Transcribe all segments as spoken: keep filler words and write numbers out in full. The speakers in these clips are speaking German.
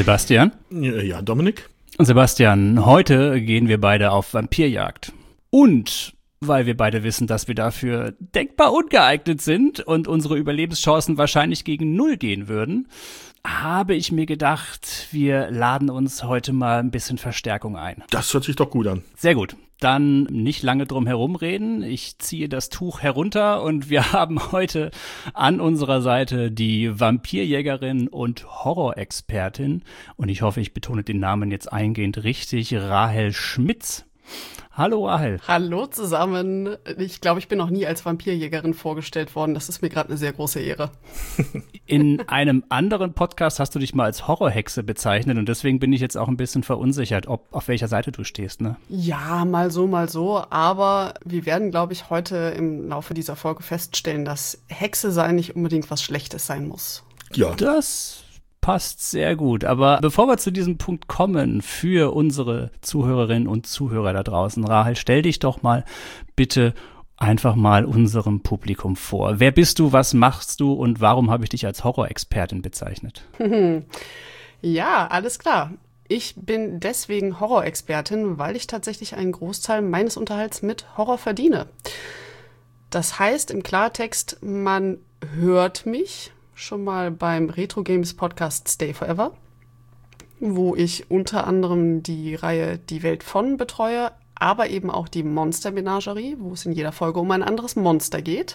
Sebastian. Ja, Dominik. Sebastian, heute gehen wir beide auf Vampirjagd. Und weil wir beide wissen, dass wir dafür denkbar ungeeignet sind und unsere Überlebenschancen wahrscheinlich gegen Null gehen würden, habe ich mir gedacht, wir laden uns heute mal ein bisschen Verstärkung ein. Das hört sich doch gut an. Sehr gut. Dann nicht lange drum herumreden. Ich ziehe das Tuch herunter und wir haben heute an unserer Seite die Vampirjägerin und Horrorexpertin. Und ich hoffe, ich betone den Namen jetzt eingehend richtig, Rahel Schmitz. Hallo Rahel. Hallo zusammen. Ich glaube, ich bin noch nie als Vampirjägerin vorgestellt worden. Das ist mir gerade eine sehr große Ehre. In einem anderen Podcast hast du dich mal als Horrorhexe bezeichnet und deswegen bin ich jetzt auch ein bisschen verunsichert, ob auf welcher Seite du stehst, ne? Ja, mal so, mal so. Aber wir werden, glaube ich, heute im Laufe dieser Folge feststellen, dass Hexe sein nicht unbedingt was Schlechtes sein muss. Ja. Das passt sehr gut. Aber bevor wir zu diesem Punkt kommen, für unsere Zuhörerinnen und Zuhörer da draußen, Rahel, stell dich doch mal bitte einfach mal unserem Publikum vor. Wer bist du, was machst du und warum habe ich dich als Horrorexpertin bezeichnet? Ja, alles klar. Ich bin deswegen Horrorexpertin, weil ich tatsächlich einen Großteil meines Unterhalts mit Horror verdiene. Das heißt im Klartext, man hört mich schon mal beim Retro Games Podcast Stay Forever, wo ich unter anderem die Reihe Die Welt von betreue, aber eben auch die Monster Menagerie, wo es in jeder Folge um ein anderes Monster geht.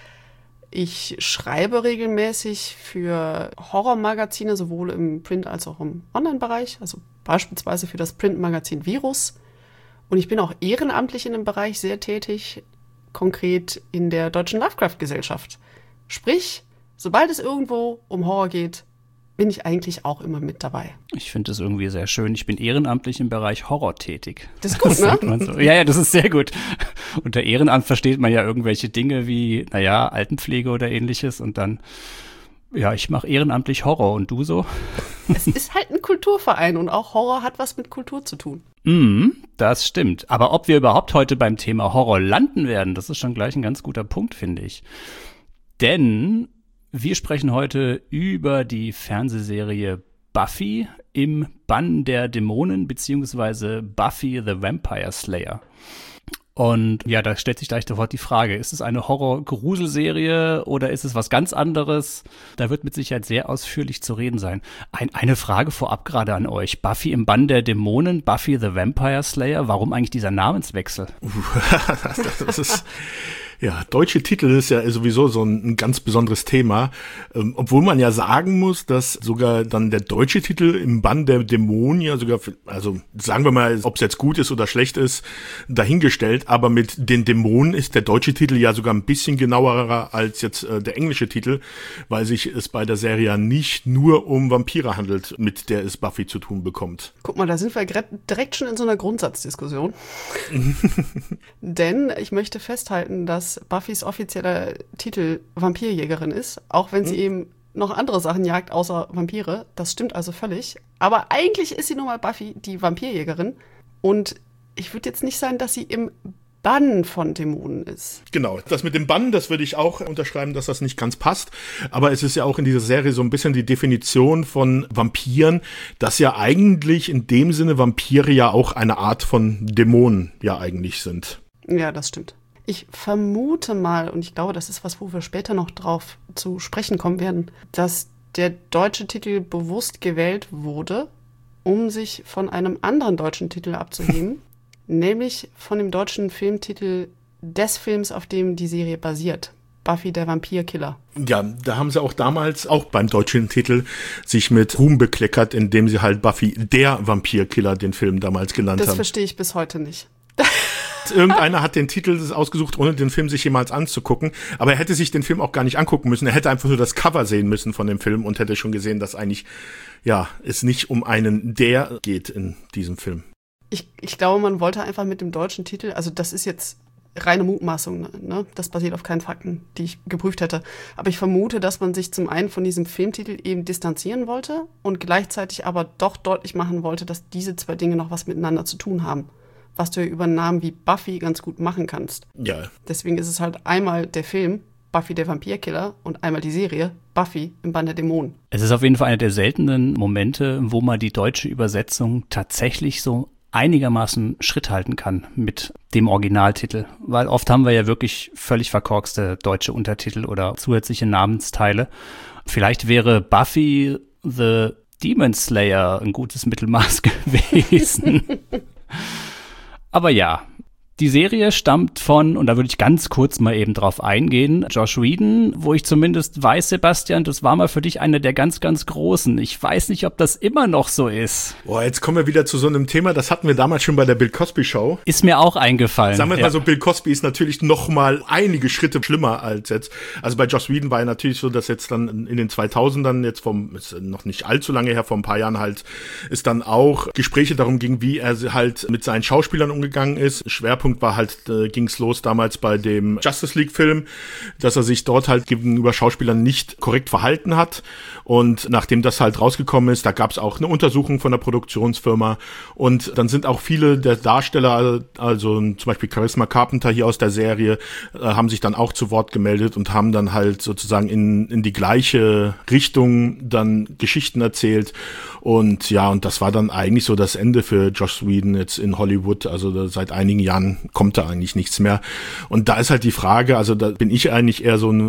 Ich schreibe regelmäßig für Horrormagazine, sowohl im Print- als auch im Online-Bereich, also beispielsweise für das Printmagazin Virus. Und ich bin auch ehrenamtlich in dem Bereich sehr tätig, konkret in der Deutschen Lovecraft-Gesellschaft. Sprich, sobald es irgendwo um Horror geht, bin ich eigentlich auch immer mit dabei. Ich finde das irgendwie sehr schön. Ich bin ehrenamtlich im Bereich Horror tätig. Das ist gut, das ne? sagt man so. Ja, ja, das ist sehr gut. Unter Ehrenamt versteht man ja irgendwelche Dinge wie, naja, Altenpflege oder ähnliches und dann, ja, ich mache ehrenamtlich Horror und du so? Es ist halt ein Kulturverein und auch Horror hat was mit Kultur zu tun. Mm, das stimmt. Aber ob wir überhaupt heute beim Thema Horror landen werden, das ist schon gleich ein ganz guter Punkt, finde ich. Denn wir sprechen heute über die Fernsehserie Buffy im Bann der Dämonen beziehungsweise Buffy the Vampire Slayer. Und ja, da stellt sich gleich sofort die Frage, ist es eine Horror-Gruselserie oder ist es was ganz anderes? Da wird mit Sicherheit sehr ausführlich zu reden sein. Ein, eine Frage vorab gerade an euch. Buffy im Bann der Dämonen, Buffy the Vampire Slayer, warum eigentlich dieser Namenswechsel? Das ist... Ja, deutsche Titel ist ja sowieso so ein, ein ganz besonderes Thema, ähm, obwohl man ja sagen muss, dass sogar dann der deutsche Titel im Bann der Dämonen ja sogar, also sagen wir mal, ob es jetzt gut ist oder schlecht ist, dahingestellt, aber mit den Dämonen ist der deutsche Titel ja sogar ein bisschen genauerer als jetzt äh, der englische Titel, weil sich es bei der Serie ja nicht nur um Vampire handelt, mit der es Buffy zu tun bekommt. Guck mal, da sind wir direkt schon in so einer Grundsatzdiskussion. Denn ich möchte festhalten, dass Buffys offizieller Titel Vampirjägerin ist, auch wenn sie hm. eben noch andere Sachen jagt, außer Vampire. Das stimmt also völlig. Aber eigentlich ist sie nun mal Buffy, die Vampirjägerin. Und ich würde jetzt nicht sagen, dass sie im Bann von Dämonen ist. Genau, das mit dem Bann, das würde ich auch unterschreiben, dass das nicht ganz passt. Aber es ist ja auch in dieser Serie so ein bisschen die Definition von Vampiren, dass ja eigentlich in dem Sinne Vampire ja auch eine Art von Dämonen ja eigentlich sind. Ja, das stimmt. Ich vermute mal, und ich glaube, das ist was, wo wir später noch drauf zu sprechen kommen werden, dass der deutsche Titel bewusst gewählt wurde, um sich von einem anderen deutschen Titel abzuheben, nämlich von dem deutschen Filmtitel des Films, auf dem die Serie basiert. Buffy der Vampirkiller. Ja, da haben sie auch damals, auch beim deutschen Titel, sich mit Ruhm bekleckert, indem sie halt Buffy der Vampirkiller den Film damals genannt das haben. Das verstehe ich bis heute nicht. Irgendeiner hat den Titel ausgesucht, ohne den Film sich jemals anzugucken. Aber er hätte sich den Film auch gar nicht angucken müssen. Er hätte einfach nur das Cover sehen müssen von dem Film und hätte schon gesehen, dass eigentlich, ja, es nicht um einen der geht in diesem Film. Ich, ich glaube, man wollte einfach mit dem deutschen Titel, also das ist jetzt reine Mutmaßung, ne? Das basiert auf keinen Fakten, die ich geprüft hätte. Aber ich vermute, dass man sich zum einen von diesem Filmtitel eben distanzieren wollte und gleichzeitig aber doch deutlich machen wollte, dass diese zwei Dinge noch was miteinander zu tun haben. Was du ja über einen Namen wie Buffy ganz gut machen kannst. Ja. Deswegen ist es halt einmal der Film Buffy der Vampirkiller und einmal die Serie Buffy im Band der Dämonen. Es ist auf jeden Fall einer der seltenen Momente, wo man die deutsche Übersetzung tatsächlich so einigermaßen Schritt halten kann mit dem Originaltitel. Weil oft haben wir ja wirklich völlig verkorkste deutsche Untertitel oder zusätzliche Namensteile. Vielleicht wäre Buffy the Demon Slayer ein gutes Mittelmaß gewesen. Aber ja, die Serie stammt von, und da würde ich ganz kurz mal eben drauf eingehen, Joss Whedon, wo ich zumindest weiß, Sebastian, das war mal für dich einer der ganz, ganz Großen. Ich weiß nicht, ob das immer noch so ist. Boah, jetzt kommen wir wieder zu so einem Thema, das hatten wir damals schon bei der Bill Cosby Show. Ist mir auch eingefallen. Sagen wir ja. mal so, Bill Cosby ist natürlich noch mal einige Schritte schlimmer als jetzt. Also bei Joss Whedon war ja natürlich so, dass jetzt dann in den zweitausendern, jetzt vom, ist noch nicht allzu lange her, vor ein paar Jahren halt, es dann auch Gespräche darum ging, wie er halt mit seinen Schauspielern umgegangen ist. Schwerpunkt war halt, äh, ging's los damals bei dem Justice League Film, dass er sich dort halt gegenüber Schauspielern nicht korrekt verhalten hat. Und nachdem das halt rausgekommen ist, da gab's auch eine Untersuchung von der Produktionsfirma. Und dann sind auch viele der Darsteller, also zum Beispiel Charisma Carpenter hier aus der Serie, äh, haben sich dann auch zu Wort gemeldet und haben dann halt sozusagen in, in die gleiche Richtung dann Geschichten erzählt. Und ja, und das war dann eigentlich so das Ende für Joss Whedon jetzt in Hollywood. Also seit einigen Jahren kommt da eigentlich nichts mehr. Und da ist halt die Frage, also da bin ich eigentlich eher so ein,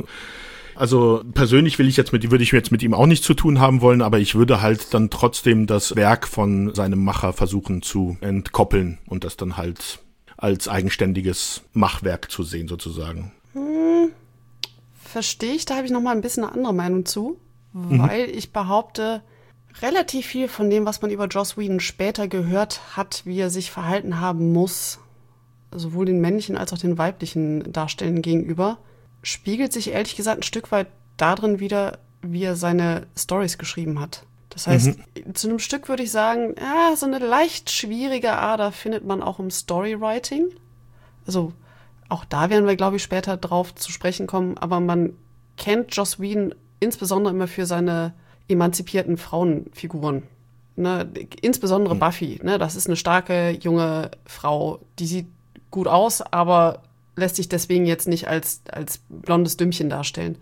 also persönlich will ich jetzt mit, würde ich jetzt mit ihm auch nichts zu tun haben wollen, aber ich würde halt dann trotzdem das Werk von seinem Macher versuchen zu entkoppeln und das dann halt als eigenständiges Machwerk zu sehen sozusagen. Hm, verstehe ich, da habe ich noch mal ein bisschen eine andere Meinung zu, mhm. weil ich behaupte, relativ viel von dem, was man über Joss Whedon später gehört hat, wie er sich verhalten haben muss, sowohl den männlichen als auch den weiblichen Darstellern gegenüber, spiegelt sich ehrlich gesagt ein Stück weit darin wider, wie er seine Storys geschrieben hat. Das heißt, mhm. zu einem Stück würde ich sagen, ja, so eine leicht schwierige Ader findet man auch im Storywriting. Also auch da werden wir, glaube ich, später drauf zu sprechen kommen, aber man kennt Joss Whedon insbesondere immer für seine emanzipierten Frauenfiguren. Ne? Insbesondere mhm. Buffy, ne? Das ist eine starke, junge Frau, die sieht gut aus, aber lässt sich deswegen jetzt nicht als, als blondes Dümmchen darstellen.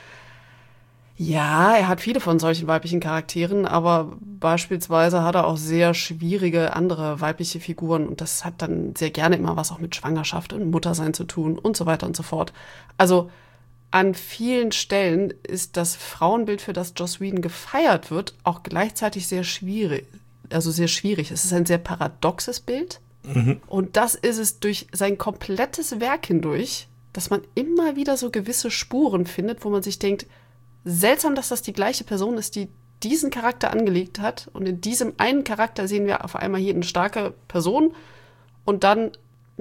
Ja, er hat viele von solchen weiblichen Charakteren, aber beispielsweise hat er auch sehr schwierige andere weibliche Figuren und das hat dann sehr gerne immer was auch mit Schwangerschaft und Muttersein zu tun und so weiter und so fort. Also an vielen Stellen ist das Frauenbild, für das Joss Whedon gefeiert wird, auch gleichzeitig sehr schwierig. Also sehr schwierig. Es ist ein sehr paradoxes Bild. Mhm. Und das ist es durch sein komplettes Werk hindurch, dass man immer wieder so gewisse Spuren findet, wo man sich denkt, seltsam, dass das die gleiche Person ist, die diesen Charakter angelegt hat. Und in diesem einen Charakter sehen wir auf einmal hier eine starke Person und dann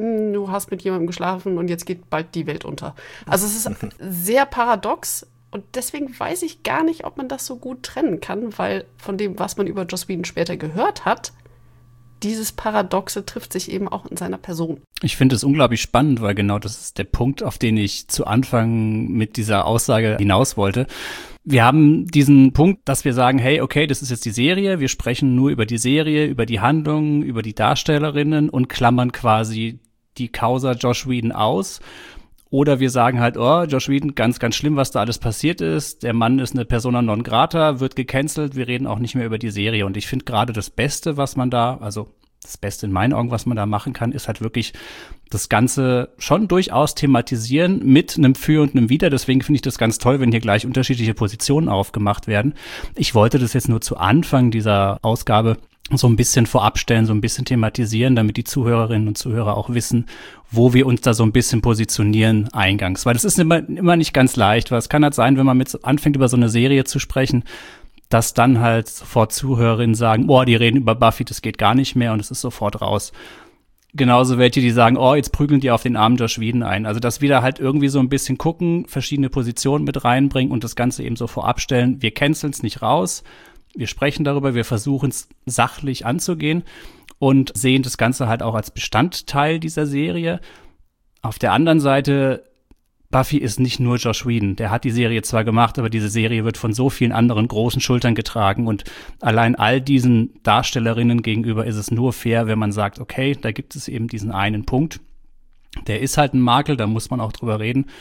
du hast mit jemandem geschlafen und jetzt geht bald die Welt unter. Also es ist sehr paradox und deswegen weiß ich gar nicht, ob man das so gut trennen kann, weil von dem, was man über Joss Whedon später gehört hat, dieses Paradoxe trifft sich eben auch in seiner Person. Ich finde es unglaublich spannend, weil genau das ist der Punkt, auf den ich zu Anfang mit dieser Aussage hinaus wollte. Wir haben diesen Punkt, dass wir sagen, hey, okay, das ist jetzt die Serie, wir sprechen nur über die Serie, über die Handlungen, über die Darstellerinnen und klammern quasi die Causa Joss Whedon aus. Oder wir sagen halt, oh, Joss Whedon, ganz, ganz schlimm, was da alles passiert ist. Der Mann ist eine Persona non grata, wird gecancelt, wir reden auch nicht mehr über die Serie. Und ich finde gerade das Beste, was man da, also das Beste in meinen Augen, was man da machen kann, ist halt wirklich das Ganze schon durchaus thematisieren mit einem Für und einem Wider. Deswegen finde ich das ganz toll, wenn hier gleich unterschiedliche Positionen aufgemacht werden. Ich wollte das jetzt nur zu Anfang dieser Ausgabe so ein bisschen vorab stellen, so ein bisschen thematisieren, damit die Zuhörerinnen und Zuhörer auch wissen, wo wir uns da so ein bisschen positionieren eingangs. Weil das ist immer, immer nicht ganz leicht, weil es kann halt sein, wenn man mit anfängt, über so eine Serie zu sprechen, dass dann halt sofort Zuhörerinnen sagen, boah, die reden über Buffy, das geht gar nicht mehr und es ist sofort raus. Genauso welche, die sagen, oh, jetzt prügeln die auf den armen Joss Whedon ein. Also dass wir da halt irgendwie so ein bisschen gucken, verschiedene Positionen mit reinbringen und das Ganze eben so vorab stellen. Wir canceln es nicht raus. Wir sprechen darüber, wir versuchen es sachlich anzugehen und sehen das Ganze halt auch als Bestandteil dieser Serie. Auf der anderen Seite, Buffy ist nicht nur Joss Whedon. Der hat die Serie zwar gemacht, aber diese Serie wird von so vielen anderen großen Schultern getragen und allein all diesen Darstellerinnen gegenüber ist es nur fair, wenn man sagt, okay, da gibt es eben diesen einen Punkt. Der ist halt ein Makel, da muss man auch drüber reden.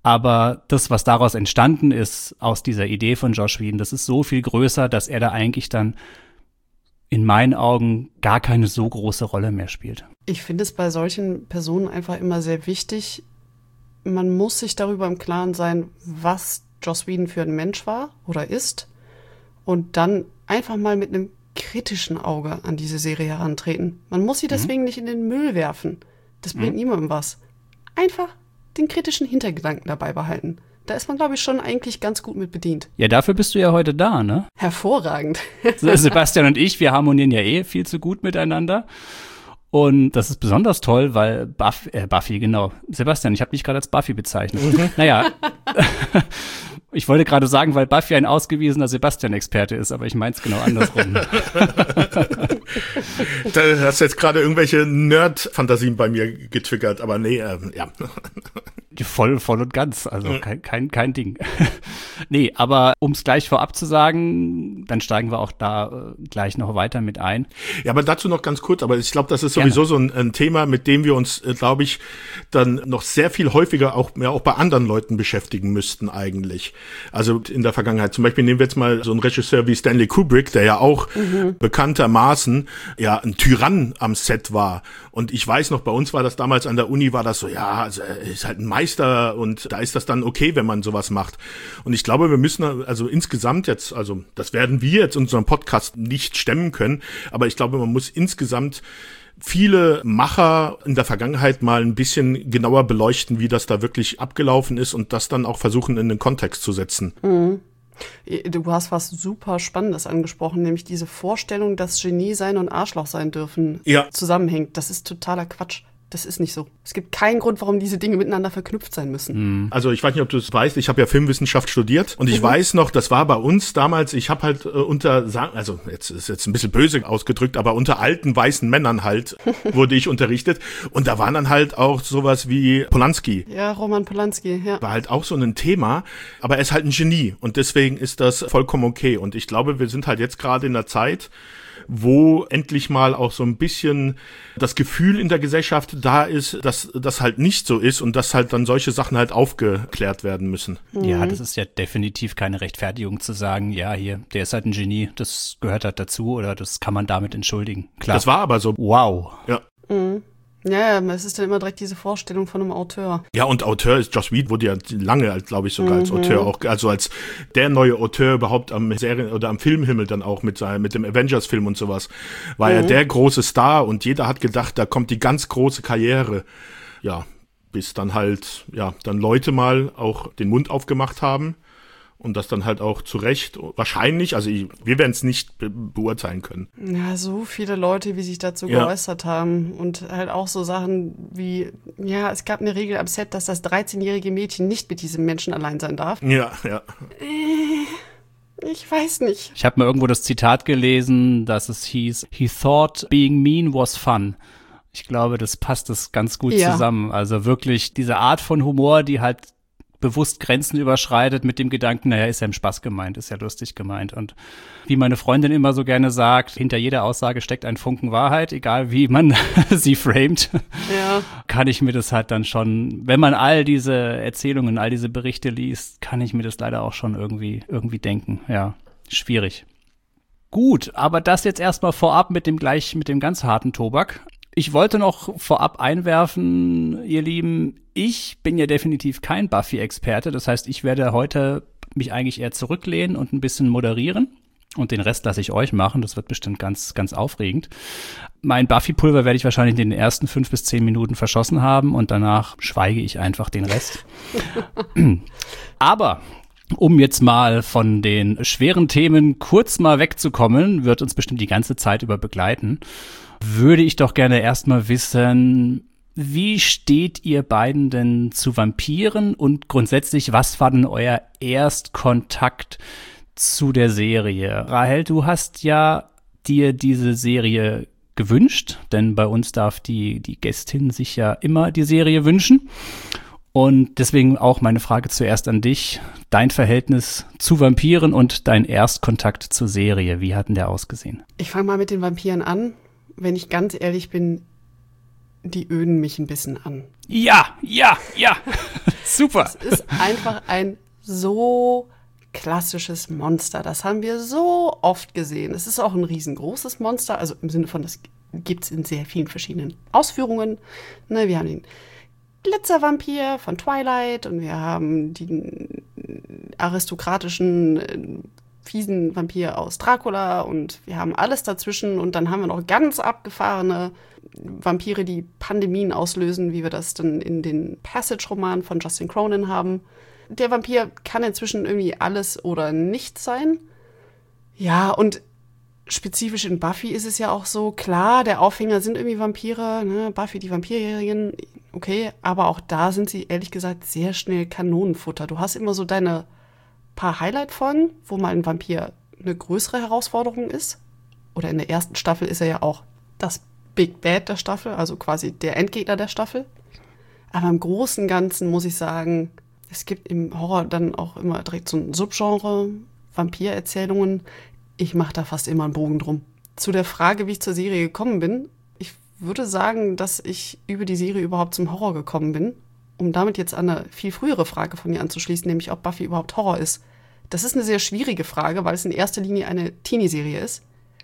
Aber das, was daraus entstanden ist, aus dieser Idee von Joss Whedon, das ist so viel größer, dass er da eigentlich dann in meinen Augen gar keine so große Rolle mehr spielt. Ich finde es bei solchen Personen einfach immer sehr wichtig, man muss sich darüber im Klaren sein, was Joss Whedon für ein Mensch war oder ist und dann einfach mal mit einem kritischen Auge an diese Serie herantreten. Man muss sie deswegen mhm. nicht in den Müll werfen. Das bringt mhm. niemandem was. Einfach den kritischen Hintergedanken dabei behalten. Da ist man, glaube ich, schon eigentlich ganz gut mit bedient. Ja, dafür bist du ja heute da, ne? Hervorragend. Sebastian und ich, wir harmonieren ja eh viel zu gut miteinander. Und das ist besonders toll, weil Buffy, äh, Buffy, genau. Sebastian, ich habe dich gerade als Buffy bezeichnet. Mhm. Naja, ich wollte gerade sagen, weil Buffy ein ausgewiesener Sebastian-Experte ist, aber ich meins genau andersrum. Da hast du jetzt gerade irgendwelche Nerd-Fantasien bei mir getriggert, aber nee, ähm, ja. Voll, voll und ganz, also mhm. kein, kein, kein Ding. Nee, aber um es gleich vorab zu sagen, dann steigen wir auch da äh, gleich noch weiter mit ein. Ja, aber dazu noch ganz kurz, aber ich glaube, das ist sowieso Gerne. so ein, ein Thema, mit dem wir uns, äh, glaube ich, dann noch sehr viel häufiger auch, ja, auch bei anderen Leuten beschäftigen müssten eigentlich. Also in der Vergangenheit. Zum Beispiel nehmen wir jetzt mal so einen Regisseur wie Stanley Kubrick, der ja auch mhm. bekanntermaßen ja ein Tyrann am Set war. Und ich weiß noch, bei uns war das damals an der Uni, war das so, ja, also er ist halt ein Meister und da ist das dann okay, wenn man sowas macht. Und ich glaube, wir müssen also insgesamt jetzt, also das werden wir jetzt in unserem Podcast nicht stemmen können, aber ich glaube, man muss insgesamt viele Macher in der Vergangenheit mal ein bisschen genauer beleuchten, wie das da wirklich abgelaufen ist und das dann auch versuchen, in den Kontext zu setzen. Mhm. Du hast was super Spannendes angesprochen, nämlich diese Vorstellung, dass Genie sein und Arschloch sein dürfen, ja. zusammenhängt. Das ist totaler Quatsch. Das ist nicht so. Es gibt keinen Grund, warum diese Dinge miteinander verknüpft sein müssen. Also ich weiß nicht, ob du es weißt, ich habe ja Filmwissenschaft studiert und ich mhm. weiß noch, das war bei uns damals, ich habe halt äh, unter, also jetzt ist jetzt ein bisschen böse ausgedrückt, aber unter alten weißen Männern halt wurde ich unterrichtet und da waren dann halt auch sowas wie Polanski. Ja, Roman Polanski, ja. War halt auch so ein Thema, aber er ist halt ein Genie und deswegen ist das vollkommen okay und ich glaube, wir sind halt jetzt gerade in der Zeit, wo endlich mal auch so ein bisschen das Gefühl in der Gesellschaft da ist, dass das halt nicht so ist und dass halt dann solche Sachen halt aufgeklärt werden müssen. Ja, das ist ja definitiv keine Rechtfertigung zu sagen, ja, hier, der ist halt ein Genie, das gehört halt dazu oder das kann man damit entschuldigen. Klar. Das war aber so. Wow. Ja. Mhm. Ja, es ist dann immer direkt diese Vorstellung von einem Auteur. Ja, und Auteur ist, Joss Whedon wurde ja lange, glaube ich, sogar mhm. als Auteur auch, also als der neue Auteur überhaupt am Serien- oder am Filmhimmel dann auch mit seinem, mit dem Avengers-Film und sowas, war mhm. ja der große Star und jeder hat gedacht, da kommt die ganz große Karriere. Ja, bis dann halt, ja, dann Leute mal auch den Mund aufgemacht haben. Und das dann halt auch zu Recht, wahrscheinlich, also ich, wir werden es nicht be- beurteilen können. Ja, so viele Leute, wie sich dazu ja. geäußert haben. Und halt auch so Sachen wie, ja, es gab eine Regel am Set, dass das dreizehnjährige Mädchen nicht mit diesem Menschen allein sein darf. Ja, ja. Äh, ich weiß nicht. Ich habe mal irgendwo das Zitat gelesen, dass es hieß, he thought being mean was fun. Ich glaube, das passt das ganz gut ja. zusammen. Also wirklich diese Art von Humor, die halt bewusst Grenzen überschreitet mit dem Gedanken, naja, ist ja im Spaß gemeint, ist ja lustig gemeint. Und wie meine Freundin immer so gerne sagt, hinter jeder Aussage steckt ein Funken Wahrheit, egal wie man sie framet, ja. kann ich mir das halt dann schon, wenn man all diese Erzählungen, all diese Berichte liest, kann ich mir das leider auch schon irgendwie, irgendwie denken. Ja, schwierig. Gut, aber das jetzt erstmal vorab mit dem gleich, mit dem ganz harten Tobak. Ich wollte noch vorab einwerfen, ihr Lieben, ich bin ja definitiv kein Buffy-Experte. Das heißt, ich werde heute mich eigentlich eher zurücklehnen und ein bisschen moderieren. Und den Rest lasse ich euch machen. Das wird bestimmt ganz, ganz aufregend. Mein Buffy-Pulver werde ich wahrscheinlich in den ersten fünf bis zehn Minuten verschossen haben. Und danach schweige ich einfach den Rest. Aber um jetzt mal von den schweren Themen kurz mal wegzukommen, wird uns bestimmt die ganze Zeit über begleiten, würde ich doch gerne erstmal wissen, wie steht ihr beiden denn zu Vampiren und grundsätzlich, was war denn euer Erstkontakt zu der Serie? Rahel, du hast ja dir diese Serie gewünscht, denn bei uns darf die, die Gästin sich ja immer die Serie wünschen. Und deswegen auch meine Frage zuerst an dich. Dein Verhältnis zu Vampiren und dein Erstkontakt zur Serie, wie hat denn der ausgesehen? Ich fange mal mit den Vampiren an. Wenn ich ganz ehrlich bin, die öden mich ein bisschen an. Ja, ja, ja. Super. Es ist einfach ein so klassisches Monster. Das haben wir so oft gesehen. Es ist auch ein riesengroßes Monster, also im Sinne von, das gibt es in sehr vielen verschiedenen Ausführungen. Ne, wir haben den Glitzervampir von Twilight und wir haben den aristokratischen, äh, fiesen Vampir aus Dracula und wir haben alles dazwischen und dann haben wir noch ganz abgefahrene Vampire, die Pandemien auslösen, wie wir das dann in den Passage-Romanen von Justin Cronin haben. Der Vampir kann inzwischen irgendwie alles oder nichts sein. Ja, und spezifisch in Buffy ist es ja auch so, klar, der Aufhänger sind irgendwie Vampire, ne? Buffy die Vampirjägerin, okay, aber auch da sind sie ehrlich gesagt sehr schnell Kanonenfutter. Du hast immer so deine paar Highlight-Folgen, wo mal ein Vampir eine größere Herausforderung ist. Oder in der ersten Staffel ist er ja auch das Big Bad der Staffel, also quasi der Endgegner der Staffel. Aber im Großen und Ganzen muss ich sagen, es gibt im Horror dann auch immer direkt so ein Subgenre, Vampirerzählungen. Ich mache da fast immer einen Bogen drum. Zu der Frage, wie ich zur Serie gekommen bin, ich würde sagen, dass ich über die Serie überhaupt zum Horror gekommen bin, um damit jetzt an eine viel frühere Frage von mir anzuschließen, nämlich ob Buffy überhaupt Horror ist. Das ist eine sehr schwierige Frage, weil es in erster Linie eine Teenie-Serie ist.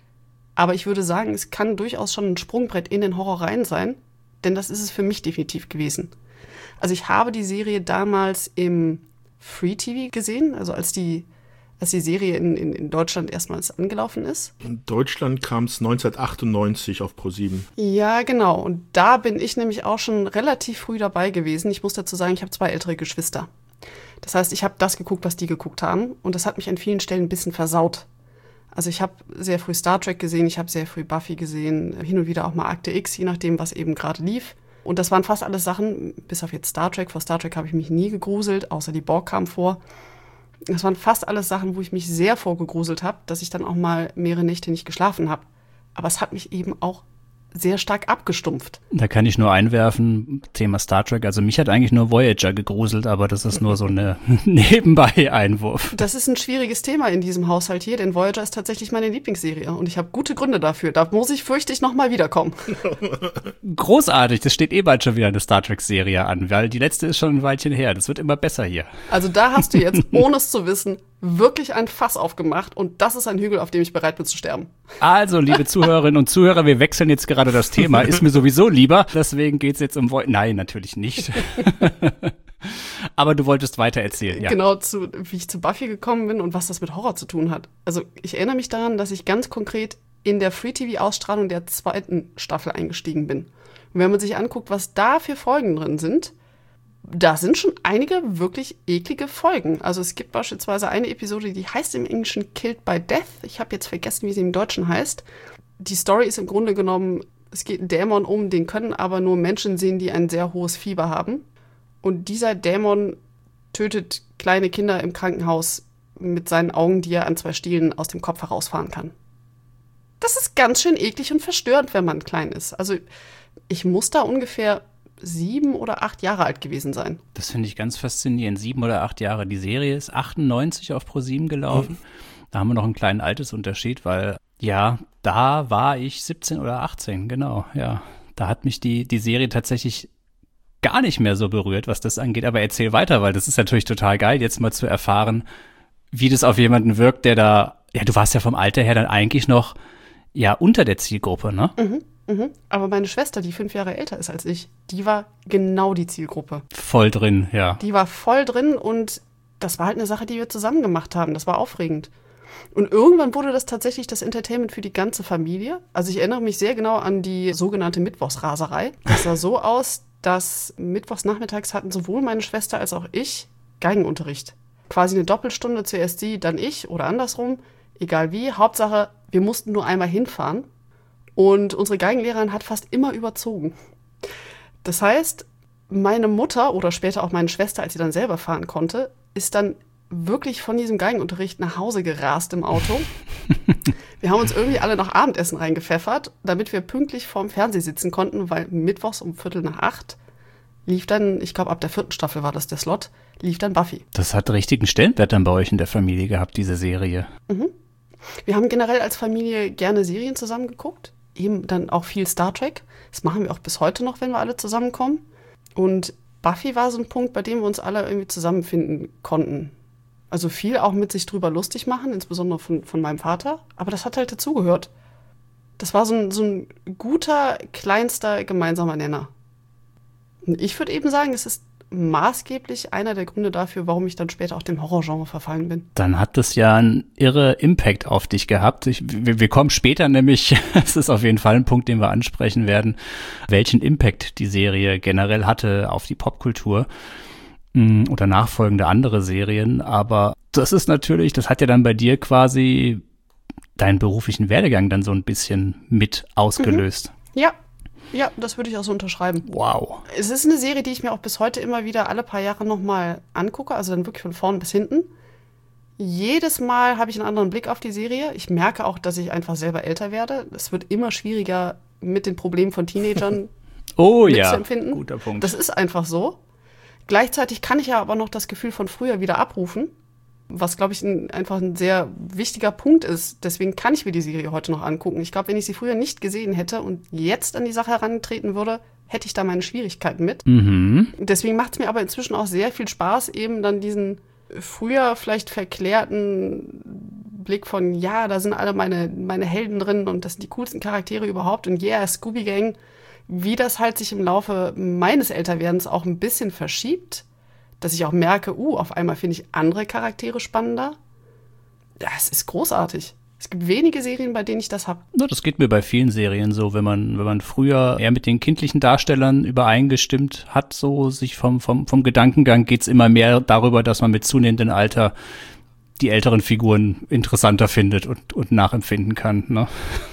Aber ich würde sagen, es kann durchaus schon ein Sprungbrett in den Horror rein sein, denn das ist es für mich definitiv gewesen. Also ich habe die Serie damals im Free-T V gesehen, also als die, als die Serie in, in, in Deutschland erstmals angelaufen ist. In Deutschland kam es neunzehnhundertachtundneunzig auf ProSieben. Ja, genau. Und da bin ich nämlich auch schon relativ früh dabei gewesen. Ich muss dazu sagen, ich habe zwei ältere Geschwister. Das heißt, ich habe das geguckt, was die geguckt haben. Und das hat mich an vielen Stellen ein bisschen versaut. Also ich habe sehr früh Star Trek gesehen, ich habe sehr früh Buffy gesehen, hin und wieder auch mal Akte X, je nachdem, was eben gerade lief. Und das waren fast alles Sachen, bis auf jetzt Star Trek. Vor Star Trek habe ich mich nie gegruselt, außer die Borg kam vor. Das waren fast alles Sachen, wo ich mich sehr vorgegruselt habe, dass ich dann auch mal mehrere Nächte nicht geschlafen habe. Aber es hat mich eben auch sehr stark abgestumpft. Da kann ich nur einwerfen, Thema Star Trek, also mich hat eigentlich nur Voyager gegruselt, aber das ist nur so eine Nebenbei-Einwurf. Das ist ein schwieriges Thema in diesem Haushalt hier, denn Voyager ist tatsächlich meine Lieblingsserie und ich habe gute Gründe dafür. Da muss ich, fürchte ich, nochmal wiederkommen. Großartig, das steht eh bald schon wieder eine Star Trek-Serie an, weil die letzte ist schon ein Weilchen her. Das wird immer besser hier. Also da hast du jetzt, ohne es zu wissen, wirklich ein Fass aufgemacht und das ist ein Hügel, auf dem ich bereit bin zu sterben. Also, liebe Zuhörerinnen und Zuhörer, wir wechseln jetzt gerade das Thema. Ist mir sowieso lieber. Deswegen geht's jetzt um Voyager. Nein, natürlich nicht. Aber du wolltest weiter erzählen, ja. Genau, zu, wie ich zu Buffy gekommen bin und was das mit Horror zu tun hat. Also ich erinnere mich daran, dass ich ganz konkret in der Free-T V-Ausstrahlung der zweiten Staffel eingestiegen bin. Und wenn man sich anguckt, was da für Folgen drin sind, da sind schon einige wirklich eklige Folgen. Also es gibt beispielsweise eine Episode, die heißt im Englischen Killed by Death. Ich habe jetzt vergessen, wie sie im Deutschen heißt. Die Story ist im Grunde genommen, es geht einen Dämon um, den können aber nur Menschen sehen, die ein sehr hohes Fieber haben. Und dieser Dämon tötet kleine Kinder im Krankenhaus mit seinen Augen, die er an zwei Stielen aus dem Kopf herausfahren kann. Das ist ganz schön eklig und verstörend, wenn man klein ist. Also ich muss da ungefähr sieben oder acht Jahre alt gewesen sein. Das finde ich ganz faszinierend. Sieben oder acht Jahre. Die Serie ist achtundneunzig auf ProSieben gelaufen. Mhm. Da haben wir noch einen kleinen Altersunterschied, weil, ja, da war ich siebzehn oder achtzehn, genau, ja. Da hat mich die, die Serie tatsächlich gar nicht mehr so berührt, was das angeht. Aber erzähl weiter, weil das ist natürlich total geil, jetzt mal zu erfahren, wie das auf jemanden wirkt, der da, ja, du warst ja vom Alter her dann eigentlich noch, ja, unter der Zielgruppe, ne? Mhm. Mhm. Aber meine Schwester, die fünf Jahre älter ist als ich, die war genau die Zielgruppe. Voll drin, ja. Die war voll drin und das war halt eine Sache, die wir zusammen gemacht haben. Das war aufregend. Und irgendwann wurde das tatsächlich das Entertainment für die ganze Familie. Also ich erinnere mich sehr genau an die sogenannte Mittwochsraserei. Das sah so aus, dass mittwochs nachmittags hatten sowohl meine Schwester als auch ich Geigenunterricht. Quasi eine Doppelstunde, zuerst sie, dann ich oder andersrum. Egal wie. Hauptsache, wir mussten nur einmal hinfahren. Und unsere Geigenlehrerin hat fast immer überzogen. Das heißt, meine Mutter oder später auch meine Schwester, als sie dann selber fahren konnte, ist dann wirklich von diesem Geigenunterricht nach Hause gerast im Auto. Wir haben uns irgendwie alle noch Abendessen reingepfeffert, damit wir pünktlich vorm Fernseher sitzen konnten, weil mittwochs um Viertel nach acht lief dann, ich glaube ab der vierten Staffel war das der Slot, lief dann Buffy. Das hat richtigen Stellenwert dann bei euch in der Familie gehabt, diese Serie. Mhm. Wir haben generell als Familie gerne Serien zusammen geguckt. eben dann auch viel Star Trek. Das machen wir auch bis heute noch, wenn wir alle zusammenkommen. Und Buffy war so ein Punkt, bei dem wir uns alle irgendwie zusammenfinden konnten. Also viel auch mit sich drüber lustig machen, insbesondere von, von meinem Vater. Aber das hat halt dazugehört. Das war so ein, so ein guter, kleinster gemeinsamer Nenner. Und ich würde eben sagen, es ist maßgeblich einer der Gründe dafür, warum ich dann später auch dem Horrorgenre verfallen bin. Dann hat das ja einen irre Impact auf dich gehabt. Ich, wir, wir kommen später nämlich, es ist auf jeden Fall ein Punkt, den wir ansprechen werden, welchen Impact die Serie generell hatte auf die Popkultur mh, oder nachfolgende andere Serien. Aber das ist natürlich, das hat ja dann bei dir quasi deinen beruflichen Werdegang dann so ein bisschen mit ausgelöst. Mhm. Ja. Ja, das würde ich auch so unterschreiben. Wow. Es ist eine Serie, die ich mir auch bis heute immer wieder alle paar Jahre nochmal angucke, also dann wirklich von vorn bis hinten. Jedes Mal habe ich einen anderen Blick auf die Serie. Ich merke auch, dass ich einfach selber älter werde. Es wird immer schwieriger, mit den Problemen von Teenagern oh, mitzuempfinden. Ja, guter Punkt. Das ist einfach so. Gleichzeitig kann ich ja aber noch das Gefühl von früher wieder abrufen, was, glaube ich, ein, einfach ein sehr wichtiger Punkt ist. Deswegen kann ich mir die Serie heute noch angucken. Ich glaube, wenn ich sie früher nicht gesehen hätte und jetzt an die Sache herantreten würde, hätte ich da meine Schwierigkeiten mit. Mhm. Deswegen macht es mir aber inzwischen auch sehr viel Spaß, eben dann diesen früher vielleicht verklärten Blick von, ja, da sind alle meine, meine Helden drin und das sind die coolsten Charaktere überhaupt und yeah, Scooby Gang, wie das halt sich im Laufe meines Älterwerdens auch ein bisschen verschiebt, dass ich auch merke, uh, auf einmal finde ich andere Charaktere spannender. Das ist großartig. Es gibt wenige Serien, bei denen ich das habe. Ja, das geht mir bei vielen Serien so, wenn man, wenn man früher eher mit den kindlichen Darstellern übereingestimmt hat, so sich vom, vom, vom Gedankengang geht's immer mehr darüber, dass man mit zunehmendem Alter die älteren Figuren interessanter findet und, und nachempfinden kann. Ne?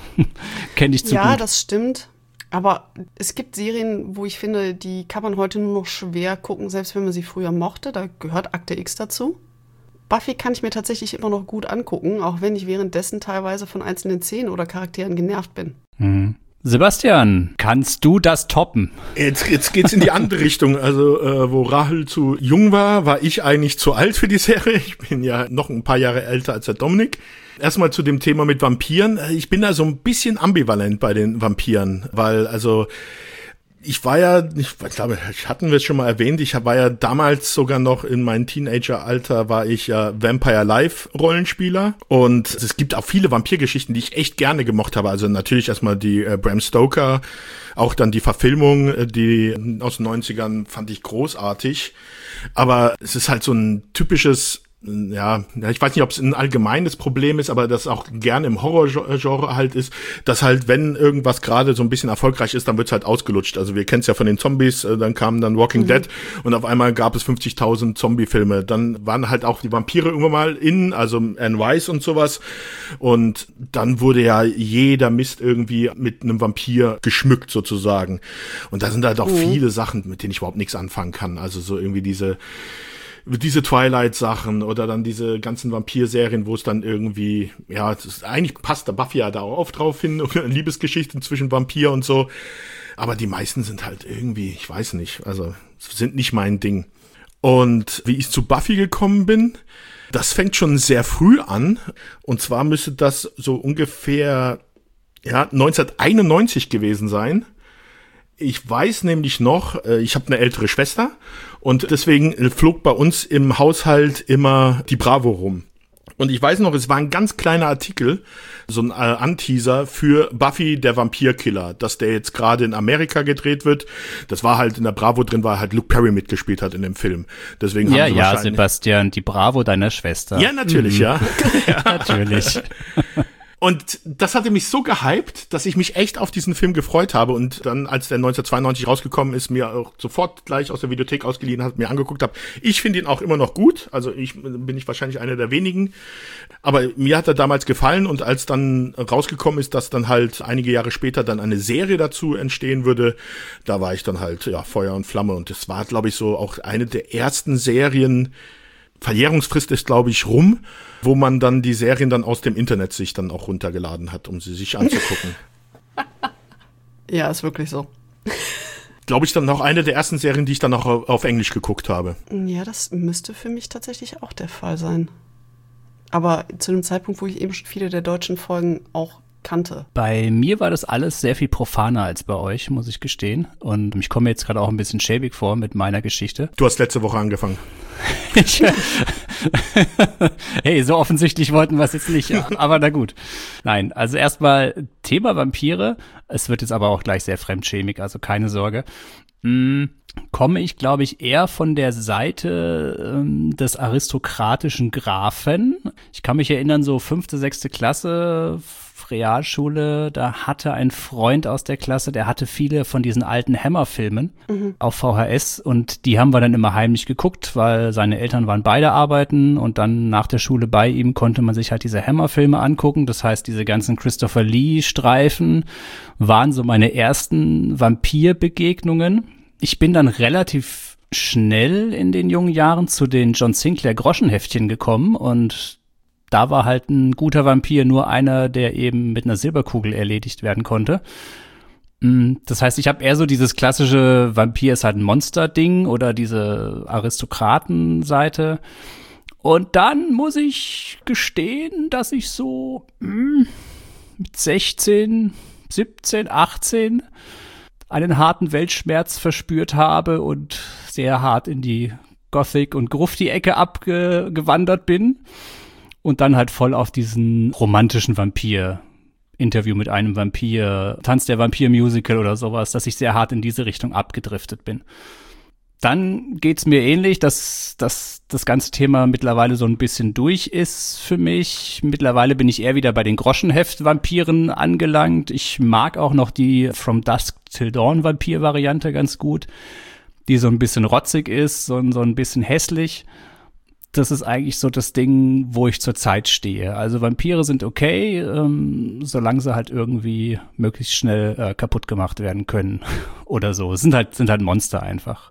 Kenne ich zu ja, gut. Ja, das stimmt. Aber es gibt Serien, wo ich finde, die kann man heute nur noch schwer gucken, selbst wenn man sie früher mochte. Da gehört Akte X dazu. Buffy kann ich mir tatsächlich immer noch gut angucken, auch wenn ich währenddessen teilweise von einzelnen Szenen oder Charakteren genervt bin. Mhm. Sebastian, kannst du das toppen? Jetzt, jetzt geht's in die andere Richtung. Also, äh, wo Rahel zu jung war, war ich eigentlich zu alt für die Serie. Ich bin ja noch ein paar Jahre älter als der Dominik. Erstmal zu dem Thema mit Vampiren. Ich bin da so ein bisschen ambivalent bei den Vampiren, weil also ich war ja, ich glaube, hatten wir es schon mal erwähnt, ich war ja damals sogar noch in meinem Teenageralter, war ich ja Vampire Live Rollenspieler und es gibt auch viele Vampirgeschichten, die ich echt gerne gemocht habe. Also natürlich erstmal die äh, Bram Stoker, auch dann die Verfilmung, die aus den neunzigern fand ich großartig, aber es ist halt so ein typisches, ja, ich weiß nicht, ob es ein allgemeines Problem ist, aber das auch gerne im Horrorgenre halt ist, dass halt, wenn irgendwas gerade so ein bisschen erfolgreich ist, dann wird's halt ausgelutscht. Also wir kennen es ja von den Zombies, dann kamen dann Walking mhm. Dead und auf einmal gab es fünfzigtausend Zombie-Filme. Dann waren halt auch die Vampire irgendwann mal in, also Anne Rice und sowas. Und dann wurde ja jeder Mist irgendwie mit einem Vampir geschmückt sozusagen. Und da sind halt auch mhm. viele Sachen, mit denen ich überhaupt nichts anfangen kann. Also so irgendwie diese diese Twilight-Sachen oder dann diese ganzen Vampir-Serien, wo es dann irgendwie, ja, das ist, eigentlich passt der Buffy ja da auch drauf hin, Liebesgeschichten zwischen Vampir und so, aber die meisten sind halt irgendwie, ich weiß nicht, also sind nicht mein Ding. Und wie ich zu Buffy gekommen bin, das fängt schon sehr früh an, und zwar müsste das so ungefähr, ja, neunzehnhunderteinundneunzig gewesen sein. Ich weiß nämlich noch, ich habe eine ältere Schwester und deswegen flog bei uns im Haushalt immer die Bravo rum. Und ich weiß noch, es war ein ganz kleiner Artikel, so ein Anteaser für Buffy, der Vampirkiller, dass der jetzt gerade in Amerika gedreht wird. Das war halt in der Bravo drin, weil halt Luke Perry mitgespielt hat in dem Film. Deswegen ja, haben sie ja, wahrscheinlich Sebastian, die Bravo deiner Schwester. Ja, natürlich, mhm. ja. ja. Natürlich. Und das hatte mich so gehypt, dass ich mich echt auf diesen Film gefreut habe und dann, als der neunzehnhundertzweiundneunzig rausgekommen ist, mir auch sofort gleich aus der Videothek ausgeliehen hat, mir angeguckt habe. Ich finde ihn auch immer noch gut, also ich bin ich wahrscheinlich einer der wenigen, aber mir hat er damals gefallen und als dann rausgekommen ist, dass dann halt einige Jahre später dann eine Serie dazu entstehen würde, da war ich dann halt ja Feuer und Flamme und das war, glaube ich, so auch eine der ersten Serien. Verjährungsfrist ist, glaube ich, rum, wo man dann die Serien dann aus dem Internet sich dann auch runtergeladen hat, um sie sich anzugucken. Ja, ist wirklich so. Glaube ich, dann auch eine der ersten Serien, die ich dann auch auf Englisch geguckt habe. Ja, das müsste für mich tatsächlich auch der Fall sein. Aber zu dem Zeitpunkt, wo ich eben schon viele der deutschen Folgen auch kannte. Bei mir war das alles sehr viel profaner als bei euch, muss ich gestehen. Und ich komme mir jetzt gerade auch ein bisschen schäbig vor mit meiner Geschichte. Du hast letzte Woche angefangen. Ich, hey, so offensichtlich wollten wir es jetzt nicht, aber na gut. Nein, also erstmal Thema Vampire. Es wird jetzt aber auch gleich sehr fremdschämig, also keine Sorge. Hm, komme ich, glaube ich, eher von der Seite ähm, des aristokratischen Grafen. Ich kann mich erinnern, so fünfte, sechste Klasse, Realschule, da hatte ein Freund aus der Klasse, der hatte viele von diesen alten Hammer-Filmen mhm. auf V H S und die haben wir dann immer heimlich geguckt, weil seine Eltern waren beide arbeiten und dann nach der Schule bei ihm konnte man sich halt diese Hammer-Filme angucken. Das heißt, diese ganzen Christopher Lee-Streifen waren so meine ersten Vampir-Begegnungen. Ich bin dann relativ schnell in den jungen Jahren zu den John Sinclair Groschenheftchen gekommen und da war halt ein guter Vampir nur einer, der eben mit einer Silberkugel erledigt werden konnte. Das heißt, ich habe eher so dieses klassische Vampir ist halt ein Monster-Ding oder diese Aristokraten-Seite. Und dann muss ich gestehen, dass ich so mh, mit sechzehn, siebzehn, achtzehn einen harten Weltschmerz verspürt habe und sehr hart in die Gothic- und Grufti-Ecke abgewandert bin. Und dann halt voll auf diesen romantischen Vampir, Interview mit einem Vampir, Tanz der Vampir-Musical oder sowas, dass ich sehr hart in diese Richtung abgedriftet bin. Dann geht's mir ähnlich, dass, dass das ganze Thema mittlerweile so ein bisschen durch ist für mich. Mittlerweile bin ich eher wieder bei den Groschenheft-Vampiren angelangt. Ich mag auch noch die From Dusk Till Dawn Vampir-Variante ganz gut, die so ein bisschen rotzig ist, so, so ein bisschen hässlich. Das ist eigentlich so das Ding, wo ich zurzeit stehe. Also Vampire sind okay, ähm, solange sie halt irgendwie möglichst schnell äh, kaputt gemacht werden können oder so. Es sind halt, sind halt Monster einfach.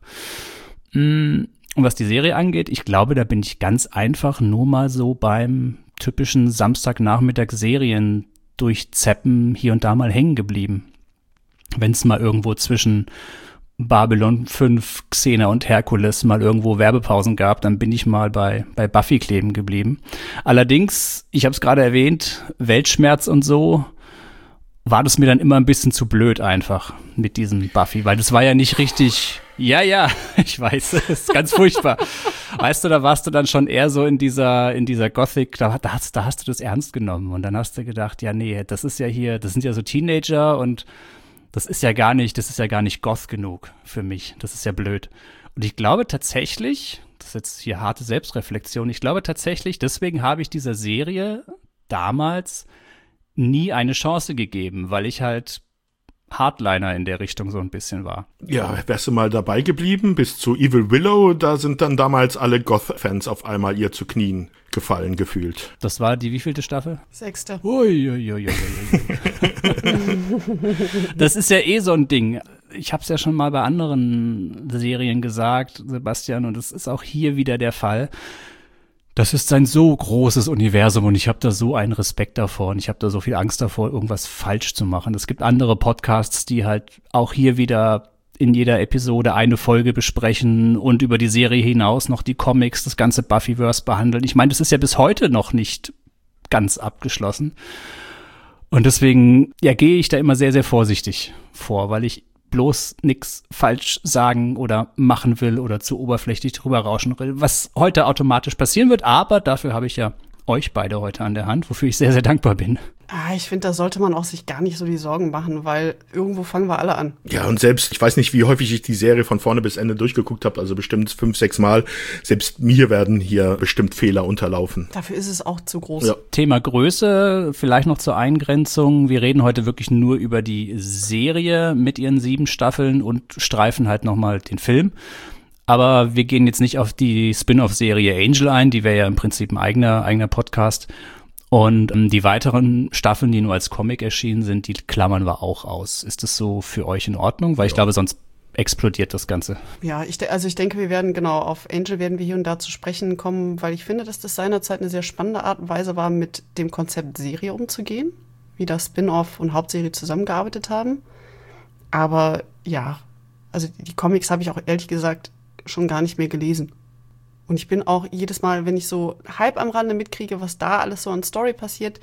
Mm, und was die Serie angeht, ich glaube, da bin ich ganz einfach nur mal so beim typischen Samstagnachmittag-Serien durchzeppen hier und da mal hängen geblieben. Wenn es mal irgendwo zwischen Babylon fünf, Xena und Herkules mal irgendwo Werbepausen gab, dann bin ich mal bei bei Buffy kleben geblieben. Allerdings, ich habe es gerade erwähnt, Weltschmerz und so, war das mir dann immer ein bisschen zu blöd einfach mit diesem Buffy, weil das war ja nicht richtig, ja, ja, ich weiß, das ist ganz furchtbar. Weißt du, da warst du dann schon eher so in dieser in dieser Gothic, da, da, hast, da hast du das ernst genommen und dann hast du gedacht, ja nee, das ist ja hier, das sind ja so Teenager und das ist ja gar nicht, das ist ja gar nicht goth genug für mich. Das ist ja blöd. Und ich glaube tatsächlich, das ist jetzt hier harte Selbstreflexion, ich glaube tatsächlich, deswegen habe ich dieser Serie damals nie eine Chance gegeben, weil ich halt Hardliner in der Richtung so ein bisschen war. Ja, wärst du mal dabei geblieben bis zu Evil Willow, da sind dann damals alle Goth-Fans auf einmal ihr zu Knien gefallen gefühlt. Das war die wievielte Staffel? Sechste. Ui, ui, ui, ui, ui. Das ist ja eh so ein Ding. Ich habe es ja schon mal bei anderen Serien gesagt, Sebastian, und es ist auch hier wieder der Fall. Das ist ein so großes Universum und ich habe da so einen Respekt davor und ich habe da so viel Angst davor, irgendwas falsch zu machen. Es gibt andere Podcasts, die halt auch hier wieder in jeder Episode eine Folge besprechen und über die Serie hinaus noch die Comics, das ganze Buffyverse behandeln. Ich meine, das ist ja bis heute noch nicht ganz abgeschlossen. Und deswegen, ja, gehe ich da immer sehr, sehr vorsichtig vor, weil ich bloß nix falsch sagen oder machen will oder zu oberflächlich drüber rauschen will, was heute automatisch passieren wird, aber dafür habe ich ja euch beide heute an der Hand, wofür ich sehr, sehr dankbar bin. Ah, ich finde, da sollte man auch sich gar nicht so die Sorgen machen, weil irgendwo fangen wir alle an. Ja, und selbst, ich weiß nicht, wie häufig ich die Serie von vorne bis Ende durchgeguckt habe, also bestimmt fünf, sechs Mal. Selbst mir werden hier bestimmt Fehler unterlaufen. Dafür ist es auch zu groß. Ja. Thema Größe, vielleicht noch zur Eingrenzung. Wir reden heute wirklich nur über die Serie mit ihren sieben Staffeln und streifen halt nochmal den Film. Aber wir gehen jetzt nicht auf die Spin-off-Serie Angel ein, die wäre ja im Prinzip ein eigener, eigener Podcast. Und ähm, die weiteren Staffeln, die nur als Comic erschienen sind, die klammern wir auch aus. Ist das so für euch in Ordnung? Weil ich ja. glaube, sonst explodiert das Ganze. Ja, ich de- also ich denke, wir werden genau auf Angel werden wir hier und da zu sprechen kommen, weil ich finde, dass das seinerzeit eine sehr spannende Art und Weise war, mit dem Konzept Serie umzugehen, wie das Spin-off und Hauptserie zusammengearbeitet haben. Aber ja, also die Comics habe ich auch ehrlich gesagt schon gar nicht mehr gelesen. Und ich bin auch jedes Mal, wenn ich so halb am Rande mitkriege, was da alles so an Story passiert,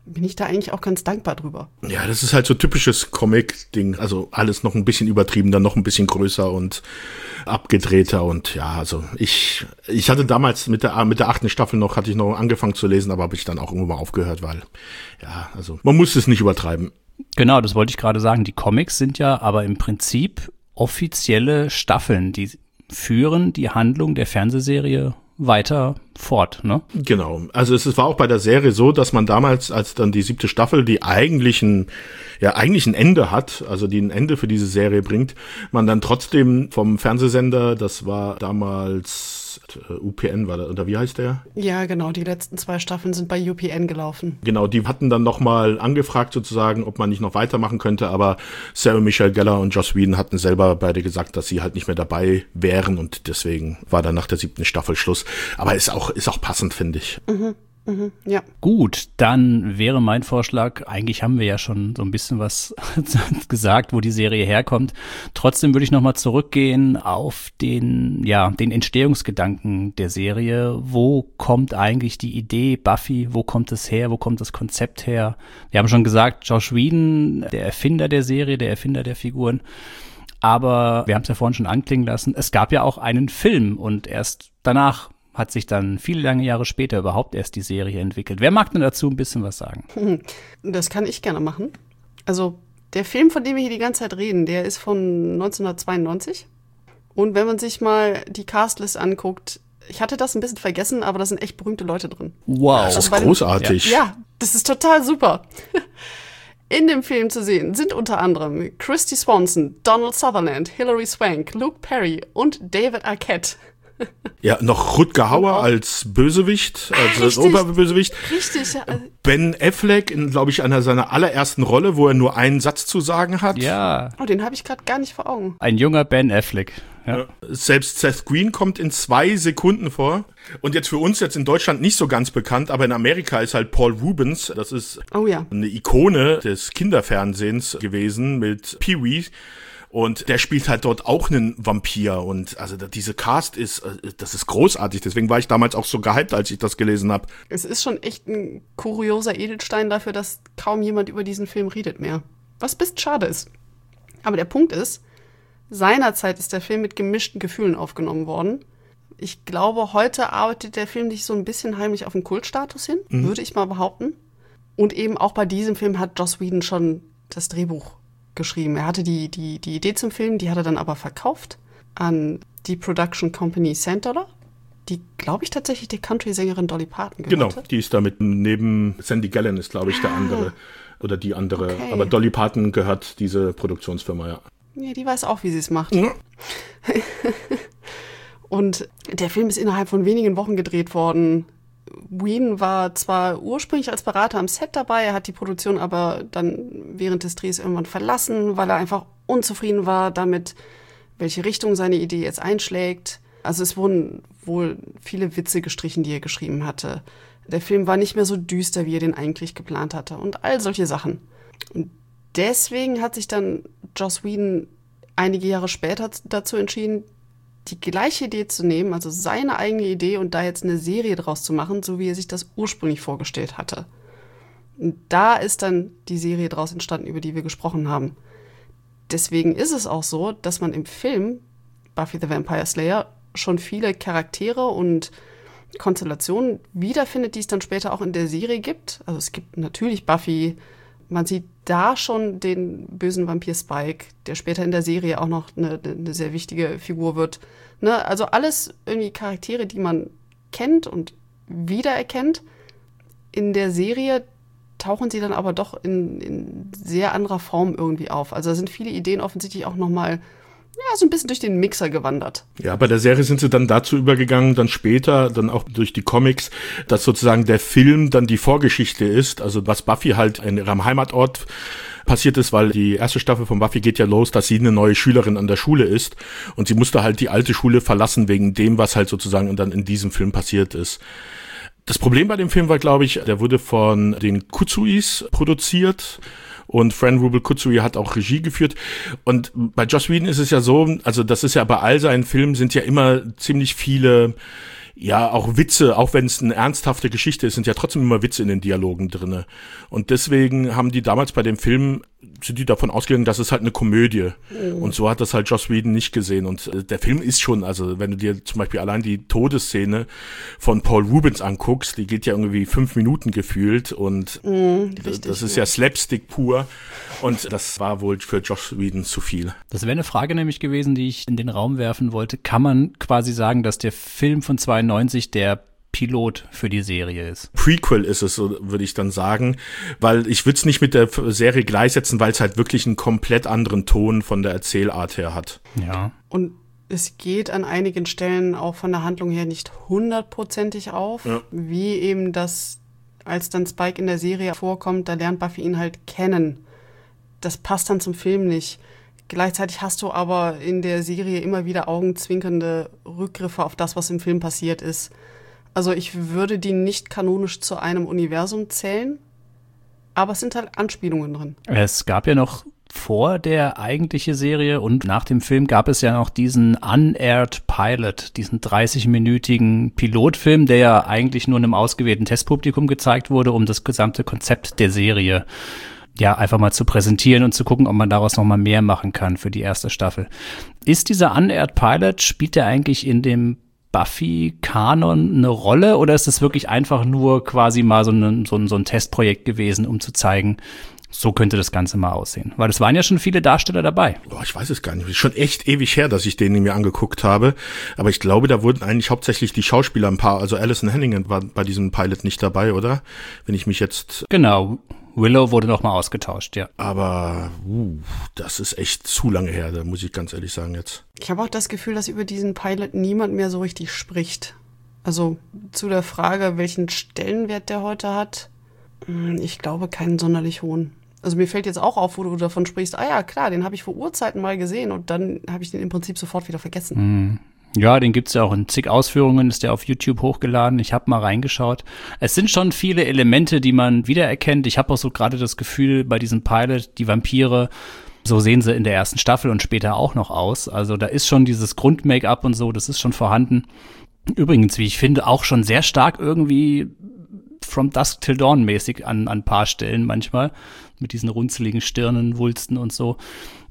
bin ich da eigentlich auch ganz dankbar drüber. Ja, das ist halt so typisches Comic-Ding. Also alles noch ein bisschen übertrieben, dann noch ein bisschen größer und abgedrehter. Und ja, also ich ich hatte damals mit der mit der achten Staffel noch, hatte ich noch angefangen zu lesen, aber habe ich dann auch irgendwann mal aufgehört, weil, ja, also man muss es nicht übertreiben. Genau, das wollte ich gerade sagen. Die Comics sind ja aber im Prinzip offizielle Staffeln, die führen die Handlung der Fernsehserie weiter fort, ne? Genau. Also es war auch bei der Serie so, dass man damals, als dann die siebte Staffel, die eigentlichen, ja eigentlich ein Ende hat, also die ein Ende für diese Serie bringt, man dann trotzdem vom Fernsehsender, das war damals U P N, war da, oder wie heißt der? Ja, genau, die letzten zwei Staffeln sind bei U P N gelaufen. Genau, die hatten dann nochmal angefragt sozusagen, ob man nicht noch weitermachen könnte, aber Sarah Michelle Gellar und Joss Whedon hatten selber beide gesagt, dass sie halt nicht mehr dabei wären und deswegen war dann nach der siebten Staffel Schluss. Aber ist auch, ist auch passend, finde ich. Mhm. Mhm, ja. Gut, dann wäre mein Vorschlag, eigentlich haben wir ja schon so ein bisschen was gesagt, wo die Serie herkommt. Trotzdem würde ich nochmal zurückgehen auf den, ja, den Entstehungsgedanken der Serie. Wo kommt eigentlich die Idee Buffy? Wo kommt es her? Wo kommt das Konzept her? Wir haben schon gesagt, Joss Whedon, der Erfinder der Serie, der Erfinder der Figuren. Aber wir haben es ja vorhin schon anklingen lassen, es gab ja auch einen Film und erst danach hat sich dann viele lange Jahre später überhaupt erst die Serie entwickelt. Wer mag denn dazu ein bisschen was sagen? Das kann ich gerne machen. Also der Film, von dem wir hier die ganze Zeit reden, der ist von neunzehnhundertzweiundneunzig. Und wenn man sich mal die Castlist anguckt, ich hatte das ein bisschen vergessen, aber da sind echt berühmte Leute drin. Wow, das ist großartig. Dem, ja, das ist total super. In dem Film zu sehen sind unter anderem Christy Swanson, Donald Sutherland, Hilary Swank, Luke Perry und David Arquette. Ja, noch Rutger Hauer als Bösewicht, als Richtig, Oberbösewicht. Richtig. Ben Affleck in, glaube ich, einer seiner allerersten Rolle, wo er nur einen Satz zu sagen hat. Ja. Oh, den habe ich gerade gar nicht vor Augen. Ein junger Ben Affleck. Ja. Selbst Seth Green kommt in zwei Sekunden vor. Und jetzt für uns jetzt in Deutschland nicht so ganz bekannt, aber in Amerika ist halt Paul Reubens, das ist oh, ja. eine Ikone des Kinderfernsehens gewesen mit Pee-wee. Und der spielt halt dort auch einen Vampir und also diese Cast ist, das ist großartig. Deswegen war ich damals auch so gehypt, als ich das gelesen habe. Es ist schon echt ein kurioser Edelstein dafür, dass kaum jemand über diesen Film redet mehr. Was ein bisschen schade ist. Aber der Punkt ist, seinerzeit ist der Film mit gemischten Gefühlen aufgenommen worden. Ich glaube, heute arbeitet der Film sich so ein bisschen heimlich auf den Kultstatus hin, mhm. würde ich mal behaupten. Und eben auch bei diesem Film hat Joss Whedon schon das Drehbuch geschrieben. Er hatte die, die, die Idee zum Film, die hat er dann aber verkauft an die Production Company Cent Dollar, die, glaube ich, tatsächlich die Country-Sängerin Dolly Parton gehörte. Genau, die ist damit neben Sandy Gallen ist, glaube ich, der andere oder die andere. Okay. Aber Dolly Parton gehört diese Produktionsfirma, ja. Ja, die weiß auch, wie sie es macht. Ja. Und der Film ist innerhalb von wenigen Wochen gedreht worden. Whedon war zwar ursprünglich als Berater am Set dabei, er hat die Produktion aber dann während des Drehs irgendwann verlassen, weil er einfach unzufrieden war damit, welche Richtung seine Idee jetzt einschlägt. Also es wurden wohl viele Witze gestrichen, die er geschrieben hatte. Der Film war nicht mehr so düster, wie er den eigentlich geplant hatte und all solche Sachen. Und deswegen hat sich dann Joss Whedon einige Jahre später dazu entschieden, die gleiche Idee zu nehmen, also seine eigene Idee und da jetzt eine Serie draus zu machen, so wie er sich das ursprünglich vorgestellt hatte. Und da ist dann die Serie draus entstanden, über die wir gesprochen haben. Deswegen ist es auch so, dass man im Film Buffy the Vampire Slayer schon viele Charaktere und Konstellationen wiederfindet, die es dann später auch in der Serie gibt. Also es gibt natürlich Buffy, man sieht da schon den bösen Vampir Spike, der später in der Serie auch noch eine, eine sehr wichtige Figur wird. Ne? Also alles irgendwie Charaktere, die man kennt und wiedererkennt. In der Serie tauchen sie dann aber doch in, in sehr anderer Form irgendwie auf. Also da sind viele Ideen offensichtlich auch nochmal ja, so ein bisschen durch den Mixer gewandert. Ja, bei der Serie sind sie dann dazu übergegangen, dann später, dann auch durch die Comics, dass sozusagen der Film dann die Vorgeschichte ist, also was Buffy halt in ihrem Heimatort passiert ist, weil die erste Staffel von Buffy geht ja los, dass sie eine neue Schülerin an der Schule ist und sie musste halt die alte Schule verlassen wegen dem, was halt sozusagen dann in diesem Film passiert ist. Das Problem bei dem Film war, glaube ich, der wurde von den Kutsuis produziert. Und Fran Rubel Kutsui hat auch Regie geführt. Und bei Joss Whedon ist es ja so, also das ist ja bei all seinen Filmen sind ja immer ziemlich viele, ja, auch Witze, auch wenn es eine ernsthafte Geschichte ist, sind ja trotzdem immer Witze in den Dialogen drinne. Und deswegen haben die damals bei dem Film, sind die davon ausgegangen, dass es halt eine Komödie. Mhm. Und so hat das halt Joss Whedon nicht gesehen. Und äh, der Film ist schon, also wenn du dir zum Beispiel allein die Todesszene von Paul Rubens anguckst, die geht ja irgendwie fünf Minuten gefühlt und mhm, richtig, das ist ja Slapstick pur. Und das war wohl für Joss Whedon zu viel. Das wäre eine Frage nämlich gewesen, die ich in den Raum werfen wollte. Kann man quasi sagen, dass der Film von zweiundneunzig der Pilot für die Serie ist? Prequel ist es, so würde ich dann sagen, weil ich würde es nicht mit der Serie gleichsetzen, weil es halt wirklich einen komplett anderen Ton von der Erzählart her hat. Ja. Und es geht an einigen Stellen auch von der Handlung her nicht hundertprozentig auf, ja. Wie eben das, als dann Spike in der Serie vorkommt, da lernt Buffy ihn halt kennen. Das passt dann zum Film nicht. Gleichzeitig hast du aber in der Serie immer wieder augenzwinkernde Rückgriffe auf das, was im Film passiert ist. Also ich würde die nicht kanonisch zu einem Universum zählen, aber es sind halt Anspielungen drin. Es gab ja noch vor der eigentlichen Serie und nach dem Film gab es ja noch diesen Unaired Pilot, diesen dreißig-minütigen Pilotfilm, der ja eigentlich nur einem ausgewählten Testpublikum gezeigt wurde, um das gesamte Konzept der Serie ja einfach mal zu präsentieren und zu gucken, ob man daraus noch mal mehr machen kann für die erste Staffel. Ist dieser Unaired Pilot, spielt der eigentlich in dem Buffy-Kanon eine Rolle oder ist es wirklich einfach nur quasi mal so ein, so ein, so ein Testprojekt gewesen, um zu zeigen, so könnte das Ganze mal aussehen? Weil es waren ja schon viele Darsteller dabei. Boah, ich weiß es gar nicht. Ist schon echt ewig her, dass ich den mir angeguckt habe. Aber ich glaube, da wurden eigentlich hauptsächlich die Schauspieler ein paar, also Alison Hannigan war bei diesem Pilot nicht dabei, oder? Wenn ich mich jetzt... Genau. Willow wurde noch mal ausgetauscht, ja. Aber uh, das ist echt zu lange her, da muss ich ganz ehrlich sagen jetzt. Ich habe auch das Gefühl, dass über diesen Pilot niemand mehr so richtig spricht. Also zu der Frage, welchen Stellenwert der heute hat, ich glaube keinen sonderlich hohen. Also mir fällt jetzt auch auf, wo du davon sprichst, ah ja, klar, den habe ich vor Urzeiten mal gesehen und dann habe ich den im Prinzip sofort wieder vergessen. Mhm. Ja, den gibt's ja auch in zig Ausführungen, ist der auf YouTube hochgeladen. Ich habe mal reingeschaut. Es sind schon viele Elemente, die man wiedererkennt. Ich habe auch so gerade das Gefühl, bei diesem Pilot, die Vampire, so sehen sie in der ersten Staffel und später auch noch aus. Also da ist schon dieses Grund-Make-up und so, das ist schon vorhanden. Übrigens, wie ich finde, auch schon sehr stark irgendwie From Dusk Till Dawn mäßig an ein paar Stellen manchmal. Mit diesen runzeligen Stirnen, Wulsten und so.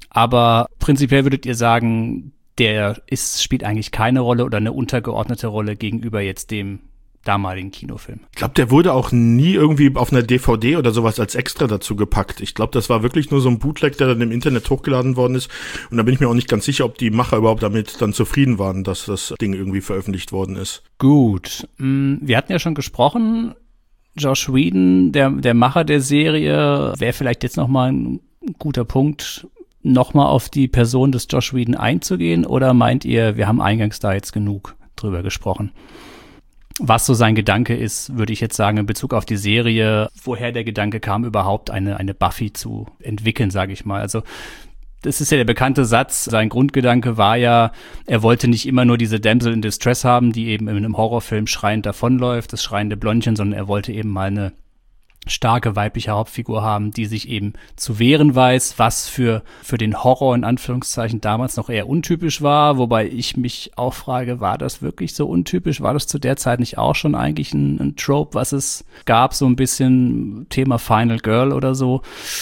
Aber prinzipiell würdet ihr sagen, der ist, spielt eigentlich keine Rolle oder eine untergeordnete Rolle gegenüber jetzt dem damaligen Kinofilm. Ich glaube, der wurde auch nie irgendwie auf einer D V D oder sowas als extra dazu gepackt. Ich glaube, das war wirklich nur so ein Bootleg, der dann im Internet hochgeladen worden ist. Und da bin ich mir auch nicht ganz sicher, ob die Macher überhaupt damit dann zufrieden waren, dass das Ding irgendwie veröffentlicht worden ist. Gut. Wir hatten ja schon gesprochen, Joss Whedon, der, der Macher der Serie, wäre vielleicht jetzt noch mal ein guter Punkt, nochmal auf die Person des Joss Whedon einzugehen, oder meint ihr, wir haben eingangs da jetzt genug drüber gesprochen? Was so sein Gedanke ist, würde ich jetzt sagen, in Bezug auf die Serie, woher der Gedanke kam, überhaupt eine, eine Buffy zu entwickeln, sage ich mal. Also das ist ja der bekannte Satz, sein Grundgedanke war ja, er wollte nicht immer nur diese Damsel in Distress haben, die eben in einem Horrorfilm schreiend davonläuft, das schreiende Blondchen, sondern er wollte eben mal eine starke weibliche Hauptfigur haben, die sich eben zu wehren weiß, was für für den Horror in Anführungszeichen damals noch eher untypisch war, wobei ich mich auch frage, war das wirklich so untypisch? War das zu der Zeit nicht auch schon eigentlich ein, ein Trope, was es gab, so ein bisschen Thema Final Girl oder so?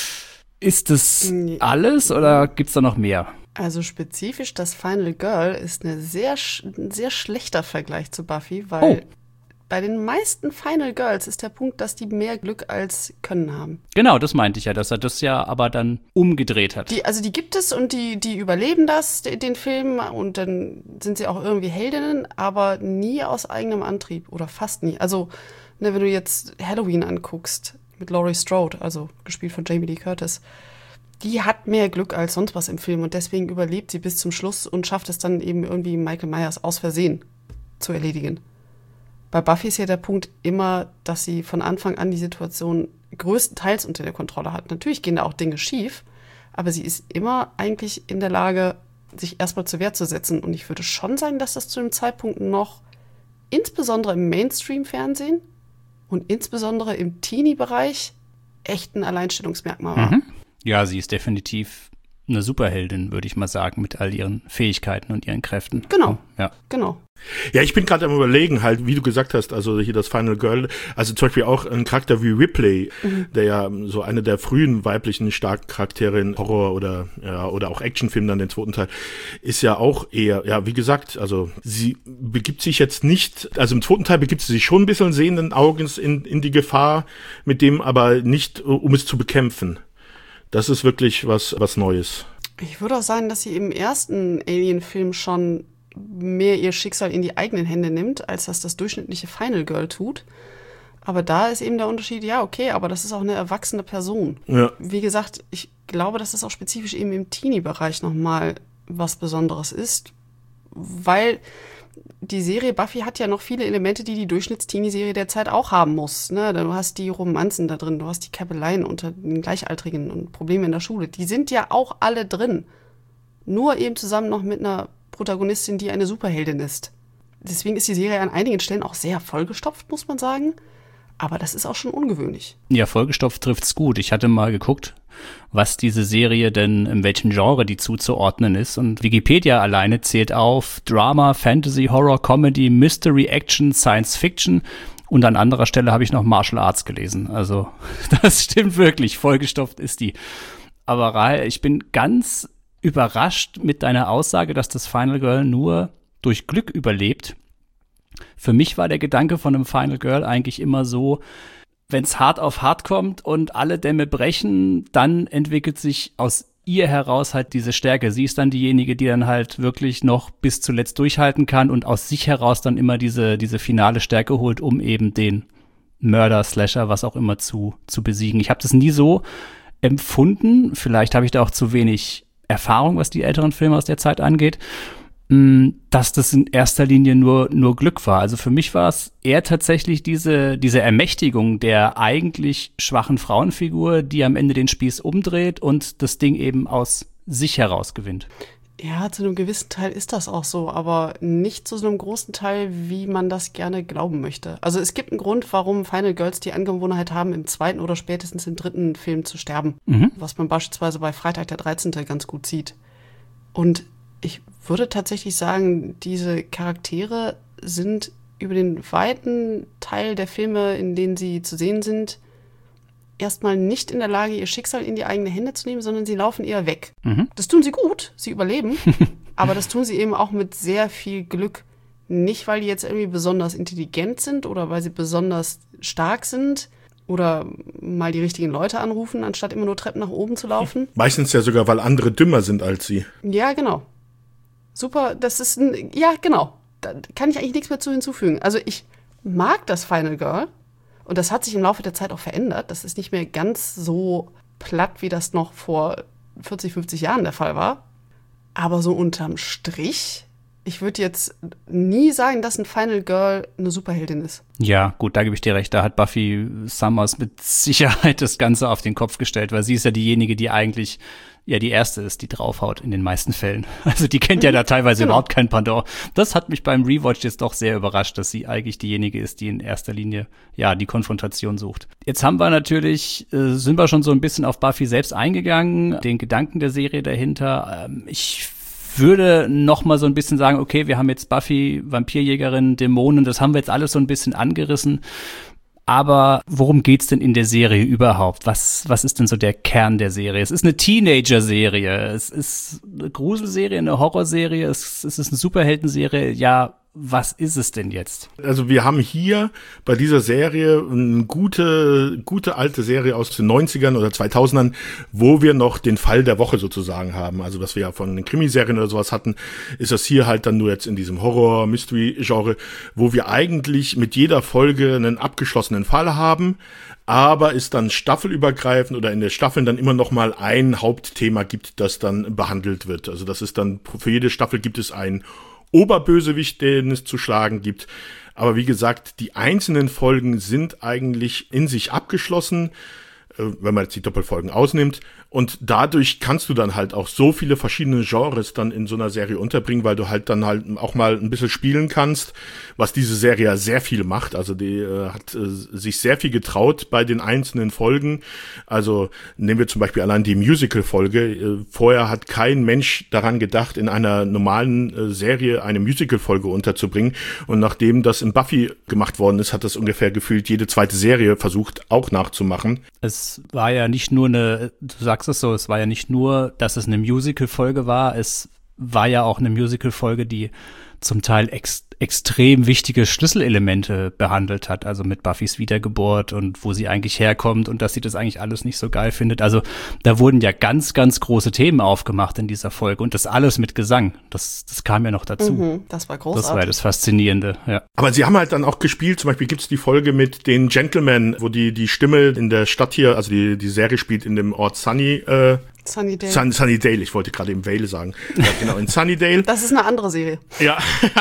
Ist das alles oder gibt's da noch mehr? Also spezifisch das Final Girl ist eine sehr, ein sehr schlechter Vergleich zu Buffy, weil oh. bei den meisten Final Girls ist der Punkt, dass die mehr Glück als Können haben. Genau, das meinte ich ja, dass er das ja aber dann umgedreht hat. Die, also die gibt es und die, die überleben das, den Film, und dann sind sie auch irgendwie Heldinnen, aber nie aus eigenem Antrieb oder fast nie. Also, ne, wenn du jetzt Halloween anguckst mit Laurie Strode, also gespielt von Jamie Lee Curtis, die hat mehr Glück als sonst was im Film und deswegen überlebt sie bis zum Schluss und schafft es dann eben irgendwie Michael Myers aus Versehen zu erledigen. Bei Buffy ist ja der Punkt immer, dass sie von Anfang an die Situation größtenteils unter der Kontrolle hat. Natürlich gehen da auch Dinge schief, aber sie ist immer eigentlich in der Lage, sich erstmal zur Wehr zu setzen. Und ich würde schon sagen, dass das zu dem Zeitpunkt noch, insbesondere im Mainstream-Fernsehen und insbesondere im Teenie-Bereich, echt ein Alleinstellungsmerkmal war. Mhm. Ja, sie ist definitiv eine Superheldin, würde ich mal sagen, mit all ihren Fähigkeiten und ihren Kräften. Genau, ja. genau. Ja, ich bin gerade am Überlegen, halt, wie du gesagt hast, also hier das Final Girl, also zum Beispiel auch ein Charakter wie Ripley, mhm. der ja so eine der frühen weiblichen starken Charaktere in Horror- oder ja, oder auch Actionfilmen, dann den zweiten Teil, ist ja auch eher, ja, wie gesagt, also sie begibt sich jetzt nicht, also im zweiten Teil begibt sie sich schon ein bisschen sehenden Augens in, in die Gefahr, mit dem aber nicht, um es zu bekämpfen. Das ist wirklich was, was Neues. Ich würde auch sagen, dass sie im ersten Alien-Film schon mehr ihr Schicksal in die eigenen Hände nimmt, als das das durchschnittliche Final Girl tut. Aber da ist eben der Unterschied, ja, okay, aber das ist auch eine erwachsene Person. Ja. Wie gesagt, ich glaube, dass das auch spezifisch eben im Teenie-Bereich nochmal was Besonderes ist, weil die Serie Buffy hat ja noch viele Elemente, die die Durchschnitts-Teenie-Serie der Zeit auch haben muss. Ne? Du hast die Romanzen da drin, du hast die Käppeleien unter den Gleichaltrigen und Probleme in der Schule. Die sind ja auch alle drin. Nur eben zusammen noch mit einer Protagonistin, die eine Superheldin ist. Deswegen ist die Serie an einigen Stellen auch sehr vollgestopft, muss man sagen. Aber das ist auch schon ungewöhnlich. Ja, vollgestopft trifft's gut. Ich hatte mal geguckt, was diese Serie denn, in welchem Genre die zuzuordnen ist. Und Wikipedia alleine zählt auf Drama, Fantasy, Horror, Comedy, Mystery, Action, Science Fiction. Und an anderer Stelle habe ich noch Martial Arts gelesen. Also das stimmt wirklich, vollgestopft ist die. Aber Rahel, ich bin ganz überrascht mit deiner Aussage, dass das Final Girl nur durch Glück überlebt. Für mich war der Gedanke von einem Final Girl eigentlich immer so, wenn es hart auf hart kommt und alle Dämme brechen, dann entwickelt sich aus ihr heraus halt diese Stärke. Sie ist dann diejenige, die dann halt wirklich noch bis zuletzt durchhalten kann und aus sich heraus dann immer diese, diese finale Stärke holt, um eben den Mörder, Slasher, was auch immer zu, zu besiegen. Ich habe das nie so empfunden. Vielleicht habe ich da auch zu wenig Erfahrung, was die älteren Filme aus der Zeit angeht, dass das in erster Linie nur, nur Glück war. Also für mich war es eher tatsächlich diese, diese Ermächtigung der eigentlich schwachen Frauenfigur, die am Ende den Spieß umdreht und das Ding eben aus sich heraus gewinnt. Ja, zu einem gewissen Teil ist das auch so, aber nicht zu so einem großen Teil, wie man das gerne glauben möchte. Also es gibt einen Grund, warum Final Girls die Angewohnheit haben, im zweiten oder spätestens im dritten Film zu sterben. Mhm. Was man beispielsweise bei Freitag der dreizehnte ganz gut sieht. Und ich würde tatsächlich sagen, diese Charaktere sind über den weiten Teil der Filme, in denen sie zu sehen sind, erstmal nicht in der Lage, ihr Schicksal in die eigenen Hände zu nehmen, sondern sie laufen eher weg. Mhm. Das tun sie gut, sie überleben, aber das tun sie eben auch mit sehr viel Glück. Nicht, weil die jetzt irgendwie besonders intelligent sind oder weil sie besonders stark sind oder mal die richtigen Leute anrufen, anstatt immer nur Treppen nach oben zu laufen. Meistens ja sogar, weil andere dümmer sind als sie. Ja, genau. Super, das ist ein, ja, genau. Da kann ich eigentlich nichts mehr zu hinzufügen. Also ich mag das Final Girl und das hat sich im Laufe der Zeit auch verändert. Das ist nicht mehr ganz so platt, wie das noch vor vierzig, fünfzig Jahren der Fall war. Aber so unterm Strich, ich würde jetzt nie sagen, dass ein Final Girl eine Superheldin ist. Ja, gut, da gebe ich dir recht. Da hat Buffy Summers mit Sicherheit das Ganze auf den Kopf gestellt, weil sie ist ja diejenige, die eigentlich ja die erste ist, die draufhaut in den meisten Fällen. Also die kennt ja da teilweise genau. überhaupt kein Pendant. Das hat mich beim Rewatch jetzt doch sehr überrascht, dass sie eigentlich diejenige ist, die in erster Linie ja die Konfrontation sucht. Jetzt haben wir natürlich, äh, sind wir schon so ein bisschen auf Buffy selbst eingegangen, den Gedanken der Serie dahinter. Ähm, ich würde noch mal so ein bisschen sagen, okay, wir haben jetzt Buffy, Vampirjägerin, Dämonen, das haben wir jetzt alles so ein bisschen angerissen. Aber worum geht's denn in der Serie überhaupt? Was, was ist denn so der Kern der Serie? Es ist eine Teenager-Serie, es ist eine Gruselserie, eine Horrorserie, es, es ist eine Superheldenserie. Ja, was ist es denn jetzt? Also wir haben hier bei dieser Serie eine gute, gute alte Serie aus den neunzigern oder zweitausendern, wo wir noch den Fall der Woche sozusagen haben. Also was wir ja von den Krimiserien oder sowas hatten, ist das hier halt dann nur jetzt in diesem Horror-Mystery-Genre, wo wir eigentlich mit jeder Folge einen abgeschlossenen Fall haben, aber es dann staffelübergreifend oder in der Staffeln dann immer noch mal ein Hauptthema gibt, das dann behandelt wird. Also das ist dann, für jede Staffel gibt es ein Oberbösewicht, den es zu schlagen gibt. Aber wie gesagt, die einzelnen Folgen sind eigentlich in sich abgeschlossen, wenn man jetzt die Doppelfolgen ausnimmt. Und dadurch kannst du dann halt auch so viele verschiedene Genres dann in so einer Serie unterbringen, weil du halt dann halt auch mal ein bisschen spielen kannst, was diese Serie ja sehr viel macht. Also die äh, hat äh, sich sehr viel getraut bei den einzelnen Folgen. Also nehmen wir zum Beispiel allein die Musical-Folge. Äh, vorher hat kein Mensch daran gedacht, in einer normalen äh, Serie eine Musical-Folge unterzubringen. Und nachdem das in Buffy gemacht worden ist, hat das ungefähr gefühlt jede zweite Serie versucht, auch nachzumachen. Es war ja nicht nur eine, du sagst es so, es war ja nicht nur, dass es eine Musical-Folge war, es war ja auch eine Musical-Folge, die zum Teil ex- extrem wichtige Schlüsselelemente behandelt hat, also mit Buffys Wiedergeburt und wo sie eigentlich herkommt und dass sie das eigentlich alles nicht so geil findet. Also da wurden ja ganz, ganz große Themen aufgemacht in dieser Folge und das alles mit Gesang. Das, das kam ja noch dazu. Mhm, das war großartig. Das war ja das Faszinierende, ja. Aber sie haben halt dann auch gespielt, zum Beispiel gibt's die Folge mit den Gentlemen, wo die die Stimme in der Stadt hier, also die die Serie spielt in dem Ort Sunny, äh, Sunnydale. Sun, Sunnydale, ich wollte gerade im Vale sagen. Ja, genau, in Sunnydale. Das ist eine andere Serie. Ja.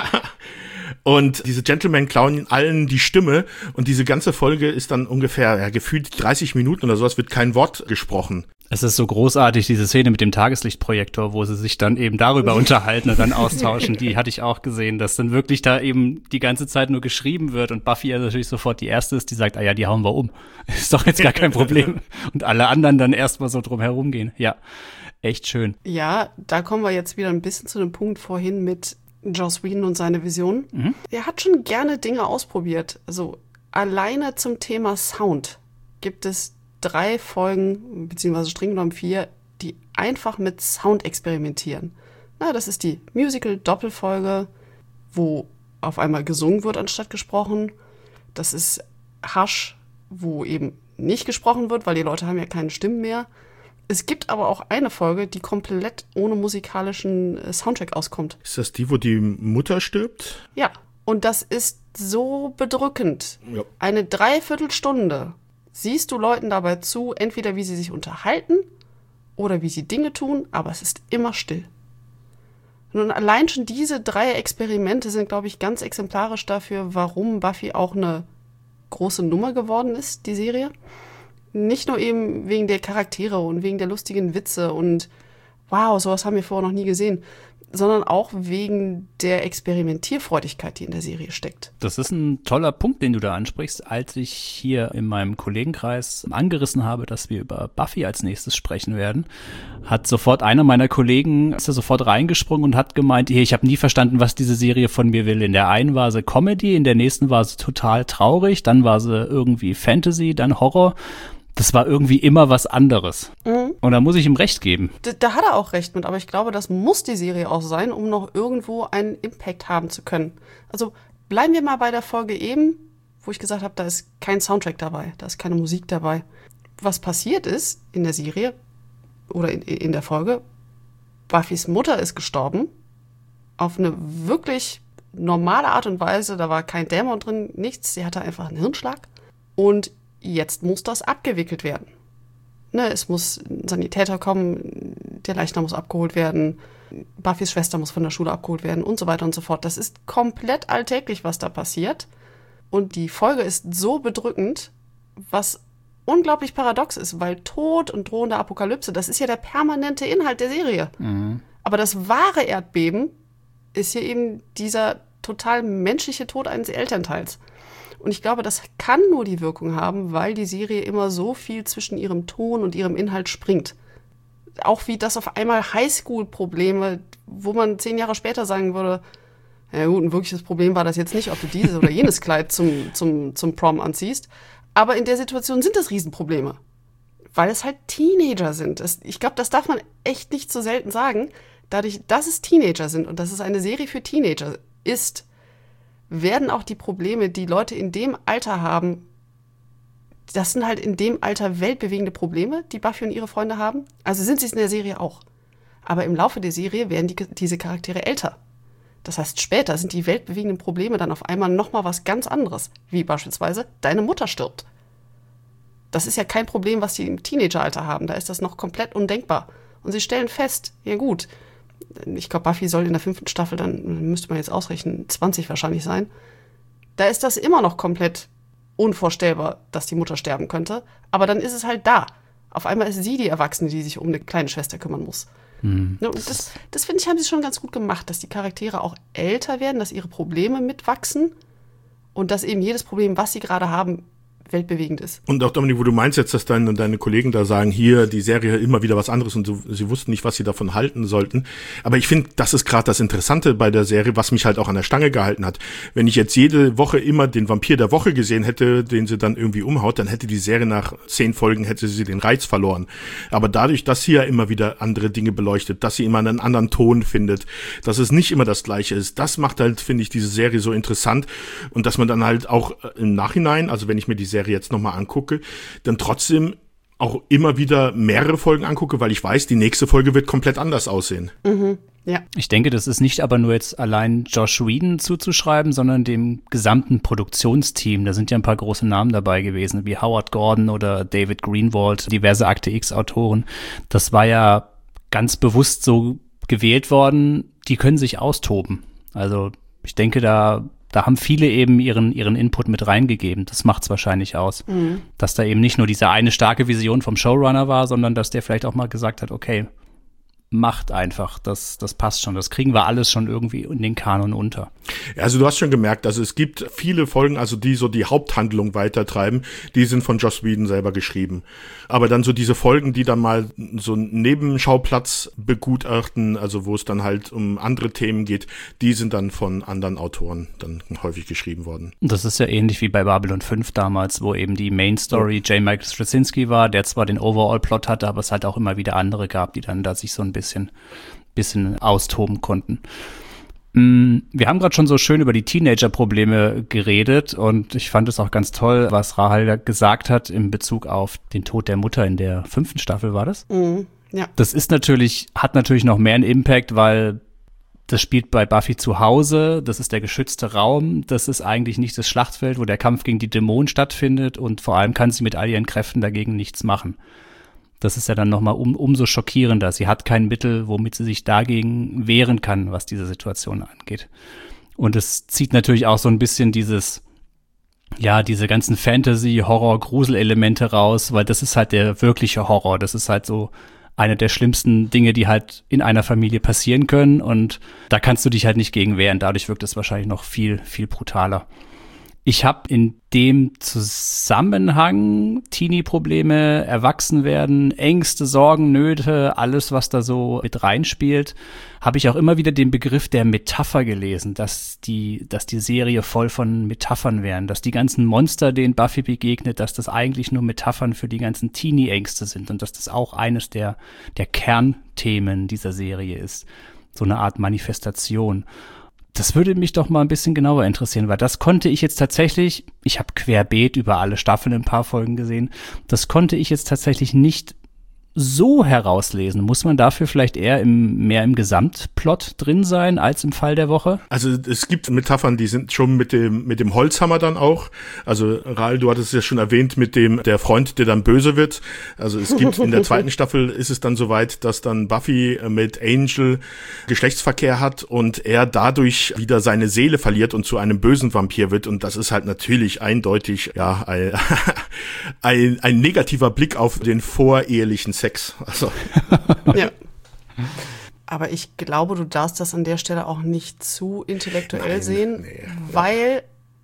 Und diese Gentlemen klauen allen die Stimme und diese ganze Folge ist dann ungefähr ja, gefühlt dreißig Minuten oder sowas, wird kein Wort gesprochen. Es ist so großartig, diese Szene mit dem Tageslichtprojektor, wo sie sich dann eben darüber unterhalten und dann austauschen. Die hatte ich auch gesehen, dass dann wirklich da eben die ganze Zeit nur geschrieben wird und Buffy ja natürlich sofort die Erste ist, die sagt, ah ja, die hauen wir um. Ist doch jetzt gar kein Problem. Und alle anderen dann erstmal so drum herum gehen. Ja, echt schön. Ja, da kommen wir jetzt wieder ein bisschen zu dem Punkt vorhin mit Joss Whedon und seine Vision. Mhm. Er hat schon gerne Dinge ausprobiert. Also alleine zum Thema Sound gibt es drei Folgen, beziehungsweise streng genommen vier, die einfach mit Sound experimentieren. Na, das ist die Musical-Doppelfolge, wo auf einmal gesungen wird anstatt gesprochen. Das ist Hush, wo eben nicht gesprochen wird, weil die Leute haben ja keine Stimmen mehr. Es gibt aber auch eine Folge, die komplett ohne musikalischen Soundtrack auskommt. Ist das die, wo die Mutter stirbt? Ja, und das ist so bedrückend. Ja. Eine Dreiviertelstunde siehst du Leuten dabei zu, entweder wie sie sich unterhalten oder wie sie Dinge tun, aber es ist immer still. Und allein schon diese drei Experimente sind, glaube ich, ganz exemplarisch dafür, warum Buffy auch eine große Nummer geworden ist, die Serie. Nicht nur eben wegen der Charaktere und wegen der lustigen Witze und wow, sowas haben wir vorher noch nie gesehen, sondern auch wegen der Experimentierfreudigkeit, die in der Serie steckt. Das ist ein toller Punkt, den du da ansprichst. Als ich hier in meinem Kollegenkreis angerissen habe, dass wir über Buffy als nächstes sprechen werden, hat sofort einer meiner Kollegen ist da sofort reingesprungen und hat gemeint, hey, ich habe nie verstanden, was diese Serie von mir will. In der einen war sie Comedy, in der nächsten war sie total traurig, dann war sie irgendwie Fantasy, dann Horror. Das war irgendwie immer was anderes. Mhm. Und da muss ich ihm recht geben. Da, da hat er auch recht mit, aber ich glaube, das muss die Serie auch sein, um noch irgendwo einen Impact haben zu können. Also bleiben wir mal bei der Folge eben, wo ich gesagt habe, da ist kein Soundtrack dabei, da ist keine Musik dabei. Was passiert ist in der Serie oder in, in der Folge, Buffys Mutter ist gestorben, auf eine wirklich normale Art und Weise, da war kein Dämon drin, nichts, sie hatte einfach einen Hirnschlag und jetzt muss das abgewickelt werden. Ne, es muss ein Sanitäter kommen, der Leichnam muss abgeholt werden, Buffys Schwester muss von der Schule abgeholt werden und so weiter und so fort. Das ist komplett alltäglich, was da passiert. Und die Folge ist so bedrückend, was unglaublich paradox ist, weil Tod und drohende Apokalypse, das ist ja der permanente Inhalt der Serie. Mhm. Aber das wahre Erdbeben ist hier eben dieser total menschliche Tod eines Elternteils. Und ich glaube, das kann nur die Wirkung haben, weil die Serie immer so viel zwischen ihrem Ton und ihrem Inhalt springt. Auch wie das auf einmal Highschool-Probleme, wo man zehn Jahre später sagen würde, ja gut, ein wirkliches Problem war das jetzt nicht, ob du dieses oder jenes Kleid zum, zum, zum Prom anziehst. Aber in der Situation sind das Riesenprobleme. Weil es halt Teenager sind. Es, ich glaube, das darf man echt nicht so selten sagen. Dadurch, dass es Teenager sind und dass es eine Serie für Teenager ist, werden auch die Probleme, die Leute in dem Alter haben, das sind halt in dem Alter weltbewegende Probleme, die Buffy und ihre Freunde haben. Also sind sie es in der Serie auch. Aber im Laufe der Serie werden die, diese Charaktere älter. Das heißt, später sind die weltbewegenden Probleme dann auf einmal nochmal was ganz anderes, wie beispielsweise deine Mutter stirbt. Das ist ja kein Problem, was die im Teenageralter haben. Da ist das noch komplett undenkbar. Und sie stellen fest, ja gut, ich glaube, Buffy soll in der fünften Staffel, dann müsste man jetzt ausrechnen, zwanzig wahrscheinlich sein. Da ist das immer noch komplett unvorstellbar, dass die Mutter sterben könnte. Aber dann ist es halt da. Auf einmal ist sie die Erwachsene, die sich um eine kleine Schwester kümmern muss. Mhm. Und das, das finde ich, haben sie schon ganz gut gemacht, dass die Charaktere auch älter werden, dass ihre Probleme mitwachsen und dass eben jedes Problem, was sie gerade haben, weltbewegend ist. Und auch, Dominik, wo du meinst jetzt, dass deine, deine Kollegen da sagen, hier, die Serie immer wieder was anderes und so, sie wussten nicht, was sie davon halten sollten. Aber ich finde, das ist gerade das Interessante bei der Serie, was mich halt auch an der Stange gehalten hat. Wenn ich jetzt jede Woche immer den Vampir der Woche gesehen hätte, den sie dann irgendwie umhaut, dann hätte die Serie nach zehn Folgen, hätte sie den Reiz verloren. Aber dadurch, dass sie ja immer wieder andere Dinge beleuchtet, dass sie immer einen anderen Ton findet, dass es nicht immer das Gleiche ist, das macht halt, finde ich, diese Serie so interessant. Und dass man dann halt auch im Nachhinein, also wenn ich mir die Serie jetzt nochmal angucke, dann trotzdem auch immer wieder mehrere Folgen angucke, weil ich weiß, die nächste Folge wird komplett anders aussehen. Mhm, ja. Ich denke, das ist nicht aber nur jetzt allein Joss Whedon zuzuschreiben, sondern dem gesamten Produktionsteam. Da sind ja ein paar große Namen dabei gewesen, wie Howard Gordon oder David Greenwald, diverse Akte X-Autoren. Das war ja ganz bewusst so gewählt worden, die können sich austoben. Also ich denke, da Da haben viele eben ihren, ihren Input mit reingegeben. Das macht's wahrscheinlich aus. Mhm. Dass da eben nicht nur diese eine starke Vision vom Showrunner war, sondern dass der vielleicht auch mal gesagt hat, okay, macht einfach, das, das passt schon. Das kriegen wir alles schon irgendwie in den Kanon unter. Ja, also du hast schon gemerkt, also es gibt viele Folgen, also die so die Haupthandlung weitertreiben, die sind von Joss Whedon selber geschrieben. Aber dann so diese Folgen, die dann mal so einen Nebenschauplatz begutachten, also wo es dann halt um andere Themen geht, die sind dann von anderen Autoren dann häufig geschrieben worden. Das ist ja ähnlich wie bei Babylon fünf damals, wo eben die Main Story J. Michael Straczynski war, der zwar den Overall-Plot hatte, aber es halt auch immer wieder andere gab, die dann da sich so ein bisschen bisschen, bisschen austoben konnten. Wir haben gerade schon so schön über die Teenager-Probleme geredet und ich fand es auch ganz toll, was Rahel gesagt hat in Bezug auf den Tod der Mutter in der fünften Staffel, war das? Mhm, ja. Das ist natürlich, hat natürlich noch mehr einen Impact, weil das spielt bei Buffy zu Hause, das ist der geschützte Raum, das ist eigentlich nicht das Schlachtfeld, wo der Kampf gegen die Dämonen stattfindet und vor allem kann sie mit all ihren Kräften dagegen nichts machen. Das ist ja dann nochmal um, umso schockierender. Sie hat kein Mittel, womit sie sich dagegen wehren kann, was diese Situation angeht. Und es zieht natürlich auch so ein bisschen dieses, ja, diese ganzen Fantasy-, Horror-, Grusel-Elemente raus, weil das ist halt der wirkliche Horror. Das ist halt so eine der schlimmsten Dinge, die halt in einer Familie passieren können. Und da kannst du dich halt nicht gegen wehren. Dadurch wirkt es wahrscheinlich noch viel, viel brutaler. Ich habe in dem Zusammenhang Teenie-Probleme, Erwachsenwerden, Ängste, Sorgen, Nöte, alles, was da so mit reinspielt, habe ich auch immer wieder den Begriff der Metapher gelesen, dass die, dass die Serie voll von Metaphern wären, dass die ganzen Monster, denen Buffy begegnet, dass das eigentlich nur Metaphern für die ganzen Teenie-Ängste sind und dass das auch eines der, der Kernthemen dieser Serie ist. So eine Art Manifestation. Das würde mich doch mal ein bisschen genauer interessieren, weil das konnte ich jetzt tatsächlich, ich habe querbeet über alle Staffeln ein paar Folgen gesehen, das konnte ich jetzt tatsächlich nicht so herauslesen. Muss man dafür vielleicht eher im, mehr im Gesamtplot drin sein als im Fall der Woche? Also es gibt Metaphern, die sind schon mit dem mit dem Holzhammer dann auch. Also Rahel, du hattest es ja schon erwähnt mit dem der Freund, der dann böse wird. Also es gibt in der zweiten Staffel ist es dann soweit, dass dann Buffy mit Angel Geschlechtsverkehr hat und er dadurch wieder seine Seele verliert und zu einem bösen Vampir wird. Und das ist halt natürlich eindeutig ja ein, ein, ein negativer Blick auf den vorehelichen Sex. Also. Ja. Aber ich glaube, du darfst das an der Stelle auch nicht zu intellektuell Nein, sehen, nee, weil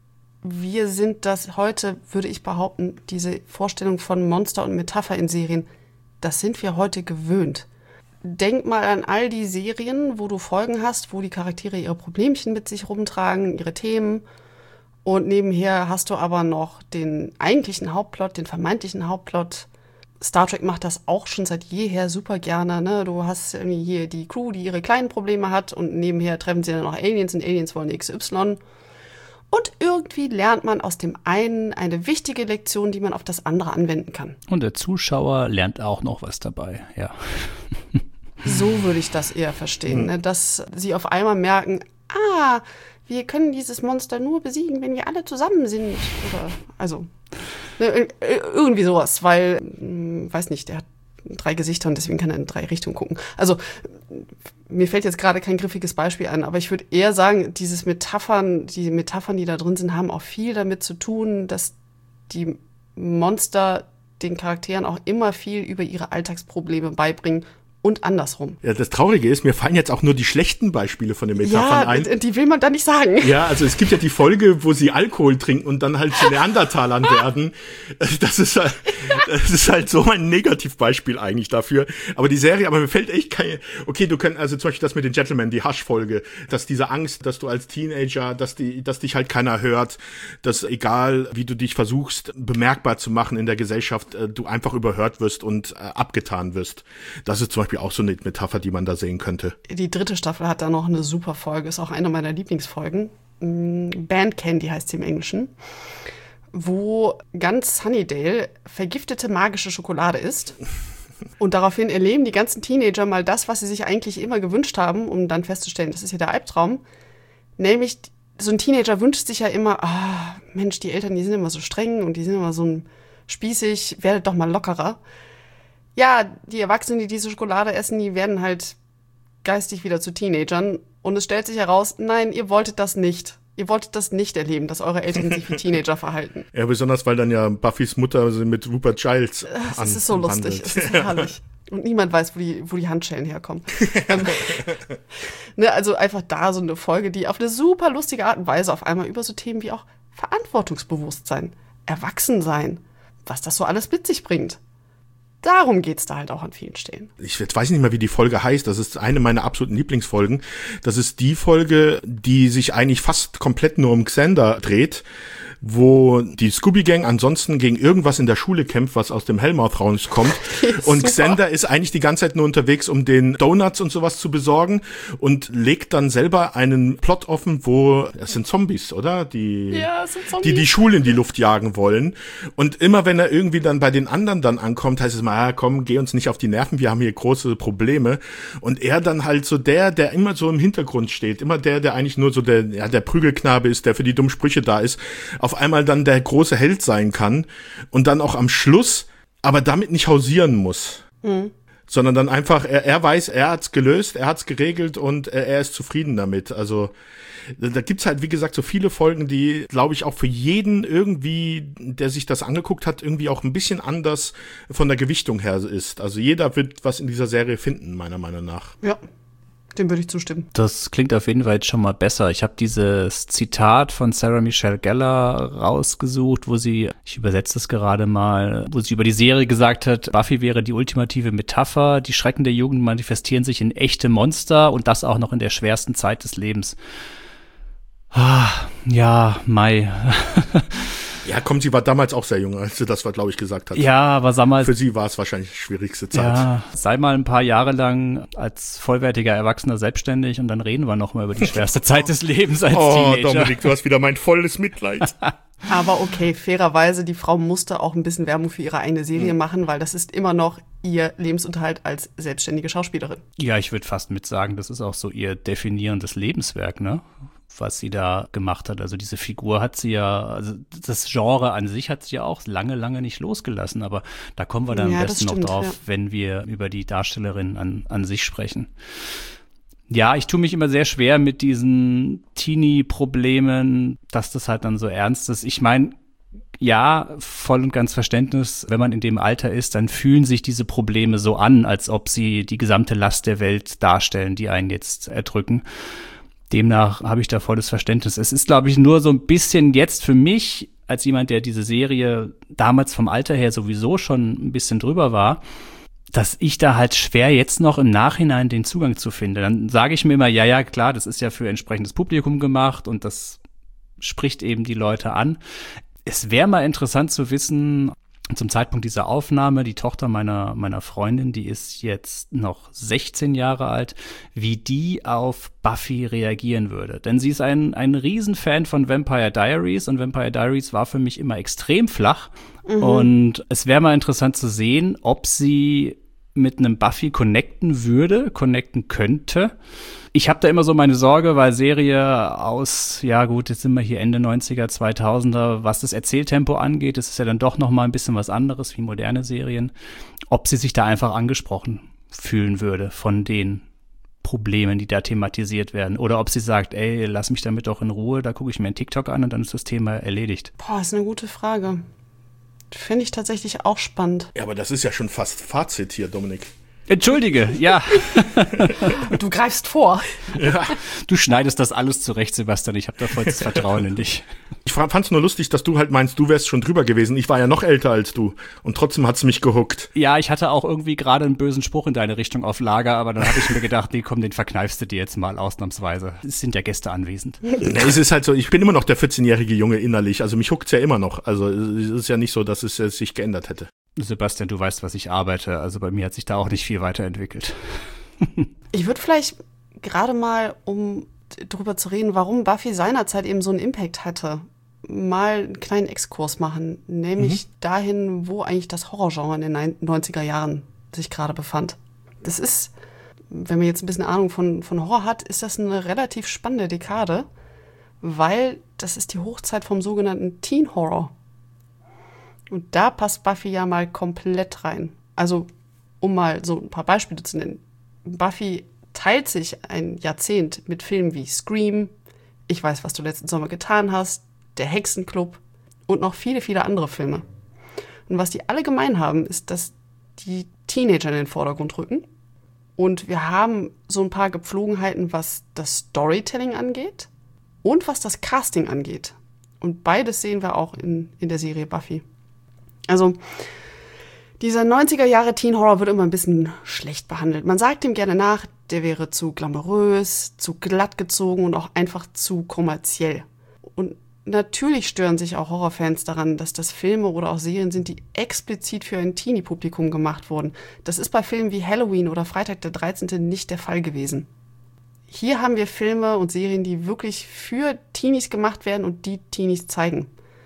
wir sind das heute, würde ich behaupten, diese Vorstellung von Monster und Metapher in Serien, das sind wir heute gewöhnt. Denk mal an all die Serien, wo du Folgen hast, wo die Charaktere ihre Problemchen mit sich rumtragen, ihre Themen. Und nebenher hast du aber noch den eigentlichen Hauptplot, den vermeintlichen Hauptplot. Star Trek macht das auch schon seit jeher super gerne, ne? Du hast irgendwie hier die Crew, die ihre kleinen Probleme hat und nebenher treffen sie dann noch Aliens und Aliens wollen X Y. Und irgendwie lernt man aus dem einen eine wichtige Lektion, die man auf das andere anwenden kann. Und der Zuschauer lernt auch noch was dabei, ja. So würde ich das eher verstehen, ne? Dass sie auf einmal merken, ah, wir können dieses Monster nur besiegen, wenn wir alle zusammen sind. Oder, also, ne, irgendwie sowas, weil, weiß nicht, der hat drei Gesichter und deswegen kann er in drei Richtungen gucken. Also, mir fällt jetzt gerade kein griffiges Beispiel an, aber ich würde eher sagen, dieses Metaphern, die Metaphern, die da drin sind, haben auch viel damit zu tun, dass die Monster den Charakteren auch immer viel über ihre Alltagsprobleme beibringen. Und andersrum. Ja, das Traurige ist, mir fallen jetzt auch nur die schlechten Beispiele von den Metaphern ja, ein. Ja, die will man da nicht sagen. Ja, also es gibt ja die Folge, wo sie Alkohol trinken und dann halt zu Neandertalern werden. Das ist halt, das ist halt so ein Negativbeispiel eigentlich dafür. Aber die Serie, aber mir fällt echt keine, okay, du könnt, also zum Beispiel das mit den Gentlemen, die Hush-Folge, dass diese Angst, dass du als Teenager, dass die, dass dich halt keiner hört, dass egal, wie du dich versuchst, bemerkbar zu machen in der Gesellschaft, du einfach überhört wirst und äh, abgetan wirst. Das ist zum Beispiel auch so eine Metapher, die man da sehen könnte. Die dritte Staffel hat da noch eine super Folge, ist auch eine meiner Lieblingsfolgen. Band Candy heißt sie im Englischen, wo ganz Sunnydale vergiftete magische Schokolade isst. Und daraufhin erleben die ganzen Teenager mal das, was sie sich eigentlich immer gewünscht haben, um dann festzustellen, das ist ja der Albtraum. Nämlich, so ein Teenager wünscht sich ja immer, ah, Mensch, die Eltern, die sind immer so streng und die sind immer so spießig, werdet doch mal lockerer. Ja, die Erwachsenen, die diese Schokolade essen, die werden halt geistig wieder zu Teenagern. Und es stellt sich heraus, nein, ihr wolltet das nicht. Ihr wolltet das nicht erleben, dass eure Eltern sich wie Teenager verhalten. Ja, besonders, weil dann ja Buffys Mutter mit Rupert Giles Das an, ist so lustig, es ist herrlich. Und niemand weiß, wo die, wo die Handschellen herkommen. ne, also einfach da so eine Folge, die auf eine super lustige Art und Weise auf einmal über so Themen wie auch Verantwortungsbewusstsein, Erwachsensein, was das so alles mit sich bringt. Darum geht's da halt auch an vielen Stellen. Ich weiß nicht mal, wie die Folge heißt. Das ist eine meiner absoluten Lieblingsfolgen. Das ist die Folge, die sich eigentlich fast komplett nur um Xander dreht, wo die Scooby-Gang ansonsten gegen irgendwas in der Schule kämpft, was aus dem Hellmouth rauskommt. Und Xander ist eigentlich die ganze Zeit nur unterwegs, um den Donuts und sowas zu besorgen und legt dann selber einen Plot offen, wo, es sind Zombies, oder? Die, ja, es sind Zombies. Die die Schule in die Luft jagen wollen. Und immer wenn er irgendwie dann bei den anderen dann ankommt, heißt es mal, ah, komm, geh uns nicht auf die Nerven, wir haben hier große Probleme. Und er dann halt so der, der immer so im Hintergrund steht, immer der, der eigentlich nur so der, ja, der Prügelknabe ist, der für die dummen Sprüche da ist, auf einmal dann der große Held sein kann und dann auch am Schluss aber damit nicht hausieren muss. Mhm. Sondern dann einfach, er, er weiß, er hat's gelöst, er hat's geregelt und er, er ist zufrieden damit. Also da gibt's halt, wie gesagt, so viele Folgen, die, glaube ich, auch für jeden irgendwie, der sich das angeguckt hat, irgendwie auch ein bisschen anders von der Gewichtung her ist. Also jeder wird was in dieser Serie finden, meiner Meinung nach. Ja. Dem würde ich zustimmen. Das klingt auf jeden Fall jetzt schon mal besser. Ich habe dieses Zitat von Sarah Michelle Gellar rausgesucht, wo sie, ich übersetze es gerade mal, wo sie über die Serie gesagt hat, Buffy wäre die ultimative Metapher, die Schrecken der Jugend manifestieren sich in echte Monster und das auch noch in der schwersten Zeit des Lebens. Ah, ja, Mai. Ja, komm, sie war damals auch sehr jung, als sie das, glaube ich, gesagt hat. Ja, aber sag mal. Für sie war es wahrscheinlich die schwierigste Zeit. Ja, sei mal ein paar Jahre lang als vollwertiger Erwachsener selbstständig und dann reden wir noch mal über die schwerste Zeit des Lebens als oh, Teenager. Oh, Dominik, du hast wieder mein volles Mitleid. Aber okay, fairerweise, die Frau musste auch ein bisschen Werbung für ihre eigene Serie mhm. machen, weil das ist immer noch ihr Lebensunterhalt als selbstständige Schauspielerin. Ja, ich würde fast mit sagen, das ist auch so ihr definierendes Lebenswerk, ne? Was sie da gemacht hat. Also diese Figur hat sie ja, also das Genre an sich hat sie ja auch lange, lange nicht losgelassen. Aber da kommen wir dann ja, am besten stimmt, noch drauf, ja. wenn wir über die Darstellerin an, an sich sprechen. Ja, ich tue mich immer sehr schwer mit diesen Teenie-Problemen, dass das halt dann so ernst ist. Ich meine, ja, voll und ganz Verständnis, wenn man in dem Alter ist, dann fühlen sich diese Probleme so an, als ob sie die gesamte Last der Welt darstellen, die einen jetzt erdrücken. Demnach habe ich da volles Verständnis. Es ist, glaube ich, nur so ein bisschen jetzt für mich, als jemand, der diese Serie damals vom Alter her sowieso schon ein bisschen drüber war, dass ich da halt schwer jetzt noch im Nachhinein den Zugang zu finde. Dann sage ich mir immer, ja, ja, klar, das ist ja für entsprechendes Publikum gemacht und das spricht eben die Leute an. Es wäre mal interessant zu wissen, zum Zeitpunkt dieser Aufnahme, die Tochter meiner meiner Freundin, die ist jetzt noch sechzehn Jahre alt, wie die auf Buffy reagieren würde. Denn sie ist ein ein Riesenfan von Vampire Diaries und Vampire Diaries war für mich immer extrem flach. Mhm. Und es wäre mal interessant zu sehen, ob sie mit einem Buffy connecten würde, connecten könnte. Ich habe da immer so meine Sorge, weil Serie aus, ja gut, jetzt sind wir hier Ende neunziger, zweitausender, was das Erzähltempo angeht, das ist ja dann doch noch mal ein bisschen was anderes wie moderne Serien, ob sie sich da einfach angesprochen fühlen würde von den Problemen, die da thematisiert werden. Oder ob sie sagt, ey, lass mich damit doch in Ruhe, da gucke ich mir einen TikTok an und dann ist das Thema erledigt. Boah, ist eine gute Frage. Finde ich tatsächlich auch spannend. Ja, aber das ist ja schon fast Fazit hier, Dominik. Entschuldige, ja. Du greifst vor. Ja. Du schneidest das alles zurecht, Sebastian. Ich habe da vollstes Vertrauen in dich. Ich fand's nur lustig, dass du halt meinst, du wärst schon drüber gewesen. Ich war ja noch älter als du. Und trotzdem hat's mich gehuckt. Ja, ich hatte auch irgendwie gerade einen bösen Spruch in deine Richtung auf Lager, aber dann habe ich mir gedacht, nee, komm, den verkneifst du dir jetzt mal ausnahmsweise. Es sind ja Gäste anwesend. Nee, es ist halt so, ich bin immer noch der vierzehnjährige Junge innerlich. Also mich huckt's ja immer noch. Also es ist ja nicht so, dass es sich geändert hätte. Sebastian, du weißt, was ich arbeite. Also bei mir hat sich da auch nicht viel weiterentwickelt. Ich würde vielleicht gerade mal, um drüber zu reden, warum Buffy seinerzeit eben so einen Impact hatte, mal einen kleinen Exkurs machen. Nämlich mhm. dahin, wo eigentlich das Horrorgenre in den neunziger Jahren sich gerade befand. Das ist, wenn man jetzt ein bisschen Ahnung von, von Horror hat, ist das eine relativ spannende Dekade, weil das ist die Hochzeit vom sogenannten Teen Horror. Und da passt Buffy ja mal komplett rein. Also, um mal so ein paar Beispiele zu nennen. Buffy teilt sich ein Jahrzehnt mit Filmen wie Scream, Ich weiß, was du letzten Sommer getan hast, Der Hexenclub und noch viele, viele andere Filme. Und was die alle gemein haben, ist, dass die Teenager in den Vordergrund rücken. Und wir haben so ein paar Gepflogenheiten, was das Storytelling angeht und was das Casting angeht. Und beides sehen wir auch in, in der Serie Buffy. Also, dieser neunziger Jahre Teen Horror wird immer ein bisschen schlecht behandelt. Man sagt ihm gerne nach, der wäre zu glamourös, zu glatt gezogen und auch einfach zu kommerziell. Und natürlich stören sich auch Horrorfans daran, dass das Filme oder auch Serien sind, die explizit für ein Teenie-Publikum gemacht wurden. Das ist bei Filmen wie Halloween oder Freitag der dreizehnte nicht der Fall gewesen. Hier haben wir Filme und Serien, die wirklich für Teenies gemacht werden und die Teenies zeigen.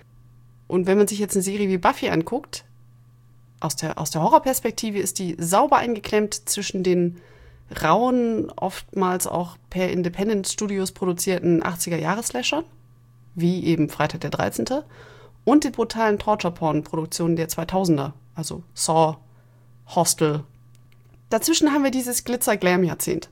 Und wenn man sich jetzt eine Serie wie Buffy anguckt, aus der, aus der Horrorperspektive ist die sauber eingeklemmt zwischen den rauen, oftmals auch per Independent Studios produzierten achtziger-Jahre-Slashern, wie eben Freitag der dreizehnte, und den brutalen Torture-Porn-Produktionen der zweitausender, also Saw, Hostel. Dazwischen haben wir dieses Glitzer-Glam-Jahrzehnt.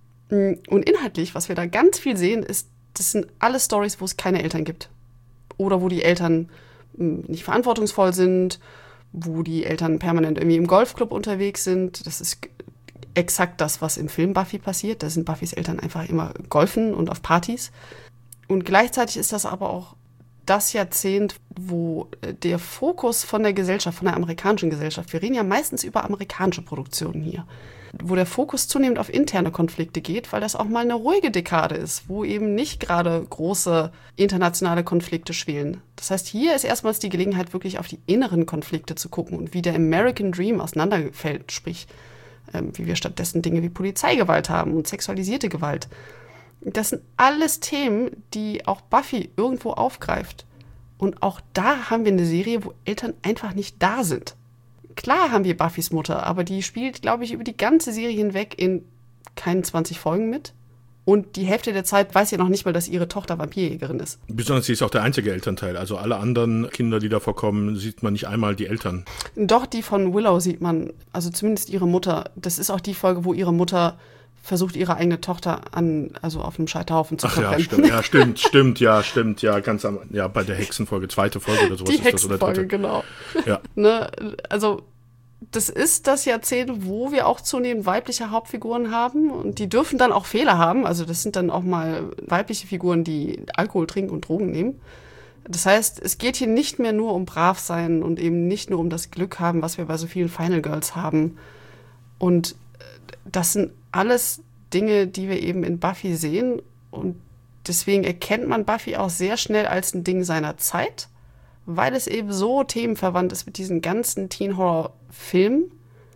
Und inhaltlich, was wir da ganz viel sehen, ist, das sind alle Storys, wo es keine Eltern gibt. Oder wo die Eltern nicht verantwortungsvoll sind, wo die Eltern permanent irgendwie im Golfclub unterwegs sind. Das ist exakt das, was im Film Buffy passiert. Da sind Buffys Eltern einfach immer golfen und auf Partys. Und gleichzeitig ist das aber auch das Jahrzehnt, wo der Fokus von der Gesellschaft, von der amerikanischen Gesellschaft, wir reden ja meistens über amerikanische Produktionen hier, wo der Fokus zunehmend auf interne Konflikte geht, weil das auch mal eine ruhige Dekade ist, wo eben nicht gerade große internationale Konflikte schwelen. Das heißt, hier ist erstmals die Gelegenheit, wirklich auf die inneren Konflikte zu gucken und wie der American Dream auseinanderfällt, sprich, ähm, wie wir stattdessen Dinge wie Polizeigewalt haben und sexualisierte Gewalt. Das sind alles Themen, die auch Buffy irgendwo aufgreift. Und auch da haben wir eine Serie, wo Eltern einfach nicht da sind. Klar haben wir Buffys Mutter, aber die spielt, glaube ich, über die ganze Serie hinweg in keinen zwanzig Folgen mit. Und die Hälfte der Zeit weiß ja noch nicht mal, dass ihre Tochter Vampirjägerin ist. Besonders sie ist auch der einzige Elternteil. Also alle anderen Kinder, die da vorkommen, sieht man nicht einmal die Eltern. Doch, die von Willow sieht man, also zumindest ihre Mutter. Das ist auch die Folge, wo ihre Mutter versucht, ihre eigene Tochter an, also auf einem Scheiterhaufen zu verbrennen. Ach ja, stimmt, ja, stimmt, stimmt, ja, stimmt, ja, ganz am, ja, bei der Hexenfolge, zweite Folge oder sowas die ist das, oder dritte. Die Hexenfolge, genau. Ja. Ne, also, das ist das Jahrzehnt, wo wir auch zunehmend weibliche Hauptfiguren haben und die dürfen dann auch Fehler haben. Also das sind dann auch mal weibliche Figuren, die Alkohol trinken und Drogen nehmen. Das heißt, es geht hier nicht mehr nur um Bravsein und eben nicht nur um das Glück haben, was wir bei so vielen Final Girls haben. Und das sind alles Dinge, die wir eben in Buffy sehen. Und deswegen erkennt man Buffy auch sehr schnell als ein Ding seiner Zeit, weil es eben so themenverwandt ist mit diesen ganzen Teen-Horror-Filmen.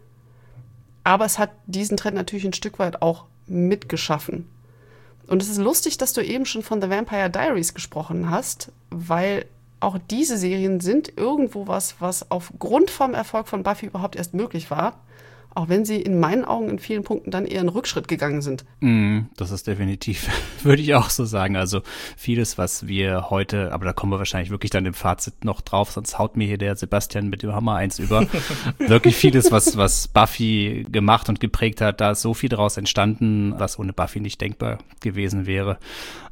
Aber es hat diesen Trend natürlich ein Stück weit auch mitgeschaffen. Und es ist lustig, dass du eben schon von The Vampire Diaries gesprochen hast, weil auch diese Serien sind irgendwo was, was aufgrund vom Erfolg von Buffy überhaupt erst möglich war. Auch wenn sie in meinen Augen in vielen Punkten dann eher einen Rückschritt gegangen sind. Mm, das ist definitiv, würde ich auch so sagen. Also vieles, was wir heute, aber da kommen wir wahrscheinlich wirklich dann im Fazit noch drauf, sonst haut mir hier der Sebastian mit dem Hammer eins über. Wirklich vieles, was, was Buffy gemacht und geprägt hat, da ist so viel daraus entstanden, was ohne Buffy nicht denkbar gewesen wäre.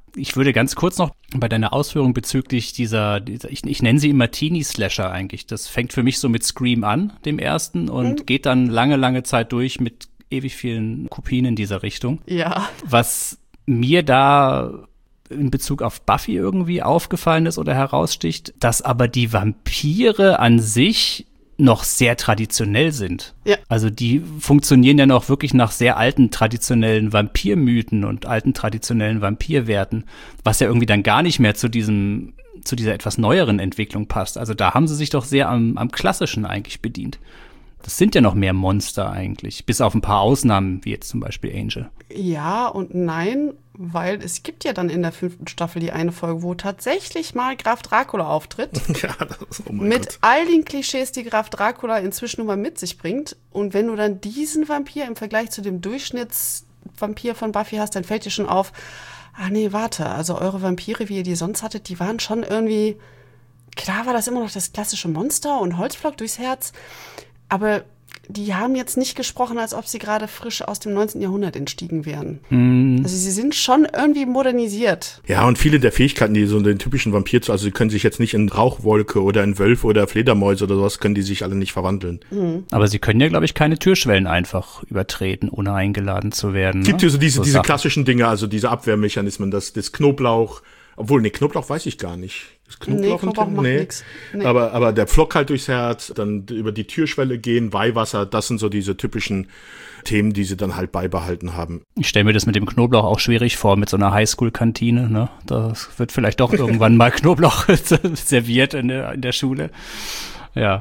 Ich würde ganz kurz noch bei deiner Ausführung bezüglich dieser, dieser ich, ich nenne sie immer Teenie-Slasher eigentlich. Das fängt für mich so mit Scream an, dem ersten, und mhm. geht dann lange, lange Zeit durch mit ewig vielen Kopien in dieser Richtung. Ja. Was mir da in Bezug auf Buffy irgendwie aufgefallen ist oder heraussticht, dass aber die Vampire an sich noch sehr traditionell sind. Ja. Also die funktionieren ja noch wirklich nach sehr alten traditionellen Vampirmythen und alten traditionellen Vampirwerten, was ja irgendwie dann gar nicht mehr zu diesem, zu dieser etwas neueren Entwicklung passt. Also da haben sie sich doch sehr am, am Klassischen eigentlich bedient. Das sind ja noch mehr Monster eigentlich, bis auf ein paar Ausnahmen, wie jetzt zum Beispiel Angel. Ja und nein, weil es gibt ja dann in der fünften Staffel die eine Folge, wo tatsächlich mal Graf Dracula auftritt. Ja, das, oh mein mit Gott. all den Klischees, die Graf Dracula inzwischen nun mal mit sich bringt. Und wenn du dann diesen Vampir im Vergleich zu dem Durchschnittsvampir von Buffy hast, dann fällt dir schon auf, ah nee, warte, also eure Vampire, wie ihr die sonst hattet, die waren schon irgendwie, klar war das immer noch das klassische Monster und Holzpflock durchs Herz, aber die haben jetzt nicht gesprochen, als ob sie gerade frisch aus dem neunzehnten Jahrhundert entstiegen wären. Mhm. Also sie sind schon irgendwie modernisiert. Ja, und viele der Fähigkeiten, die so den typischen Vampir zu, also sie können sich jetzt nicht in Rauchwolke oder in Wölfe oder Fledermäuse oder sowas, können die sich alle nicht verwandeln. Mhm. Aber sie können ja, glaube ich, keine Türschwellen einfach übertreten, ohne eingeladen zu werden. Es gibt ne? ja so diese, so diese Sachen. klassischen Dinge, also diese Abwehrmechanismen, das, das Knoblauch, obwohl, nee, Knoblauch weiß ich gar nicht. Ist Knoblauch, nee, Knoblauch ein macht nee. nix. Nee. Aber, aber der Pflock halt durchs Herz, dann über die Türschwelle gehen, Weihwasser, das sind so diese typischen Themen, die sie dann halt beibehalten haben. Ich stelle mir das mit dem Knoblauch auch schwierig vor, mit so einer Highschool-Kantine. Ne? Da wird vielleicht doch irgendwann mal Knoblauch serviert in der, in der Schule. Ja.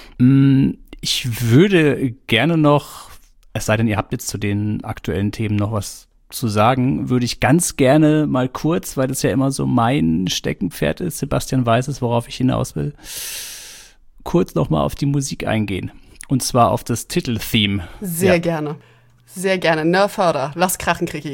Ich würde gerne noch, es sei denn, ihr habt jetzt zu den aktuellen Themen noch was zu sagen, würde ich ganz gerne mal kurz, weil das ja immer so mein Steckenpferd ist, Sebastian weiß es, worauf ich hinaus will, kurz noch mal auf die Musik eingehen. Und zwar auf das Titeltheme. Sehr ja. gerne. Sehr gerne. Nerförder. Lass krachen, Kriki.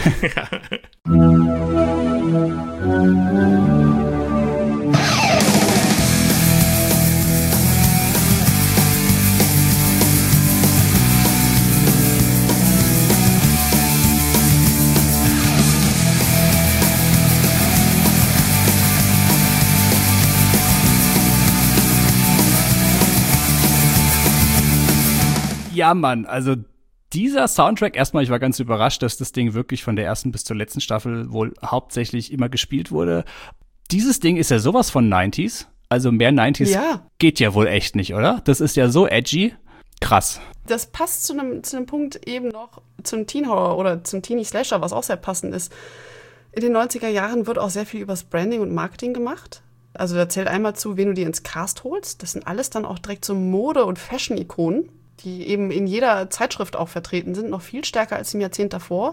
Ja, Mann, also dieser Soundtrack, erstmal, ich war ganz überrascht, dass das Ding wirklich von der ersten bis zur letzten Staffel wohl hauptsächlich immer gespielt wurde. Dieses Ding ist ja sowas von neunziger, also mehr neunziger Ja. geht ja wohl echt nicht, oder? Das ist ja so edgy, krass. Das passt zu einem zu einem Punkt eben noch zum Teen Horror oder zum Teenie Slasher, was auch sehr passend ist. In den neunziger Jahren wird auch sehr viel übers Branding und Marketing gemacht. Also da zählt einmal zu, wen du dir ins Cast holst. Das sind alles dann auch direkt so Mode- und Fashion-Ikonen, die eben in jeder Zeitschrift auch vertreten sind, noch viel stärker als im Jahrzehnt davor.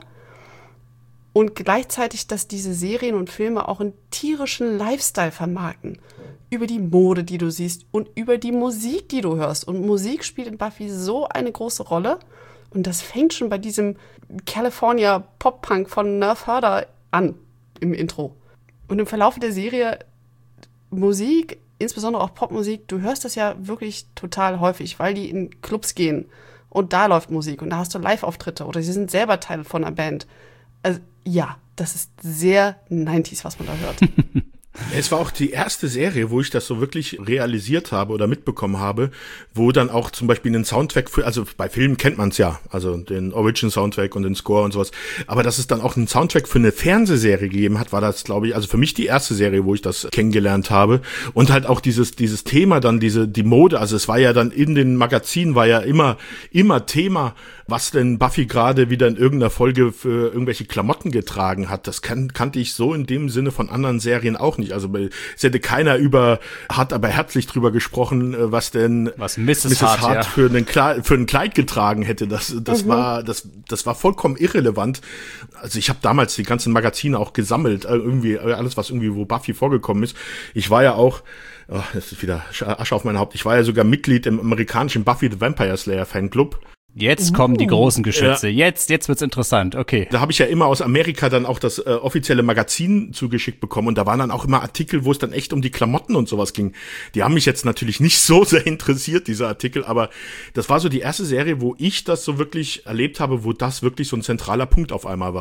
Und gleichzeitig, dass diese Serien und Filme auch einen tierischen Lifestyle vermarkten. Über die Mode, die du siehst und über die Musik, die du hörst. Und Musik spielt in Buffy so eine große Rolle. Und das fängt schon bei diesem California Pop-Punk von Nerf Herder an im Intro. Und im Verlauf der Serie Musik, insbesondere auch Popmusik, du hörst das ja wirklich total häufig, weil die in Clubs gehen und da läuft Musik und da hast du Live-Auftritte oder sie sind selber Teil von einer Band. Also ja, das ist sehr neunziger, was man da hört. Es war auch die erste Serie, wo ich das so wirklich realisiert habe oder mitbekommen habe, wo dann auch zum Beispiel einen Soundtrack für, also bei Filmen kennt man es ja, also den Origin-Soundtrack und den Score und sowas, aber dass es dann auch einen Soundtrack für eine Fernsehserie gegeben hat, war das, glaube ich, also für mich die erste Serie, wo ich das kennengelernt habe und halt auch dieses dieses Thema dann, diese die Mode, also es war ja dann in den Magazinen, war ja immer immer Thema, was denn Buffy gerade wieder in irgendeiner Folge für irgendwelche Klamotten getragen hat. Das kan- kannte ich so in dem Sinne von anderen Serien auch nicht. Also es hätte keiner über, hat aber herzlich drüber gesprochen, was denn Was Misses Misses Hart, Hart ja. für, einen Kle- für ein Kleid getragen hätte. Das, das Mhm. war, das, das war vollkommen irrelevant. Also ich habe damals die ganzen Magazine auch gesammelt, äh, irgendwie alles, was irgendwie, wo Buffy vorgekommen ist. Ich war ja auch, oh, das ist wieder Asche auf mein Haupt, ich war ja sogar Mitglied im amerikanischen Buffy the Vampire Slayer Fanclub. Jetzt kommen die großen Geschütze. Ja. Jetzt, jetzt wird's interessant. Okay. Da habe ich ja immer aus Amerika dann auch das äh, offizielle Magazin zugeschickt bekommen und da waren dann auch immer Artikel, wo es dann echt um die Klamotten und sowas ging. Die haben mich jetzt natürlich nicht so sehr interessiert, diese Artikel, aber das war so die erste Serie, wo ich das so wirklich erlebt habe, wo das wirklich so ein zentraler Punkt auf einmal war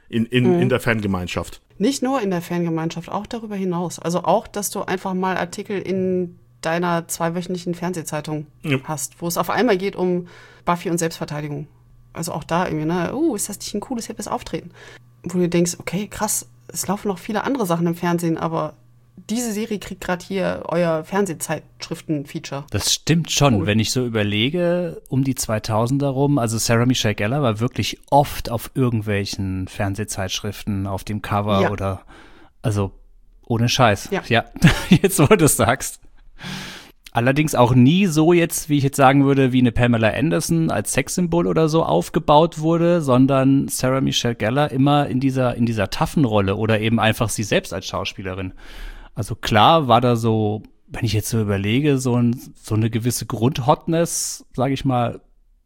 in, in, mhm. in der Fangemeinschaft. Nicht nur in der Fangemeinschaft, auch darüber hinaus. Also auch, dass du einfach mal Artikel in deiner zweiwöchentlichen Fernsehzeitung ja. hast, wo es auf einmal geht um Buffy und Selbstverteidigung. Also auch da irgendwie, ne, uh, ist das nicht ein cooles, hippes Auftreten? Wo du denkst, okay, krass, es laufen noch viele andere Sachen im Fernsehen, aber diese Serie kriegt gerade hier euer Fernsehzeitschriften-Feature. Das stimmt schon, cool. Wenn ich so überlege, um die zweitausender rum, also Sarah Michelle Gellar war wirklich oft auf irgendwelchen Fernsehzeitschriften auf dem Cover ja. oder, also ohne Scheiß. Ja, ja. Jetzt wo du es sagst. Allerdings auch nie so jetzt, wie ich jetzt sagen würde, wie eine Pamela Anderson als Sexsymbol oder so aufgebaut wurde, sondern Sarah Michelle Gellar immer in dieser, in dieser taffen Rolle oder eben einfach sie selbst als Schauspielerin. Also klar war da so, wenn ich jetzt so überlege, so, ein, so eine gewisse Grundhotness, sage ich mal,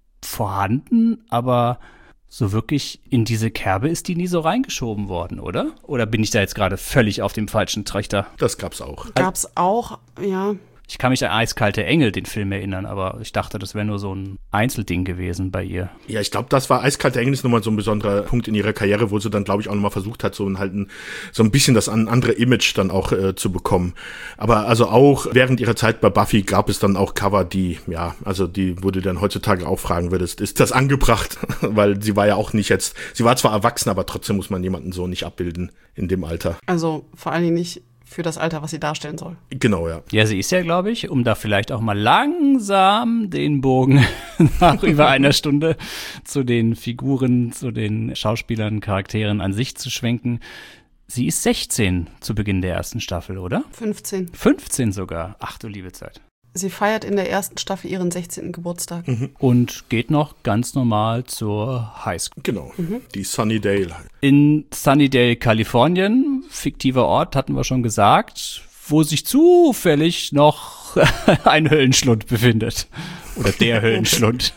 vorhanden, aber so wirklich in diese Kerbe ist die nie so reingeschoben worden, oder? Oder bin ich da jetzt gerade völlig auf dem falschen Trichter? Das gab's auch. Gab's auch, ja. Ich kann mich an Eiskalte Engel, den Film, erinnern, aber ich dachte, das wäre nur so ein Einzelding gewesen bei ihr. Ja, ich glaube, das war Eiskalte Engel ist nochmal so ein besonderer Punkt in ihrer Karriere, wo sie dann, glaube ich, auch nochmal versucht hat, so ein, halt ein, so ein bisschen das an andere Image dann auch äh, zu bekommen. Aber also auch während ihrer Zeit bei Buffy gab es dann auch Cover, die, ja, also die, wo du dann heutzutage auch fragen würdest, ist das angebracht? Weil sie war ja auch nicht jetzt, sie war zwar erwachsen, aber trotzdem muss man jemanden so nicht abbilden in dem Alter. Also vor allen Dingen nicht für das Alter, was sie darstellen soll. Genau, ja. Ja, sie ist ja, glaube ich, um da vielleicht auch mal langsam den Bogen nach über einer Stunde zu den Figuren, zu den Schauspielern, Charakteren an sich zu schwenken. Sie ist sechzehn zu Beginn der ersten Staffel, oder? fünfzehn. fünfzehn sogar. Ach du liebe Zeit. Sie feiert in der ersten Staffel ihren sechzehnten Geburtstag. Mhm. Und geht noch ganz normal zur Highschool. Genau, mhm. die Sunnydale. In Sunnydale, Kalifornien, fiktiver Ort, hatten wir schon gesagt, wo sich zufällig noch ein Höllenschlund befindet. Oder der Höllenschlund.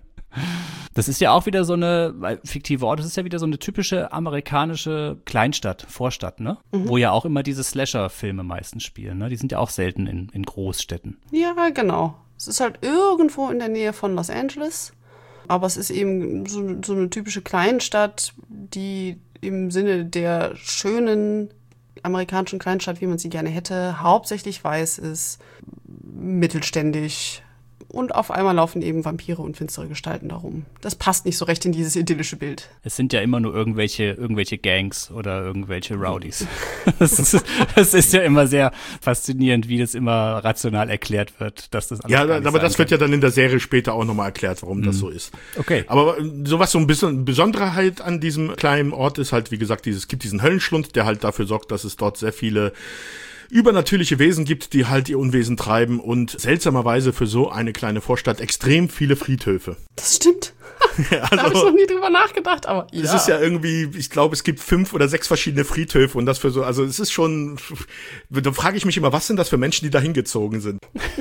Das ist ja auch wieder so eine, fiktive Ort, das ist ja wieder so eine typische amerikanische Kleinstadt, Vorstadt, ne? Mhm. Wo ja auch immer diese Slasher-Filme meistens spielen, ne? Die sind ja auch selten in, in Großstädten. Ja, genau. Es ist halt irgendwo in der Nähe von Los Angeles, aber es ist eben so, so eine typische Kleinstadt, die im Sinne der schönen amerikanischen Kleinstadt, wie man sie gerne hätte, hauptsächlich weiß ist, mittelständisch. Und auf einmal laufen eben Vampire und finstere Gestalten darum. Das passt nicht so recht in dieses idyllische Bild. Es sind ja immer nur irgendwelche, irgendwelche Gangs oder irgendwelche Rowdies. Das ist, das ist ja immer sehr faszinierend, wie das immer rational erklärt wird, dass das alles Ja, aber das wird ja dann in der Serie später auch nochmal erklärt, warum mhm. das so ist. Okay. Aber sowas, so ein bisschen Besonderheit an diesem kleinen Ort ist halt, wie gesagt, dieses, es gibt diesen Höllenschlund, der halt dafür sorgt, dass es dort sehr viele übernatürliche Wesen gibt, die halt ihr Unwesen treiben und seltsamerweise für so eine kleine Vorstadt extrem viele Friedhöfe. Das stimmt. Ja, also, da habe ich noch nie drüber nachgedacht, aber ja. Es ist ja irgendwie, ich glaube, es gibt fünf oder sechs verschiedene Friedhöfe und das für so, also es ist schon, da frage ich mich immer, was sind das für Menschen, die da hingezogen sind?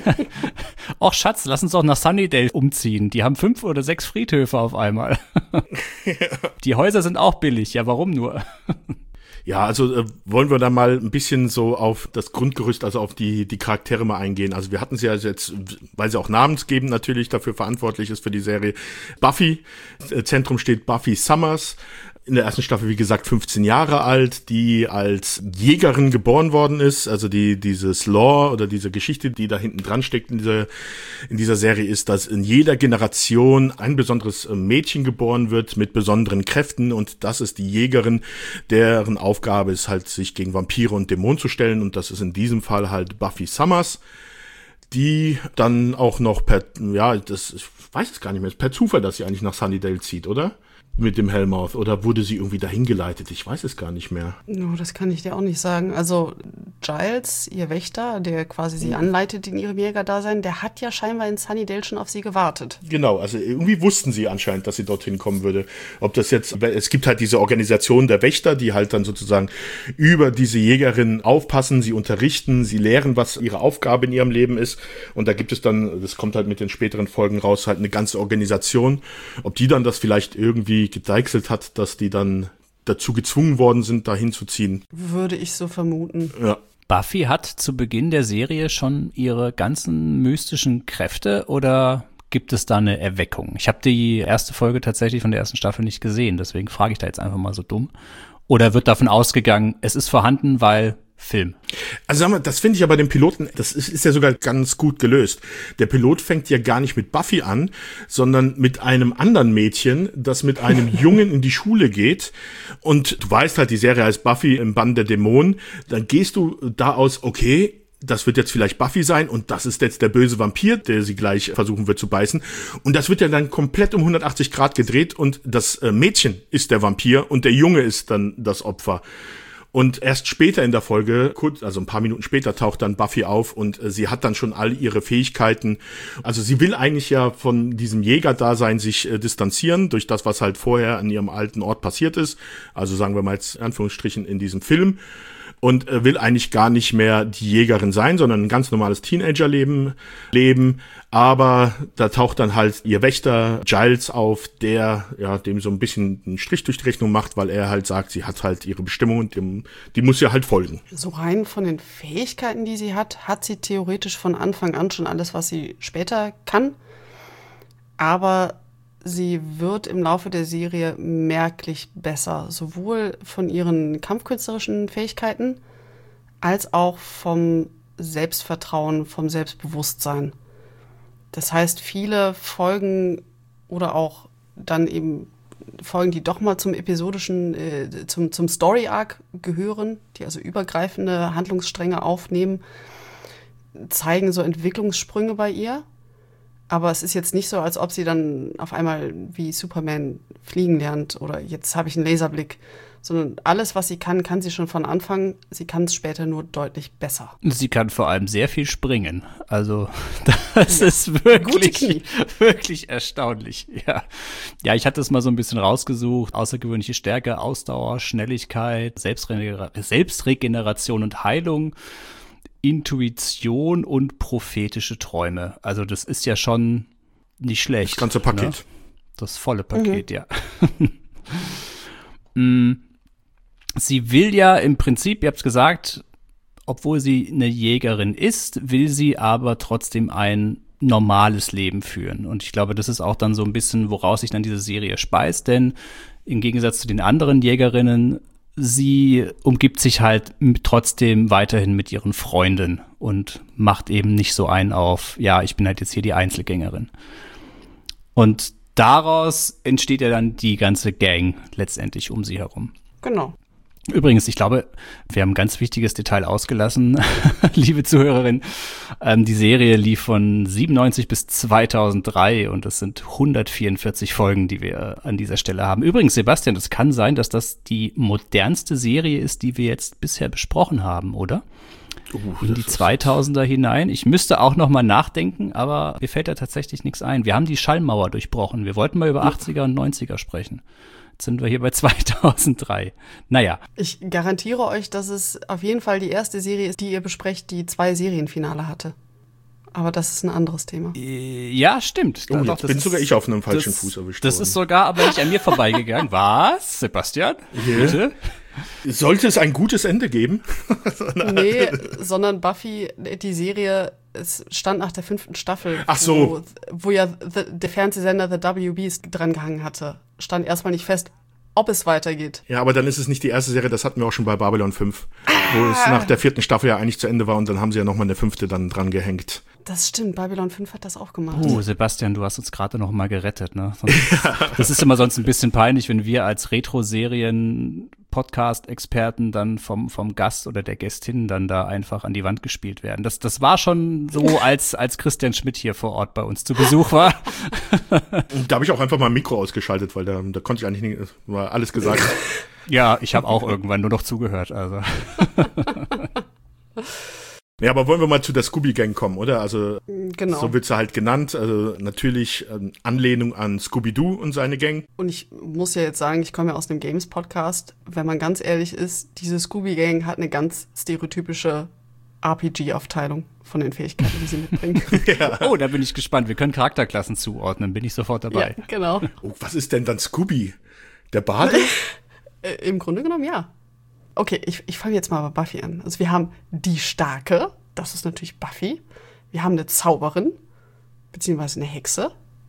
Och Schatz, lass uns doch nach Sunnydale umziehen. Die haben fünf oder sechs Friedhöfe auf einmal. Ja. Die Häuser sind auch billig, ja warum nur? Ja, also äh, wollen wir da mal ein bisschen so auf das Grundgerüst, also auf die die Charaktere mal eingehen. Also wir hatten sie ja jetzt, weil sie auch namensgebend natürlich dafür verantwortlich ist für die Serie, Buffy. Zentrum steht Buffy Summers. In der ersten Staffel, wie gesagt, fünfzehn Jahre alt, die als Jägerin geboren worden ist. Also die dieses Lore oder diese Geschichte, die da hinten dran steckt in dieser, in dieser Serie, ist, dass in jeder Generation ein besonderes Mädchen geboren wird mit besonderen Kräften. Und das ist die Jägerin, deren Aufgabe ist halt, sich gegen Vampire und Dämonen zu stellen. Und das ist in diesem Fall halt Buffy Summers, die dann auch noch per, ja, das, ich weiß es gar nicht mehr, per Zufall, dass sie eigentlich nach Sunnydale zieht, oder? Mit dem Hellmouth, oder wurde sie irgendwie dahin geleitet? Ich weiß es gar nicht mehr. No, das kann ich dir auch nicht sagen. Also Giles, ihr Wächter, der quasi sie anleitet in ihrem Jägerdasein, der hat ja scheinbar in Sunnydale schon auf sie gewartet. Genau, also irgendwie wussten sie anscheinend, dass sie dorthin kommen würde. Ob das jetzt, es gibt halt diese Organisation der Wächter, die halt dann sozusagen über diese Jägerin aufpassen, sie unterrichten, sie lehren, was ihre Aufgabe in ihrem Leben ist. Und da gibt es dann, das kommt halt mit den späteren Folgen raus, halt eine ganze Organisation. Ob die dann das vielleicht irgendwie gedeichselt hat, dass die dann dazu gezwungen worden sind, da hinzuziehen. Würde ich so vermuten. Ja. Buffy hat zu Beginn der Serie schon ihre ganzen mystischen Kräfte oder gibt es da eine Erweckung? Ich habe die erste Folge tatsächlich von der ersten Staffel nicht gesehen, deswegen frage ich da jetzt einfach mal so dumm. Oder wird davon ausgegangen, es ist vorhanden, weil Film? Also sag mal, das finde ich aber den Piloten, das ist, ist ja sogar ganz gut gelöst. Der Pilot fängt ja gar nicht mit Buffy an, sondern mit einem anderen Mädchen, das mit einem Jungen in die Schule geht. Und du weißt halt, die Serie heißt Buffy im Bann der Dämonen. Dann gehst du da aus, okay, das wird jetzt vielleicht Buffy sein und das ist jetzt der böse Vampir, der sie gleich versuchen wird zu beißen. Und das wird ja dann komplett um hundertachtzig Grad gedreht und das Mädchen ist der Vampir und der Junge ist dann das Opfer. Und erst später in der Folge, kurz, also ein paar Minuten später, taucht dann Buffy auf und äh, sie hat dann schon all ihre Fähigkeiten. Also sie will eigentlich ja von diesem Jägerdasein sich äh, distanzieren, durch das, was halt vorher an ihrem alten Ort passiert ist. Also sagen wir mal jetzt in Anführungsstrichen in diesem Film. Und äh, will eigentlich gar nicht mehr die Jägerin sein, sondern ein ganz normales Teenagerleben leben. Aber da taucht dann halt ihr Wächter Giles auf, der ja dem so ein bisschen einen Strich durch die Rechnung macht, weil er halt sagt, sie hat halt ihre Bestimmung und dem, die muss ja halt folgen. So rein von den Fähigkeiten, die sie hat, hat sie theoretisch von Anfang an schon alles, was sie später kann. Aber sie wird im Laufe der Serie merklich besser, sowohl von ihren kampfkünstlerischen Fähigkeiten als auch vom Selbstvertrauen, vom Selbstbewusstsein. Das heißt, viele Folgen oder auch dann eben Folgen, die doch mal zum episodischen, äh, zum, zum Story-Arc gehören, die also übergreifende Handlungsstränge aufnehmen, zeigen so Entwicklungssprünge bei ihr. Aber es ist jetzt nicht so, als ob sie dann auf einmal wie Superman fliegen lernt oder jetzt habe ich einen Laserblick, sondern alles, was sie kann, kann sie schon von Anfang. Sie kann es später nur deutlich besser. Sie kann vor allem sehr viel springen. Also das ja. ist wirklich, wirklich erstaunlich. Ja. ja, ich hatte es mal so ein bisschen rausgesucht. Außergewöhnliche Stärke, Ausdauer, Schnelligkeit, Selbstregener- Selbstregeneration und Heilung. Intuition und prophetische Träume. Also das ist ja schon nicht schlecht. Das ganze Paket. Ne? Das volle Paket, mhm. ja. mm, sie will ja im Prinzip, ihr habt es gesagt, obwohl sie eine Jägerin ist, will sie aber trotzdem ein normales Leben führen. Und ich glaube, das ist auch dann so ein bisschen, woraus sich dann diese Serie speist, denn im Gegensatz zu den anderen Jägerinnen, sie umgibt sich halt trotzdem weiterhin mit ihren Freunden und macht eben nicht so einen auf, ja, ich bin halt jetzt hier die Einzelgängerin. Und daraus entsteht ja dann die ganze Gang letztendlich um sie herum. Genau. Übrigens, ich glaube, wir haben ein ganz wichtiges Detail ausgelassen, liebe Zuhörerin. Ähm, die Serie lief von siebenundneunzig bis zweitausenddrei und es sind hundertvierundvierzig Folgen, die wir an dieser Stelle haben. Übrigens, Sebastian, es kann sein, dass das die modernste Serie ist, die wir jetzt bisher besprochen haben, oder? Uh, In die zweitausender hinein. Ich müsste auch noch mal nachdenken, aber mir fällt da tatsächlich nichts ein. Wir haben die Schallmauer durchbrochen. Wir wollten mal über achtziger und neunziger sprechen. Jetzt sind wir hier bei zweitausenddrei. Naja. Ich garantiere euch, dass es auf jeden Fall die erste Serie ist, die ihr besprecht, die zwei Serienfinale hatte. Aber das ist ein anderes Thema. Ja, stimmt. Oh, jetzt bin sogar ich auf einem falschen das, Fuß erwischt Das worden. ist sogar aber nicht an mir vorbeigegangen. Was, Sebastian? Yeah. Bitte? Sollte es ein gutes Ende geben? Nee, sondern Buffy, die Serie, es stand nach der fünften Staffel, Ach so. wo, wo ja the, der Fernsehsender The W B dran gehangen hatte. Stand erstmal nicht fest, ob es weitergeht. Ja, aber dann ist es nicht die erste Serie, das hatten wir auch schon bei Babylon fünf, ah. wo es nach der vierten Staffel ja eigentlich zu Ende war und dann haben sie ja nochmal eine fünfte dann dran gehängt. Das stimmt, Babylon fünf hat das auch gemacht. Oh, Sebastian, du hast uns gerade noch mal gerettet, ne? Sonst, das ist immer sonst ein bisschen peinlich, wenn wir als Retro-Serien-Podcast-Experten dann vom, vom Gast oder der Gästin dann da einfach an die Wand gespielt werden. Das, das war schon so, als, als Christian Schmidt hier vor Ort bei uns zu Besuch war. Da habe ich auch einfach mal ein Mikro ausgeschaltet, weil da, da konnte ich eigentlich nicht, war alles gesagt. Ja, ich habe auch irgendwann nur noch zugehört, also. Ja, aber wollen wir mal zu der Scooby-Gang kommen, oder? Also, genau. So wird sie halt genannt. Also natürlich ähm, Anlehnung an Scooby-Doo und seine Gang. Und ich muss ja jetzt sagen, ich komme ja aus dem Games-Podcast. Wenn man ganz ehrlich ist, diese Scooby-Gang hat eine ganz stereotypische R P G-Aufteilung von den Fähigkeiten, die sie mitbringen. Ja. Oh, da bin ich gespannt. Wir können Charakterklassen zuordnen. Bin ich sofort dabei. Ja, genau. Oh, was ist denn dann Scooby? Der Bade? äh, Im Grunde genommen, ja. Okay, ich, ich fange jetzt mal bei Buffy an. Also wir haben die Starke, das ist natürlich Buffy. Wir haben eine Zauberin, beziehungsweise eine Hexe,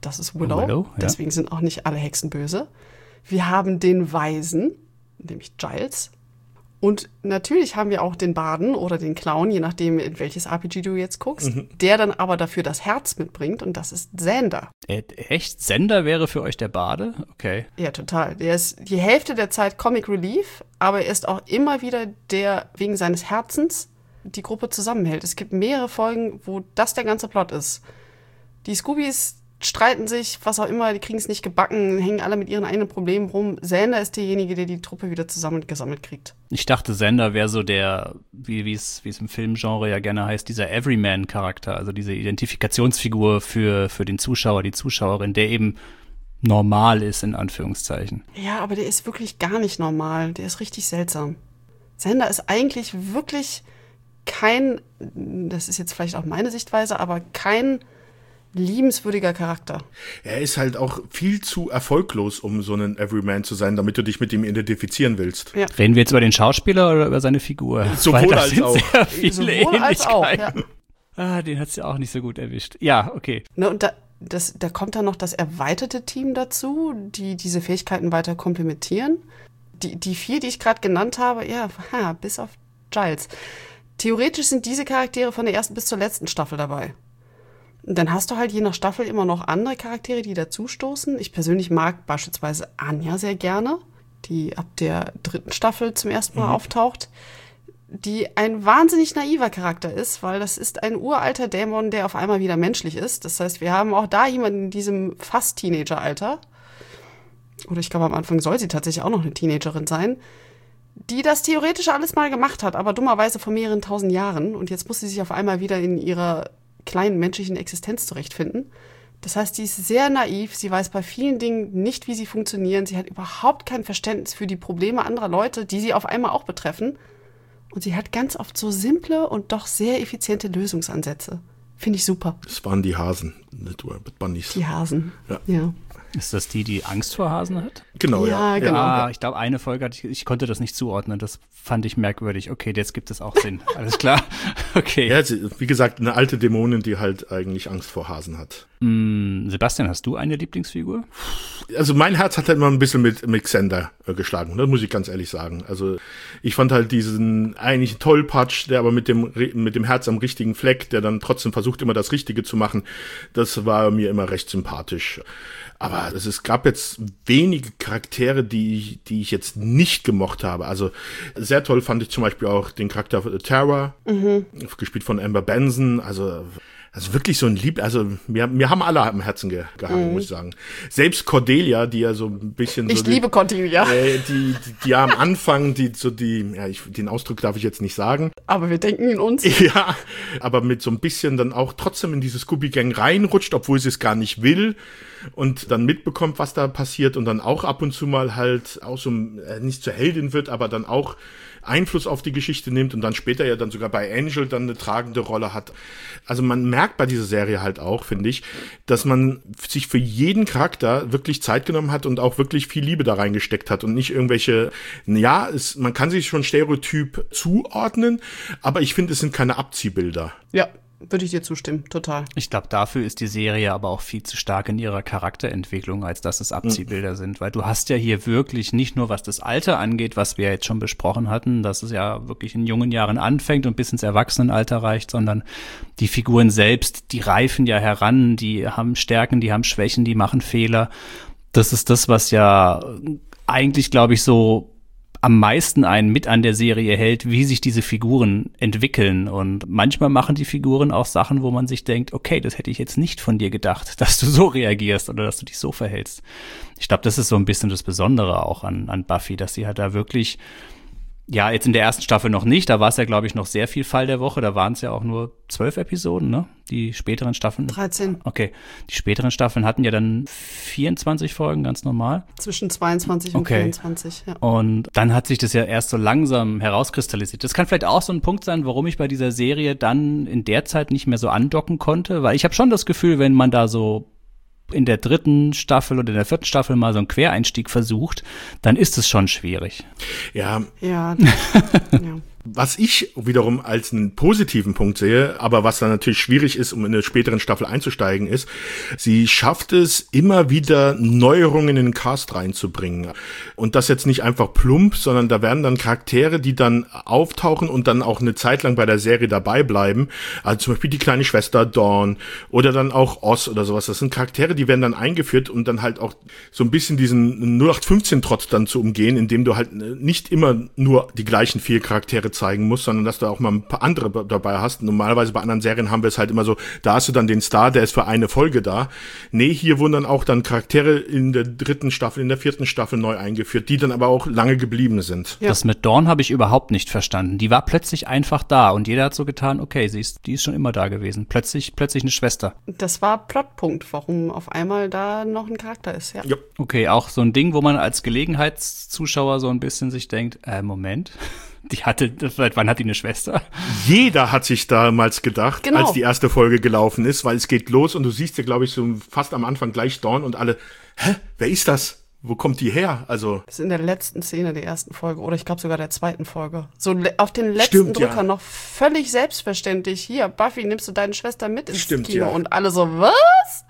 Das ist Willow. Willow, ja. Deswegen sind auch nicht alle Hexen böse. Wir haben den Weisen, nämlich Giles. Und natürlich haben wir auch den Barden oder den Clown, je nachdem, in welches R P G du jetzt guckst, mhm. der dann aber dafür das Herz mitbringt und das ist Xander. Äh, echt? Xander wäre für euch der Bade? Okay. Ja, total. Der ist die Hälfte der Zeit Comic Relief, aber er ist auch immer wieder der wegen seines Herzens die Gruppe zusammenhält. Es gibt mehrere Folgen, wo das der ganze Plot ist. Die Scoobies streiten sich, was auch immer, die kriegen es nicht gebacken, hängen alle mit ihren eigenen Problemen rum. Xander ist derjenige, der die Truppe wieder zusammengesammelt kriegt. Ich dachte, Xander wäre so der, wie es wie es im Filmgenre ja gerne heißt, dieser Everyman-Charakter, also diese Identifikationsfigur für, für den Zuschauer, die Zuschauerin, der eben normal ist, in Anführungszeichen. Ja, aber der ist wirklich gar nicht normal. Der ist richtig seltsam. Xander ist eigentlich wirklich kein, das ist jetzt vielleicht auch meine Sichtweise, aber kein liebenswürdiger Charakter. Er ist halt auch viel zu erfolglos, um so ein Everyman zu sein, damit du dich mit ihm identifizieren willst. Ja. Reden wir jetzt über den Schauspieler oder über seine Figur? Sowohl als auch. Sehr viele Sowohl als auch, ja. Ah, den hat's ja auch nicht so gut erwischt. Ja, okay. Ne, und da, das, da kommt dann noch das erweiterte Team dazu, die diese Fähigkeiten weiter komplementieren. Die, die vier, die ich gerade genannt habe, ja, ha, bis auf Giles. Theoretisch sind diese Charaktere von der ersten bis zur letzten Staffel dabei. Und dann hast du halt je nach Staffel immer noch andere Charaktere, die dazustoßen. Ich persönlich mag beispielsweise Anja sehr gerne, die ab der dritten Staffel zum ersten Mal mhm. auftaucht, die ein wahnsinnig naiver Charakter ist, weil das ist ein uralter Dämon, der auf einmal wieder menschlich ist. Das heißt, wir haben auch da jemanden in diesem fast Teenager-Alter, oder ich glaube am Anfang soll sie tatsächlich auch noch eine Teenagerin sein, die das theoretisch alles mal gemacht hat, aber dummerweise vor mehreren tausend Jahren. Und jetzt muss sie sich auf einmal wieder in ihrer kleinen menschlichen Existenz zurechtfinden. Das heißt, sie ist sehr naiv, sie weiß bei vielen Dingen nicht, wie sie funktionieren, sie hat überhaupt kein Verständnis für die Probleme anderer Leute, die sie auf einmal auch betreffen. Und sie hat ganz oft so simple und doch sehr effiziente Lösungsansätze. Finde ich super. Das waren die Hasen, nicht Bunnies. Die Hasen, ja. ja. Ist das die, die Angst vor Hasen hat? Genau, ja. Ja, genau. Ah, ich glaube, eine Folge hatte ich, ich konnte das nicht zuordnen. Das fand ich merkwürdig. Okay, jetzt gibt es auch Sinn. Alles klar. Okay. Ja, wie gesagt, eine alte Dämonin, die halt eigentlich Angst vor Hasen hat. Mm, Sebastian, hast du eine Lieblingsfigur? Also mein Herz hat halt immer ein bisschen mit, mit Xander äh, geschlagen. Das muss ich ganz ehrlich sagen. Also ich fand halt diesen eigentlich Tollpatsch, der aber mit dem, mit dem Herz am richtigen Fleck, der dann trotzdem versucht, immer das Richtige zu machen, das war mir immer recht sympathisch. Aber es, es gab jetzt wenige Charaktere, die ich, die ich jetzt nicht gemocht habe. Also sehr toll fand ich zum Beispiel auch den Charakter Tara, mhm. gespielt von Amber Benson. Also also wirklich so ein Lieb, also mir, mir haben alle am Herzen ge, gehangen, mhm. muss ich sagen. Selbst Cordelia, die ja so ein bisschen ich so liebe die, Cordelia. Äh, die, die, die ja am Anfang, die so die, ja, ich, den Ausdruck darf ich jetzt nicht sagen. Aber wir denken in uns. Ja, aber mit so ein bisschen dann auch trotzdem in diese Scooby-Gang reinrutscht, obwohl sie es gar nicht will. Und dann mitbekommt, was da passiert und dann auch ab und zu mal halt auch so äh, nicht zur Heldin wird, aber dann auch Einfluss auf die Geschichte nimmt und dann später ja dann sogar bei Angel dann eine tragende Rolle hat. Also man merkt bei dieser Serie halt auch, finde ich, dass man sich für jeden Charakter wirklich Zeit genommen hat und auch wirklich viel Liebe da reingesteckt hat und nicht irgendwelche, ja, es, man kann sich schon Stereotyp zuordnen, aber ich finde, es sind keine Abziehbilder. Ja. Würde ich dir zustimmen, total. Ich glaube, dafür ist die Serie aber auch viel zu stark in ihrer Charakterentwicklung, als dass es Abziehbilder mhm. sind. Weil du hast ja hier wirklich nicht nur, was das Alter angeht, was wir jetzt schon besprochen hatten, dass es ja wirklich in jungen Jahren anfängt und bis ins Erwachsenenalter reicht, sondern die Figuren selbst, die reifen ja heran, die haben Stärken, die haben Schwächen, die machen Fehler. Das ist das, was ja eigentlich, glaube ich, so am meisten einen mit an der Serie hält, wie sich diese Figuren entwickeln. Und manchmal machen die Figuren auch Sachen, wo man sich denkt, okay, das hätte ich jetzt nicht von dir gedacht, dass du so reagierst oder dass du dich so verhältst. Ich glaube, das ist so ein bisschen das Besondere auch an, an Buffy, dass sie halt da wirklich, ja, jetzt in der ersten Staffel noch nicht, da war es ja, glaube ich, noch sehr viel Fall der Woche, da waren es ja auch nur zwölf Episoden, ne? Die späteren Staffeln. dreizehn. Okay, die späteren Staffeln hatten ja dann vierundzwanzig Folgen, ganz normal. Zwischen zweiundzwanzig und okay. vierundzwanzig, ja. Und dann hat sich das ja erst so langsam herauskristallisiert. Das kann vielleicht auch so ein Punkt sein, warum ich bei dieser Serie dann in der Zeit nicht mehr so andocken konnte, weil ich habe schon das Gefühl, wenn man da so in der dritten Staffel oder in der vierten Staffel mal so einen Quereinstieg versucht, dann ist es schon schwierig. Ja. Ja. ja. Was ich wiederum als einen positiven Punkt sehe, aber was dann natürlich schwierig ist, um in eine späteren Staffel einzusteigen, ist, sie schafft es immer wieder Neuerungen in den Cast reinzubringen. Und das jetzt nicht einfach plump, sondern da werden dann Charaktere, die dann auftauchen und dann auch eine Zeit lang bei der Serie dabei bleiben. Also zum Beispiel die kleine Schwester Dawn oder dann auch Oz oder sowas. Das sind Charaktere, die werden dann eingeführt, um dann halt auch so ein bisschen diesen null acht fünfzehn-Trotz dann zu umgehen, indem du halt nicht immer nur die gleichen vier Charaktere zeigen musst, sondern dass du auch mal ein paar andere b- dabei hast. Normalerweise bei anderen Serien haben wir es halt immer so, da hast du dann den Star, der ist für eine Folge da. Nee, hier wurden dann auch dann Charaktere in der dritten Staffel, in der vierten Staffel neu eingeführt, die dann aber auch lange geblieben sind. Ja. Das mit Dawn habe ich überhaupt nicht verstanden. Die war plötzlich einfach da und jeder hat so getan, okay, sie ist, die ist schon immer da gewesen. Plötzlich, plötzlich eine Schwester. Das war Plotpunkt, warum auf einmal da noch ein Charakter ist, ja. Ja. Okay, auch so ein Ding, wo man als Gelegenheitszuschauer so ein bisschen sich denkt, äh, Moment, die hatte, seit wann hat die eine Schwester? Jeder hat sich damals gedacht, Genau. als die erste Folge gelaufen ist, weil es geht los und du siehst ja, glaube ich, so fast am Anfang gleich Dawn und alle, hä, wer ist das? Wo kommt die her? Also Das ist in der letzten Szene der ersten Folge oder ich glaube sogar der zweiten Folge. So le- auf den letzten Stimmt, Drücker ja. noch völlig selbstverständlich. Hier, Buffy, nimmst du deine Schwester mit ins Stimmt, Kino? ja. Und alle so, was?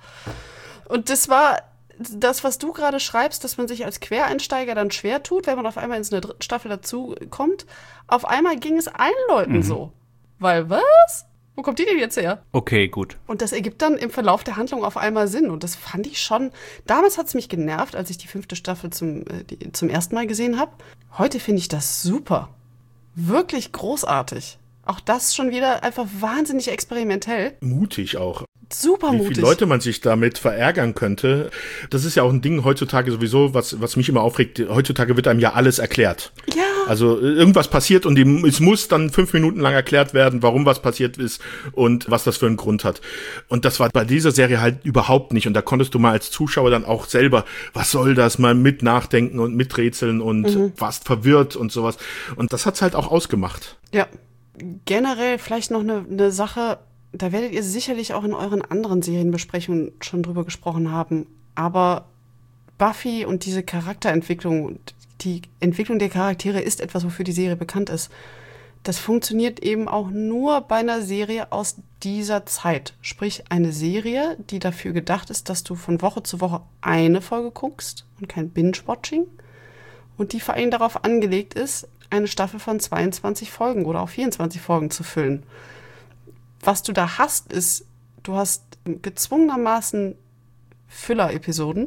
Und das war das, was du gerade schreibst, dass man sich als Quereinsteiger dann schwer tut, wenn man auf einmal in so eine dritten Staffel dazu kommt. Auf einmal ging es allen Leuten Mhm. so. Weil, was? Wo kommt die denn jetzt her? Okay, gut. Und das ergibt dann im Verlauf der Handlung auf einmal Sinn. Und das fand ich schon, damals hat es mich genervt, als ich die fünfte Staffel zum, äh, die, zum ersten Mal gesehen habe. Heute finde ich das super. Wirklich großartig. Auch das schon wieder einfach wahnsinnig experimentell. mutig auch. Super Wie mutig. viele Leute man sich damit verärgern könnte. Das ist ja auch ein Ding heutzutage sowieso, was, was mich immer aufregt. Heutzutage wird einem ja alles erklärt. Ja. Also irgendwas passiert und die, es muss dann fünf Minuten lang erklärt werden, warum was passiert ist und was das für einen Grund hat. Und das war bei dieser Serie halt überhaupt nicht. Und da konntest du mal als Zuschauer dann auch selber, was soll das, mal mit nachdenken und miträtseln und Mhm. warst verwirrt und sowas. Und das hat's halt auch ausgemacht. Ja. Generell vielleicht noch eine, eine Sache, da werdet ihr sicherlich auch in euren anderen Serienbesprechungen schon drüber gesprochen haben. Aber Buffy und diese Charakterentwicklung und die Entwicklung der Charaktere ist etwas, wofür die Serie bekannt ist. Das funktioniert eben auch nur bei einer Serie aus dieser Zeit. Sprich, eine Serie, die dafür gedacht ist, dass du von Woche zu Woche eine Folge guckst und kein Binge-Watching. Und die vor allem darauf angelegt ist, eine Staffel von zweiundzwanzig Folgen oder auch vierundzwanzig Folgen zu füllen. Was du da hast, ist, du hast gezwungenermaßen Füller-Episoden,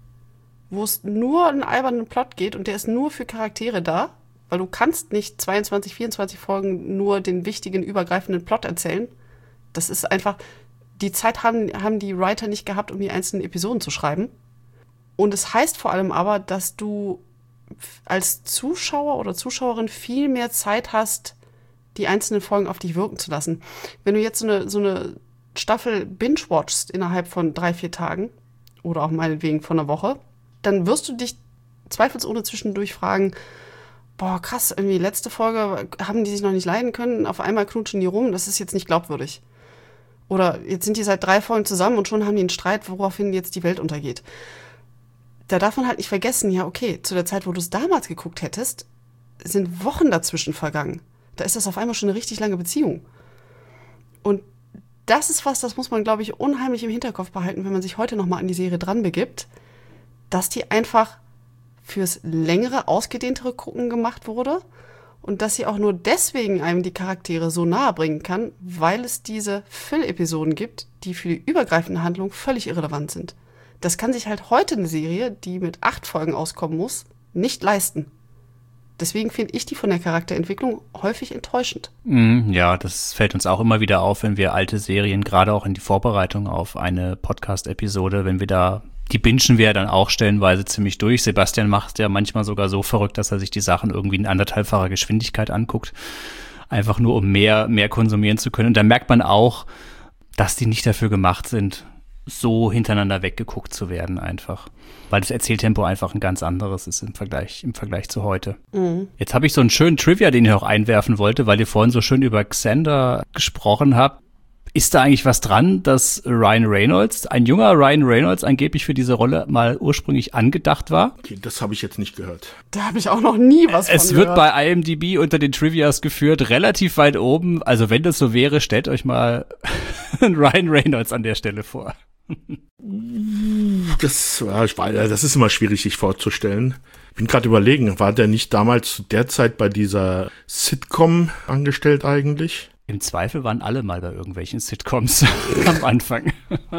wo es nur einen albernen Plot geht und der ist nur für Charaktere da, weil du kannst nicht zweiundzwanzig, vierundzwanzig Folgen nur den wichtigen, übergreifenden Plot erzählen. Das ist einfach, die Zeit haben, haben die Writer nicht gehabt, um die einzelnen Episoden zu schreiben. Und es heißt vor allem aber, dass du als Zuschauer oder Zuschauerin viel mehr Zeit hast, die einzelnen Folgen auf dich wirken zu lassen. Wenn du jetzt so eine, so eine Staffel binge-watchst innerhalb von drei, vier Tagen oder auch meinetwegen von einer Woche, dann wirst du dich zweifelsohne zwischendurch fragen, boah, krass, irgendwie letzte Folge haben die sich noch nicht leiden können, auf einmal knutschen die rum, das ist jetzt nicht glaubwürdig. Oder jetzt sind die seit drei Folgen zusammen und schon haben die einen Streit, woraufhin jetzt die Welt untergeht. Da darf man halt nicht vergessen, ja okay, zu der Zeit, wo du es damals geguckt hättest, sind Wochen dazwischen vergangen. Da ist das auf einmal schon eine richtig lange Beziehung. Und das ist was, das muss man, glaube ich, unheimlich im Hinterkopf behalten, wenn man sich heute nochmal an die Serie dran begibt, dass die einfach fürs längere, ausgedehntere Gucken gemacht wurde und dass sie auch nur deswegen einem die Charaktere so nahe bringen kann, weil es diese Füll-Episoden gibt, die für die übergreifende Handlung völlig irrelevant sind. Das kann sich halt heute eine Serie, die mit acht Folgen auskommen muss, nicht leisten. Deswegen finde ich die von der Charakterentwicklung häufig enttäuschend. Mm, ja, das fällt uns auch immer wieder auf, wenn wir alte Serien, gerade auch in die Vorbereitung auf eine Podcast-Episode, wenn wir da, die bingen wir dann auch stellenweise ziemlich durch. Sebastian macht ja manchmal sogar so verrückt, dass er sich die Sachen irgendwie in anderthalbfacher Geschwindigkeit anguckt. Einfach nur, um mehr, mehr konsumieren zu können. Und da merkt man auch, dass die nicht dafür gemacht sind, so hintereinander weggeguckt zu werden einfach. Weil das Erzähltempo einfach ein ganz anderes ist im Vergleich, im Vergleich zu heute. Mhm. Jetzt habe ich so einen schönen Trivia, den ich auch einwerfen wollte, weil ihr vorhin so schön über Xander gesprochen habt. Ist da eigentlich was dran, dass Ryan Reynolds, ein junger Ryan Reynolds, angeblich für diese Rolle mal ursprünglich angedacht war? Okay, das habe ich jetzt nicht gehört. Da habe ich auch noch nie was von Es wird gehört. bei I M D B unter den Trivias geführt, relativ weit oben. Also wenn das so wäre, stellt euch mal Ryan Reynolds an der Stelle vor. Das, ja, ich weiß, das ist immer schwierig, sich vorzustellen. Ich bin gerade überlegen, war der nicht damals zu der Zeit bei dieser Sitcom angestellt eigentlich? Im Zweifel waren alle mal bei irgendwelchen Sitcoms am Anfang.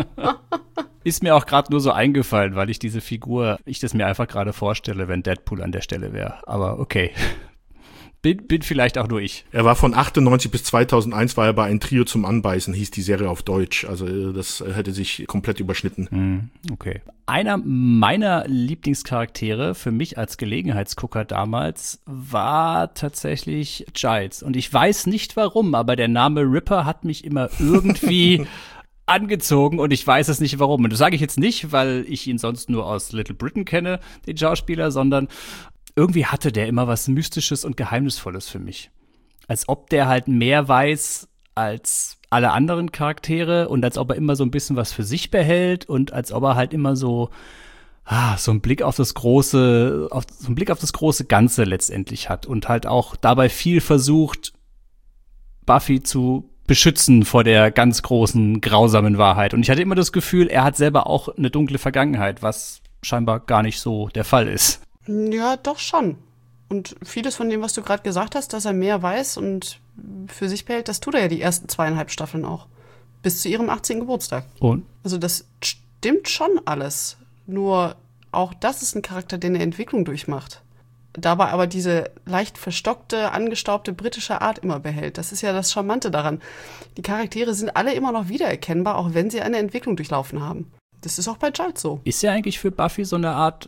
Ist mir auch gerade nur so eingefallen, weil ich diese Figur, ich das mir einfach gerade vorstelle, wenn Deadpool an der Stelle wäre. Aber okay. Bin, bin vielleicht auch nur ich. Er war von achtundneunzig bis zweitausendeins, war er bei Ein Trio zum Anbeißen, hieß die Serie auf Deutsch. Also das hätte sich komplett überschnitten. Okay. Einer meiner Lieblingscharaktere für mich als Gelegenheitsgucker damals war tatsächlich Giles. Und ich weiß nicht warum, aber der Name Ripper hat mich immer irgendwie angezogen und ich weiß es nicht warum. Und das sage ich jetzt nicht, weil ich ihn sonst nur aus Little Britain kenne, den Schauspieler, sondern irgendwie hatte der immer was Mystisches und Geheimnisvolles für mich. Als ob der halt mehr weiß als alle anderen Charaktere und als ob er immer so ein bisschen was für sich behält und als ob er halt immer so, ah, so einen Blick auf das große, auf, so einen Blick auf das große Ganze letztendlich hat und halt auch dabei viel versucht, Buffy zu beschützen vor der ganz großen, grausamen Wahrheit. Und ich hatte immer das Gefühl, er hat selber auch eine dunkle Vergangenheit, was scheinbar gar nicht so der Fall ist. Ja, doch schon. Und vieles von dem, was du gerade gesagt hast, dass er mehr weiß und für sich behält, das tut er ja die ersten zweieinhalb Staffeln auch. Bis zu ihrem achtzehnten Geburtstag. Und? Also das stimmt schon alles. Nur auch das ist ein Charakter, der eine Entwicklung durchmacht. Dabei aber diese leicht verstockte, angestaubte britische Art immer behält. Das ist ja das Charmante daran. Die Charaktere sind alle immer noch wiedererkennbar, auch wenn sie eine Entwicklung durchlaufen haben. Das ist auch bei Giles so. Ist er eigentlich für Buffy so eine Art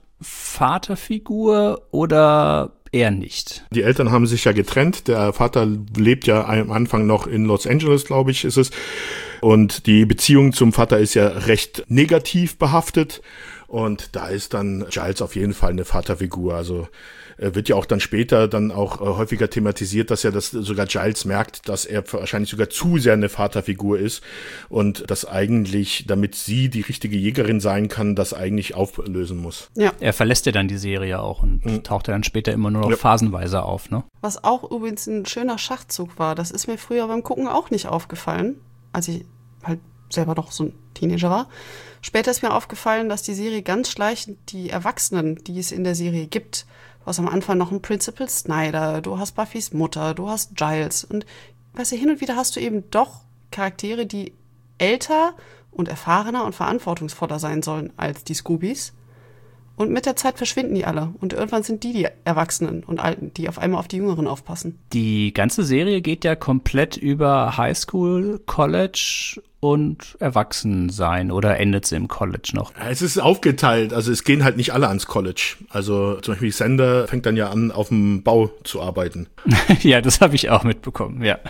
Vaterfigur oder eher nicht? Die Eltern haben sich ja getrennt. Der Vater lebt ja am Anfang noch in Los Angeles, glaube ich, ist es. Und die Beziehung zum Vater ist ja recht negativ behaftet. Und da ist dann Giles auf jeden Fall eine Vaterfigur. Also äh, wird ja auch dann später dann auch äh, häufiger thematisiert, dass ja das sogar Giles merkt, dass er wahrscheinlich sogar zu sehr eine Vaterfigur ist und dass eigentlich, damit sie die richtige Jägerin sein kann, das eigentlich auflösen muss. Ja. Er verlässt ja dann die Serie auch und mhm. taucht ja dann später immer nur noch ja. phasenweise auf, ne? Was auch übrigens ein schöner Schachzug war, das ist mir früher beim Gucken auch nicht aufgefallen, als ich halt selber noch so ein Teenager war. Später ist mir aufgefallen, dass die Serie ganz schleichend die Erwachsenen, die es in der Serie gibt, du hast am Anfang noch einen Principal Snyder, du hast Buffys Mutter, du hast Giles und weißt du, hin und wieder hast du eben doch Charaktere, die älter und erfahrener und verantwortungsvoller sein sollen als die Scoobies. Und mit der Zeit verschwinden die alle. Und irgendwann sind die die Erwachsenen und Alten, die auf einmal auf die Jüngeren aufpassen. Die ganze Serie geht ja komplett über Highschool, College und Erwachsensein oder endet sie im College noch? Es ist aufgeteilt, also es gehen halt nicht alle ans College. Also zum Beispiel Sander fängt dann ja an, auf dem Bau zu arbeiten. Ja, das habe ich auch mitbekommen, ja.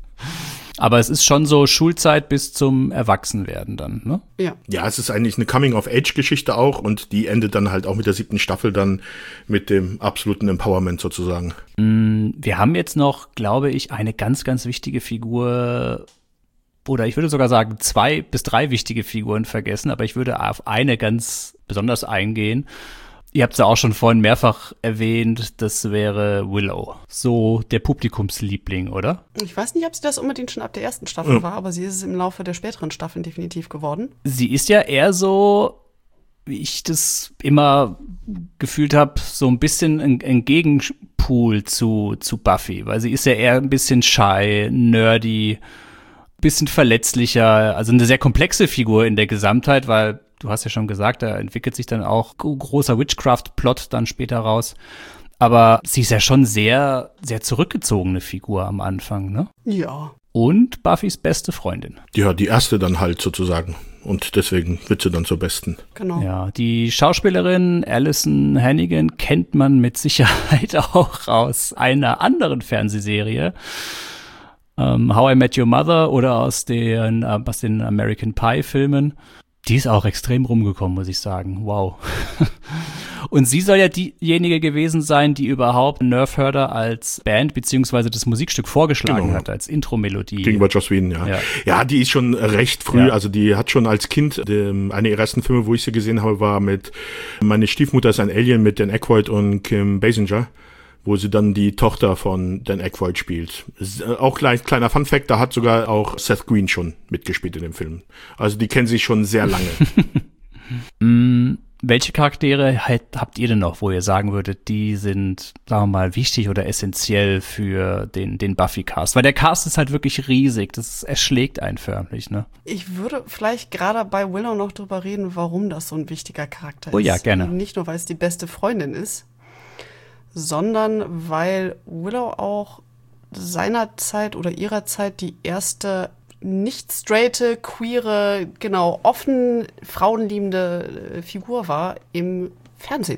Aber es ist schon so Schulzeit bis zum Erwachsenwerden dann, ne? Ja. Ja, es ist eigentlich eine Coming-of-Age-Geschichte auch und die endet dann halt auch mit der siebten Staffel dann mit dem absoluten Empowerment sozusagen. Wir haben jetzt noch, glaube ich, eine ganz, ganz wichtige Figur oder ich würde sogar sagen zwei bis drei wichtige Figuren vergessen, aber ich würde auf eine ganz besonders eingehen. Ihr habt es ja auch schon vorhin mehrfach erwähnt, das wäre Willow. So der Publikumsliebling, oder? Ich weiß nicht, ob sie das unbedingt schon ab der ersten Staffel war, aber sie ist es im Laufe der späteren Staffeln definitiv geworden. Sie ist ja eher so, wie ich das immer gefühlt habe, so ein bisschen ein, ein Gegenpool zu, zu Buffy, weil sie ist ja eher ein bisschen shy, nerdy, bisschen verletzlicher, also eine sehr komplexe Figur in der Gesamtheit, weil du hast ja schon gesagt, da entwickelt sich dann auch großer Witchcraft-Plot dann später raus. Aber sie ist ja schon sehr, sehr zurückgezogene Figur am Anfang, ne? Ja. Und Buffys beste Freundin. Ja, die erste dann halt sozusagen. Und deswegen wird sie dann zur besten. Genau. Ja, die Schauspielerin Alyson Hannigan kennt man mit Sicherheit auch aus einer anderen Fernsehserie. Um, How I Met Your Mother oder aus den, äh, aus den American Pie-Filmen. Die ist auch extrem rumgekommen, muss ich sagen. Wow. Und sie soll ja diejenige gewesen sein, die überhaupt Nerve Herder als Band beziehungsweise das Musikstück vorgeschlagen Genau. hat, als Intro-Melodie. Gegenüber Joss Whedon, ja. Ja. Ja, die ist schon recht früh, Ja. also die hat schon als Kind, die, eine ihrer ersten Filme, wo ich sie gesehen habe, war mit Meine Stiefmutter ist ein Alien mit Dan Aykroyd und Kim Basinger, wo sie dann die Tochter von Dan Aykroyd spielt. Ist, äh, auch klein, kleiner Funfact, da hat sogar auch Seth Green schon mitgespielt in dem Film. Also die kennen sich schon sehr lange. Mm, welche Charaktere halt, habt ihr denn noch, wo ihr sagen würdet, die sind, sagen wir mal, wichtig oder essentiell für den, den Buffy-Cast? Weil der Cast ist halt wirklich riesig, das erschlägt einen förmlich, ne? Ich würde vielleicht gerade bei Willow noch drüber reden, warum das so ein wichtiger Charakter Oh ist. ja, gerne. Nicht nur, weil es die beste Freundin ist, sondern weil Willow auch seinerzeit oder ihrer Zeit die erste nicht straighte, queere, genau, offen, frauenliebende äh, Figur war im Fernsehen.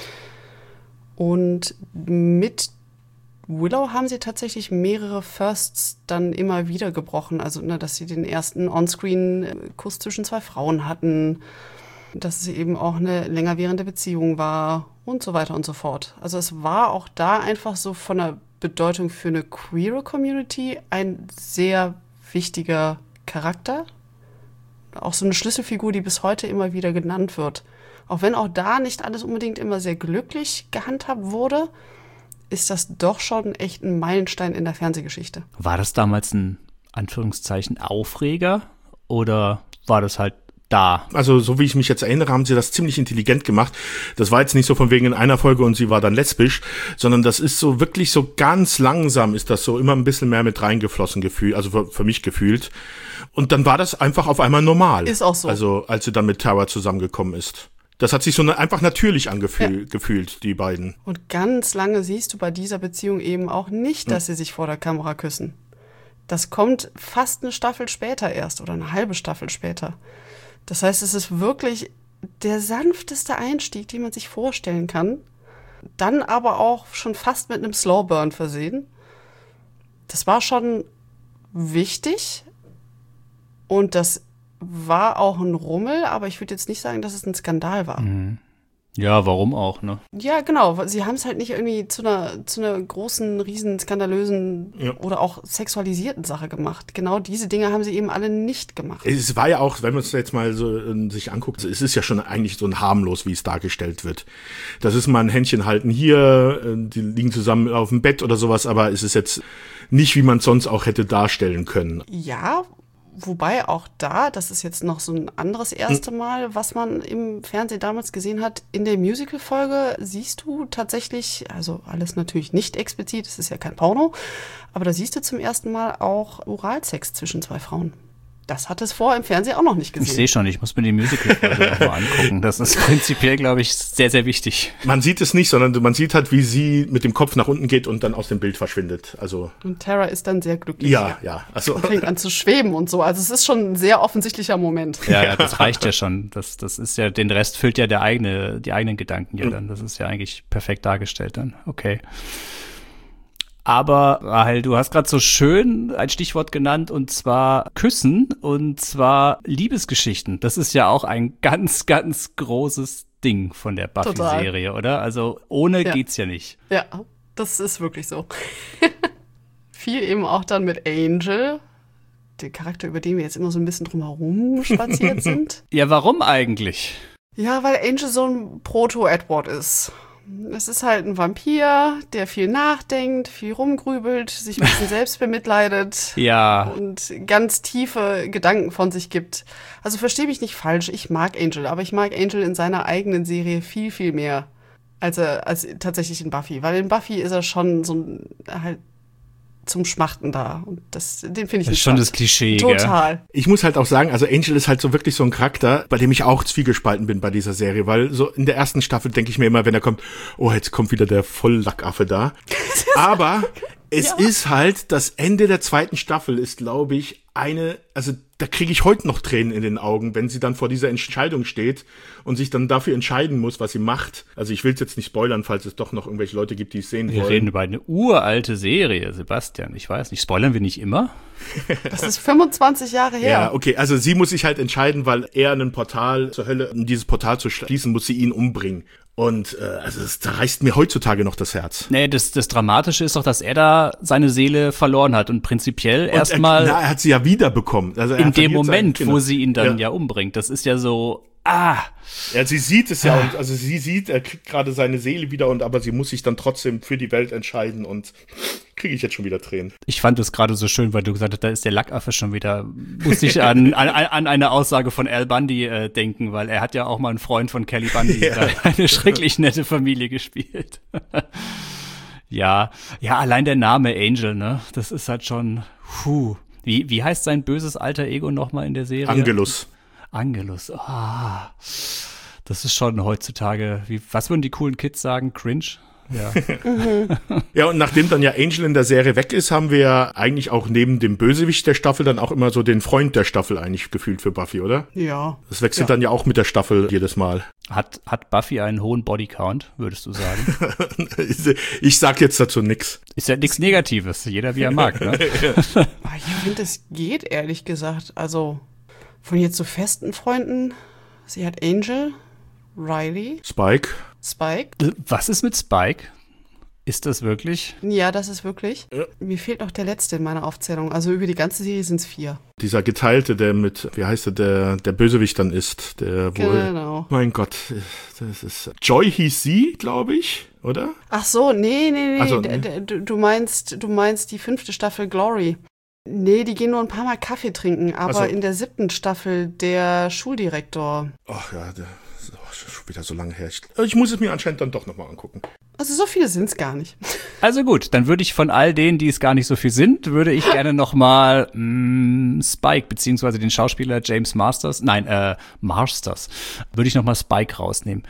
Und mit Willow haben sie tatsächlich mehrere Firsts dann immer wieder gebrochen. Also, ne, dass sie den ersten On-Screen-Kuss zwischen zwei Frauen hatten, dass es eben auch eine länger währende Beziehung war und so weiter und so fort. Also es war auch da einfach so von der Bedeutung für eine queere Community ein sehr wichtiger Charakter. Auch so eine Schlüsselfigur, die bis heute immer wieder genannt wird. Auch wenn auch da nicht alles unbedingt immer sehr glücklich gehandhabt wurde, ist das doch schon echt ein Meilenstein in der Fernsehgeschichte. War das damals ein, Anführungszeichen, Aufreger oder war das halt da? Also so wie ich mich jetzt erinnere, haben sie das ziemlich intelligent gemacht. Das war jetzt nicht so von wegen in einer Folge und sie war dann lesbisch, sondern das ist so wirklich so ganz langsam ist das so immer ein bisschen mehr mit reingeflossen gefühlt, also für, für mich gefühlt. Und dann war das einfach auf einmal normal. Ist auch so. Also als sie dann mit Tara zusammengekommen ist. Das hat sich so einfach natürlich angefühlt, ja. gefühlt, die beiden. Und ganz lange siehst du bei dieser Beziehung eben auch nicht, dass sie sich vor der Kamera küssen. Das kommt fast eine Staffel später erst oder eine halbe Staffel später. Das heißt, es ist wirklich der sanfteste Einstieg, den man sich vorstellen kann. Dann aber auch schon fast mit einem Slowburn versehen. Das war schon wichtig und das war auch ein Rummel, aber ich würde jetzt nicht sagen, dass es ein Skandal war. Mhm. Ja, warum auch, ne? Ja, genau. Sie haben es halt nicht irgendwie zu einer, zu einer großen, riesen, skandalösen ja. oder auch sexualisierten Sache gemacht. Genau diese Dinge haben sie eben alle nicht gemacht. Es war ja auch, wenn man es jetzt mal so äh, sich anguckt, es ist ja schon eigentlich so ein harmlos, wie es dargestellt wird. Das ist mal ein Händchen halten hier, äh, die liegen zusammen auf dem Bett oder sowas, aber es ist jetzt nicht, wie man es sonst auch hätte darstellen können. Ja, wobei auch da, das ist jetzt noch so ein anderes erste Mal, was man im Fernsehen damals gesehen hat, in der Musical-Folge siehst du tatsächlich, also alles natürlich nicht explizit, es ist ja kein Porno, aber da siehst du zum ersten Mal auch Oralsex zwischen zwei Frauen. Das hat es vorher im Fernsehen auch noch nicht gesehen. Ich sehe schon, ich muss mir die Musical-Folge noch mal angucken. Das ist prinzipiell, glaube ich, sehr, sehr wichtig. Man sieht es nicht, sondern man sieht halt, wie sie mit dem Kopf nach unten geht und dann aus dem Bild verschwindet. Also und Tara ist dann sehr glücklich. Ja, ja. Also und fängt an zu schweben und so. Also es ist schon ein sehr offensichtlicher Moment. Ja, ja, das reicht ja schon. Das, das ist ja, den Rest füllt ja der eigene, die eigenen Gedanken ja dann. Das ist ja eigentlich perfekt dargestellt dann. Okay. Aber, Rahel, du hast gerade so schön ein Stichwort genannt, und zwar Küssen, und zwar Liebesgeschichten. Das ist ja auch ein ganz, ganz großes Ding von der Buffy-Serie, oder? Also ohne ja. geht's ja nicht. Ja, das ist wirklich so. Viel eben auch dann mit Angel, der Charakter, über den wir jetzt immer so ein bisschen drumherum spaziert sind. Ja, warum eigentlich? Ja, weil Angel so ein Proto-Edward ist. Es ist halt ein Vampir, der viel nachdenkt, viel rumgrübelt, sich ein bisschen selbst bemitleidet ja. und ganz tiefe Gedanken von sich gibt. Also verstehe mich nicht falsch, ich mag Angel, aber ich mag Angel in seiner eigenen Serie viel, viel mehr als, er, als tatsächlich in Buffy. Weil in Buffy ist er schon so ein, halt zum Schmachten da. Und das, den finde ich das ist schon das Klischee, total. Gell? Ich muss halt auch sagen, also Angel ist halt so wirklich so ein Charakter, bei dem ich auch zwiegespalten bin bei dieser Serie, weil so in der ersten Staffel denke ich mir immer, wenn er kommt, oh, jetzt kommt wieder der Volllackaffe da. Aber es ja. ist halt, das Ende der zweiten Staffel ist, glaube ich, eine, also da kriege ich heute noch Tränen in den Augen, wenn sie dann vor dieser Entscheidung steht und sich dann dafür entscheiden muss, was sie macht. Also ich will es jetzt nicht spoilern, falls es doch noch irgendwelche Leute gibt, die es sehen wir wollen. Wir reden über eine uralte Serie, Sebastian. Ich weiß nicht, spoilern wir nicht immer? Das ist fünfundzwanzig Jahre her. Ja, okay, also sie muss sich halt entscheiden, weil er ein Portal zur Hölle, um dieses Portal zu schließen, muss sie ihn umbringen. Und äh, also das zerreißt mir heutzutage noch das Herz. Nee, das, das Dramatische ist doch, dass er da seine Seele verloren hat und prinzipiell erstmal. Er, er hat sie ja wiederbekommen. Also er in dem Moment, sein, wo genau. sie ihn dann ja. ja umbringt. Das ist ja so. Ah. Ja, sie sieht es ja, und also sie sieht, er kriegt gerade seine Seele wieder, und aber sie muss sich dann trotzdem für die Welt entscheiden, und kriege ich jetzt schon wieder Tränen. Ich fand es gerade so schön, weil du gesagt hast, da ist der Lackaffe schon wieder, musste ich an, an, an eine Aussage von Al Bundy äh, denken, weil er hat ja auch mal einen Freund von Kelly Bundy, ja. eine schrecklich nette Familie gespielt. ja, ja, allein der Name Angel, ne, das ist halt schon, puh. Wie, wie heißt sein böses alter Ego nochmal in der Serie? Angelus. Angelus, ah, das ist schon heutzutage, wie, was würden die coolen Kids sagen? Cringe? Ja. Ja, und nachdem dann ja Angel in der Serie weg ist, haben wir ja eigentlich auch neben dem Bösewicht der Staffel dann auch immer so den Freund der Staffel eigentlich gefühlt für Buffy, oder? Ja. Das wechselt ja. dann ja auch mit der Staffel jedes Mal. Hat, hat Buffy einen hohen Bodycount, würdest du sagen? Ich sag jetzt dazu nix. Ist ja nichts Negatives, jeder wie er mag, ne? Ich finde, es geht, ehrlich gesagt. Also von jetzt so festen Freunden, sie hat Angel, Riley, Spike. Spike. Was ist mit Spike? Ist das wirklich? Ja, das ist wirklich. Ja. Mir fehlt noch der letzte in meiner Aufzählung. Also über die ganze Serie sind es vier. Dieser Geteilte, der mit, wie heißt der, der, der Bösewicht dann ist, der wohl. Genau. Mein Gott, das ist. Joy hieß sie, glaube ich, oder? Ach so, nee, nee, nee. Also, D- d- du, du meinst, du meinst die fünfte Staffel Glory. Nee, die gehen nur ein paar Mal Kaffee trinken, aber so. in der siebten Staffel der Schuldirektor. Ach ja, der ist auch schon wieder so lange her. Ich, ich muss es mir anscheinend dann doch nochmal angucken. Also so viele sind es gar nicht. Also gut, dann würde ich von all denen, die es gar nicht so viel sind, würde ich gerne noch mal mh, Spike, beziehungsweise den Schauspieler James Masters, nein, äh, Marsters, würde ich noch mal Spike rausnehmen.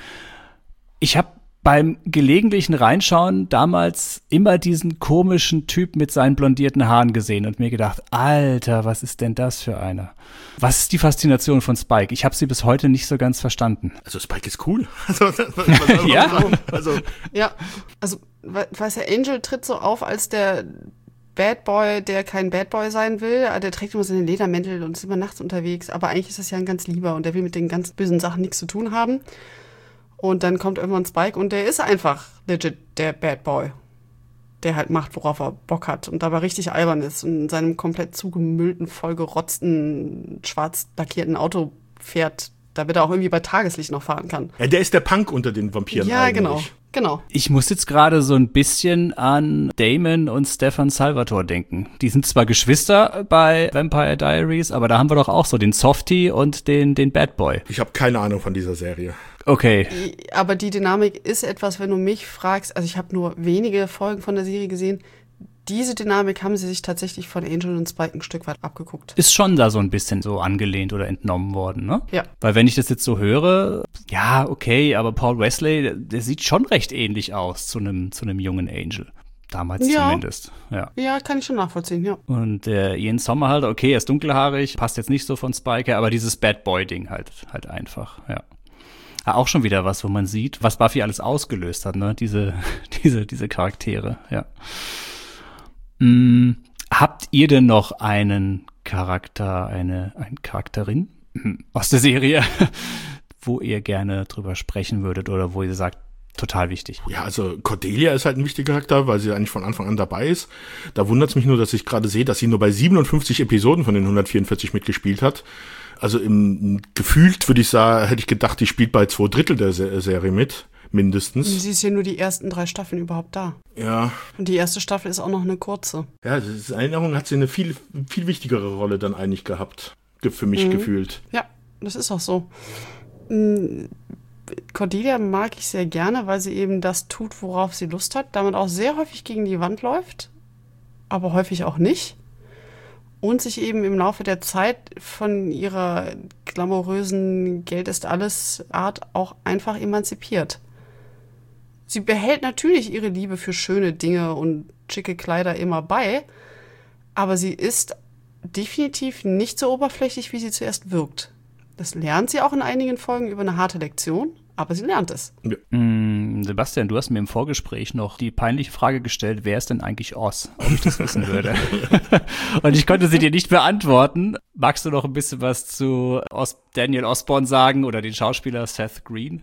Ich habe beim gelegentlichen Reinschauen damals immer diesen komischen Typ mit seinen blondierten Haaren gesehen und mir gedacht, Alter, was ist denn das für einer? Was ist die Faszination von Spike? Ich habe sie bis heute nicht so ganz verstanden. Also Spike ist cool. Also, was, was, ja? Also, Ja, also, we- weißt du, Angel tritt so auf als der Bad Boy, der kein Bad Boy sein will. Der trägt immer seine Ledermäntel und ist immer nachts unterwegs. Aber eigentlich ist das ja ein ganz lieber und der will mit den ganz bösen Sachen nichts zu tun haben. Und dann kommt irgendwann Spike und der ist einfach legit der Bad Boy. Der halt macht, worauf er Bock hat und dabei richtig albern ist und in seinem komplett zugemüllten, vollgerotzten, schwarz lackierten Auto fährt, damit er auch irgendwie bei Tageslicht noch fahren kann. ja, der ist der Punk unter den Vampiren Ja, eigentlich. genau. Genau. Ich muss jetzt gerade so ein bisschen an Damon und Stefan Salvatore denken. Die sind zwar Geschwister bei Vampire Diaries, aber da haben wir doch auch so den Softie und den, den Bad Boy. Ich habe keine Ahnung von dieser Serie. Okay. Aber die Dynamik ist etwas, wenn du mich fragst, also ich habe nur wenige Folgen von der Serie gesehen, diese Dynamik haben sie sich tatsächlich von Angel und Spike ein Stück weit abgeguckt. Ist schon da so ein bisschen so angelehnt oder entnommen worden, ne? Ja. Weil wenn ich das jetzt so höre, ja, okay, aber Paul Wesley, der, der sieht schon recht ähnlich aus zu einem zu einem jungen Angel. Damals Ja. zumindest, ja. Ja, kann ich schon nachvollziehen, ja. Und der Ian Sommer halt, okay, er ist dunkelhaarig, passt jetzt nicht so von Spike her, aber dieses Bad Boy-Ding halt, halt einfach, ja. Ja, auch schon wieder was, wo man sieht, was Buffy alles ausgelöst hat, ne? Diese, diese, diese Charaktere, ja. Hm, habt ihr denn noch einen Charakter, eine, eine Charakterin aus der Serie, wo ihr gerne drüber sprechen würdet oder wo ihr sagt, total wichtig? Ja, also Cordelia ist halt ein wichtiger Charakter, weil sie eigentlich von Anfang an dabei ist. Da wundert es mich nur, dass ich gerade sehe, dass sie nur bei siebenundfünfzig Episoden von den hundertvierundvierzig mitgespielt hat. Also im gefühlt würde ich sagen, hätte ich gedacht, die spielt bei zwei Drittel der Se- Serie mit, mindestens. Sie ist ja nur die ersten drei Staffeln überhaupt da. Ja. Und die erste Staffel ist auch noch eine kurze. Ja, das ist, in Erinnerung hat sie eine viel, viel wichtigere Rolle dann eigentlich gehabt. Ge- Für mich Mhm. gefühlt. Ja, das ist auch so. Mm, Cordelia mag ich sehr gerne, weil sie eben das tut, worauf sie Lust hat, damit auch sehr häufig gegen die Wand läuft, aber häufig auch nicht. Und sich eben im Laufe der Zeit von ihrer glamourösen Geld ist alles Art auch einfach emanzipiert. Sie behält natürlich ihre Liebe für schöne Dinge und schicke Kleider immer bei, aber sie ist definitiv nicht so oberflächlich, wie sie zuerst wirkt. Das lernt sie auch in einigen Folgen über eine harte Lektion, aber sie lernt es. Mm, Sebastian, du hast mir im Vorgespräch noch die peinliche Frage gestellt, wer ist denn eigentlich Oz, ob ich das wissen würde. Und ich konnte sie dir nicht beantworten. Magst du noch ein bisschen was zu Os- Daniel Osborne sagen oder den Schauspieler Seth Green?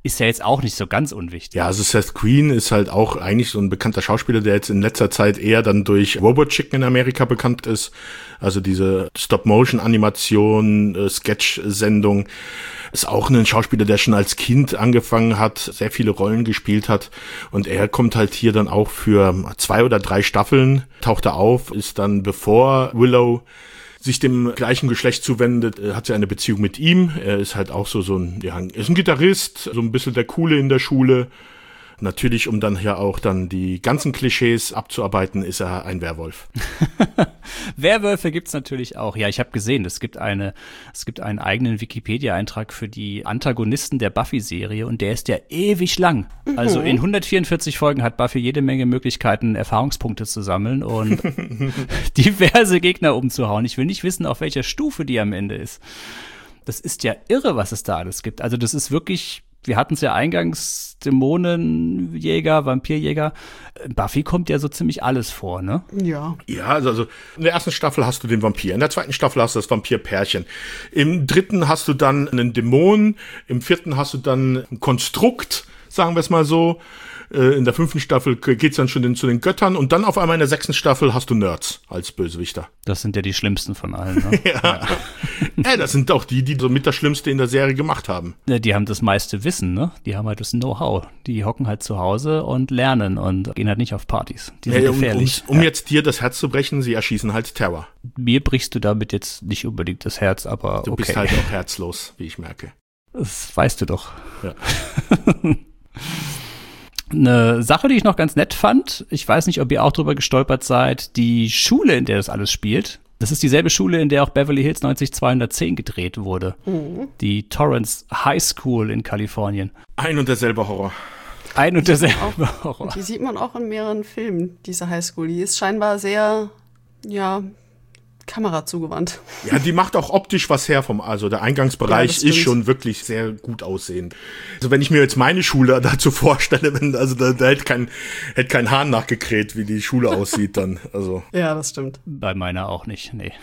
ist ja jetzt auch nicht so ganz unwichtig. Ja, also Seth Green ist halt auch eigentlich so ein bekannter Schauspieler, der jetzt in letzter Zeit eher dann durch Robot Chicken in Amerika bekannt ist. Also diese Stop-Motion-Animation, äh, Sketch-Sendung. Ist auch ein Schauspieler, der schon als Kind angefangen hat, sehr viele Rollen gespielt hat. Und er kommt halt hier dann auch für zwei oder drei Staffeln, taucht er auf, ist dann, bevor Willow sich dem gleichen Geschlecht zuwendet, hat sie eine Beziehung mit ihm. Er ist halt auch so, so ein, ja, ist ein Gitarrist, so ein bisschen der Coole in der Schule. Natürlich, um dann hier auch dann die ganzen Klischees abzuarbeiten, ist er ein Werwolf. Werwölfe gibt's natürlich auch. Ja, ich habe gesehen, es gibt eine, es gibt einen eigenen Wikipedia-Eintrag für die Antagonisten der Buffy-Serie und der ist ja ewig lang. Mhm. Also in hundertvierundvierzig Folgen hat Buffy jede Menge Möglichkeiten, Erfahrungspunkte zu sammeln und diverse Gegner umzuhauen. Ich will nicht wissen, auf welcher Stufe die am Ende ist. Das ist ja irre, was es da alles gibt. Also das ist wirklich... Wir hatten es ja eingangs, Dämonenjäger, Vampirjäger. Buffy kommt ja so ziemlich alles vor, ne? Ja. Ja, also, also in der ersten Staffel hast du den Vampir, in der zweiten Staffel hast du das Vampirpärchen. Im dritten hast du dann einen Dämon, im vierten hast du dann ein Konstrukt, sagen wir es mal so. In der fünften Staffel geht's dann schon zu den Göttern und dann auf einmal in der sechsten Staffel hast du Nerds als Bösewichter. Das sind ja die schlimmsten von allen, ne? ja. ja. ja, das sind auch die, die so mit das Schlimmste in der Serie gemacht haben. Ja, die haben das meiste Wissen, ne? Die haben halt das Know-how. Die hocken halt zu Hause und lernen und gehen halt nicht auf Partys. Die sind ja, gefährlich. Um, um ja. jetzt dir das Herz zu brechen, sie erschießen halt Terror. Mir brichst du damit jetzt nicht unbedingt das Herz, aber du okay. Du bist halt auch herzlos, wie ich merke. Das weißt du doch. Ja. Eine Sache, die ich noch ganz nett fand, ich weiß nicht, ob ihr auch drüber gestolpert seid, die Schule, in der das alles spielt, das ist dieselbe Schule, in der auch Beverly Hills neunzig-zweihundertzehn gedreht wurde. Mhm. Die Torrance High School in Kalifornien. Ein und derselbe Horror. Ein und derselbe auch, Horror. Die sieht man auch in mehreren Filmen, diese High School. Die ist scheinbar sehr, ja... Kamera zugewandt. Ja, die macht auch optisch was her vom, also der Eingangsbereich ja, ist schon wirklich sehr gut aussehend. Also wenn ich mir jetzt meine Schule dazu vorstelle, wenn, also da, da hätte kein, hätte kein Hahn nachgekräht, wie die Schule aussieht dann, also. Ja, das stimmt. Bei meiner auch nicht, nee.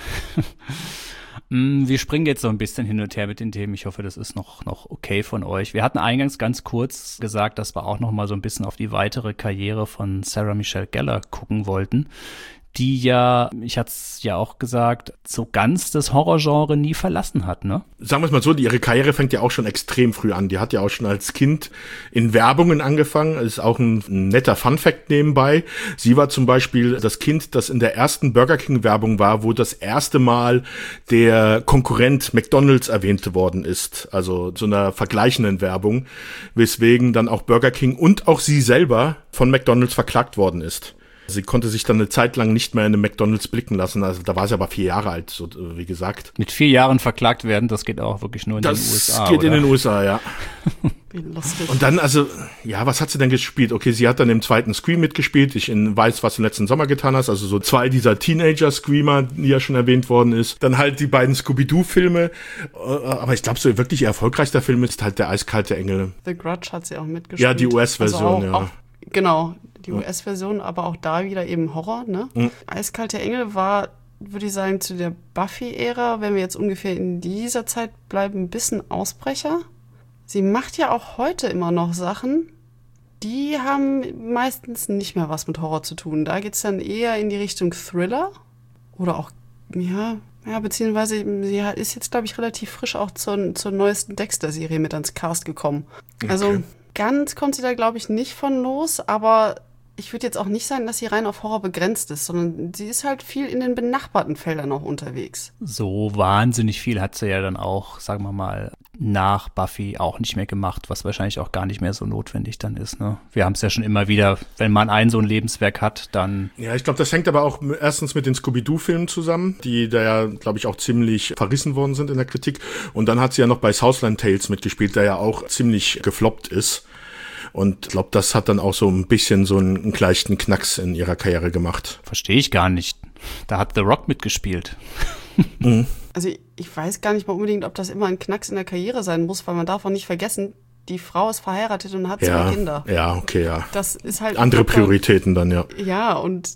Wir springen jetzt so ein bisschen hin und her mit den Themen. Ich hoffe, das ist noch, noch okay von euch. Wir hatten eingangs ganz kurz gesagt, dass wir auch noch mal so ein bisschen auf die weitere Karriere von Sarah Michelle Gellar gucken wollten, die ja, ich hatte es ja auch gesagt, so ganz das Horrorgenre nie verlassen hat, ne? Sagen wir es mal so, ihre Karriere fängt ja auch schon extrem früh an. Die hat ja auch schon als Kind in Werbungen angefangen. Das ist auch ein, ein netter Funfact nebenbei. Sie war zum Beispiel das Kind, das in der ersten Burger King-Werbung war, wo das erste Mal der Konkurrent McDonald's erwähnt worden ist. Also so einer vergleichenden Werbung, weswegen dann auch Burger King und auch sie selber von McDonald's verklagt worden ist. Sie konnte sich dann eine Zeit lang nicht mehr in einem McDonald's blicken lassen. Also da war sie aber vier Jahre alt, so wie gesagt. Mit vier Jahren verklagt werden, das geht auch wirklich nur in das den U S A, Das geht oder? in den U S A, ja. Wie lustig. Und dann, also, ja, was hat sie denn gespielt? Okay, sie hat dann im zweiten Scream mitgespielt. Ich in, weiß, was du letzten Sommer getan hast. Also so zwei dieser Teenager-Screamer, die ja schon erwähnt worden ist. Dann halt die beiden Scooby-Doo-Filme. Aber ich glaube, so wirklich ihr erfolgreichster Film ist halt Der eiskalte Engel. The Grudge hat sie auch mitgespielt. Ja, die U S-Version, also ja. Auch, genau. Die U S-Version, aber auch da wieder eben Horror, ne? Mhm. Eiskalte Engel war, würde ich sagen, zu der Buffy-Ära, wenn wir jetzt ungefähr in dieser Zeit bleiben, ein bisschen Ausbrecher. Sie macht ja auch heute immer noch Sachen, die haben meistens nicht mehr was mit Horror zu tun. Da geht's dann eher in die Richtung Thriller oder auch, ja, ja, beziehungsweise sie ist jetzt, glaube ich, relativ frisch auch zur, zur neuesten Dexter-Serie mit ans Cast gekommen. Okay. Also ganz kommt sie da, glaube ich, nicht von los, aber ich würde jetzt auch nicht sagen, dass sie rein auf Horror begrenzt ist, sondern sie ist halt viel in den benachbarten Feldern auch unterwegs. So wahnsinnig viel hat sie ja dann auch, sagen wir mal, nach Buffy auch nicht mehr gemacht, was wahrscheinlich auch gar nicht mehr so notwendig dann ist, ne? Wir haben es ja schon immer wieder, wenn man ein so ein Lebenswerk hat, dann... Ja, ich glaube, das hängt aber auch erstens mit den Scooby-Doo-Filmen zusammen, die da ja, glaube ich, auch ziemlich verrissen worden sind in der Kritik. Und dann hat sie ja noch bei Southland Tales mitgespielt, der ja auch ziemlich gefloppt ist. Und ich glaube, das hat dann auch so ein bisschen so einen, einen leichten Knacks in ihrer Karriere gemacht. Verstehe ich gar nicht. Da hat The Rock mitgespielt. Mhm. Also ich, ich weiß gar nicht mal unbedingt, ob das immer ein Knacks in der Karriere sein muss, weil man darf auch nicht vergessen, die Frau ist verheiratet und hat ja, zwei Kinder. Ja, okay, ja. Das ist halt andere Prioritäten dann, ja. Ja, und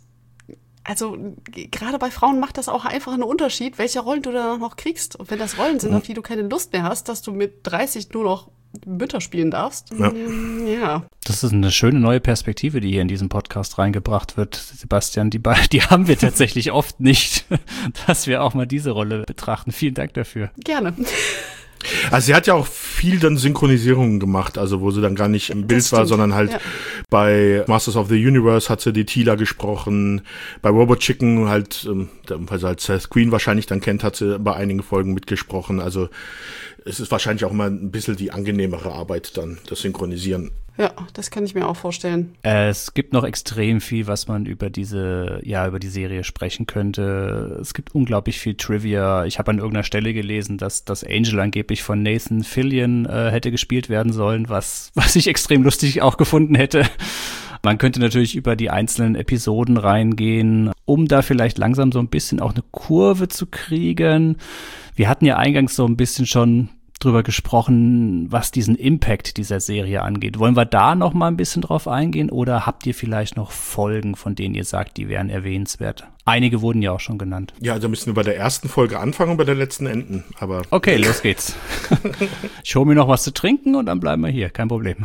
also gerade bei Frauen macht das auch einfach einen Unterschied, welche Rollen du danach noch kriegst. Und wenn das Rollen sind, mhm. auf die du keine Lust mehr hast, dass du mit dreißig nur noch Mütter spielen darfst. Ja. ja. Das ist eine schöne neue Perspektive, die hier in diesem Podcast reingebracht wird, Sebastian. Die, die haben wir tatsächlich oft nicht, dass wir auch mal diese Rolle betrachten. Vielen Dank dafür. Gerne. Also sie hat ja auch viel dann Synchronisierungen gemacht, also wo sie dann gar nicht im Bild war, sondern halt ja. bei Masters of the Universe hat sie die Teela gesprochen, bei Robot Chicken halt, weil sie halt Seth Green wahrscheinlich dann kennt, hat sie bei einigen Folgen mitgesprochen, also es ist wahrscheinlich auch immer ein bisschen die angenehmere Arbeit dann, das Synchronisieren. Ja, das kann ich mir auch vorstellen. Es gibt noch extrem viel, was man über diese, ja, über die Serie sprechen könnte. Es gibt unglaublich viel Trivia. Ich habe an irgendeiner Stelle gelesen, dass das Angel angeblich von Nathan Fillion äh, hätte gespielt werden sollen, was, was ich extrem lustig auch gefunden hätte. Man könnte natürlich über die einzelnen Episoden reingehen, um da vielleicht langsam so ein bisschen auch eine Kurve zu kriegen. Wir hatten ja eingangs so ein bisschen schon drüber gesprochen, was diesen Impact dieser Serie angeht. Wollen wir da noch mal ein bisschen drauf eingehen oder habt ihr vielleicht noch Folgen, von denen ihr sagt, die wären erwähnenswert? Einige wurden ja auch schon genannt. Ja, also müssen wir bei der ersten Folge anfangen und bei der letzten enden. Aber okay, los geht's. Ich hole mir noch was zu trinken und dann bleiben wir hier, kein Problem.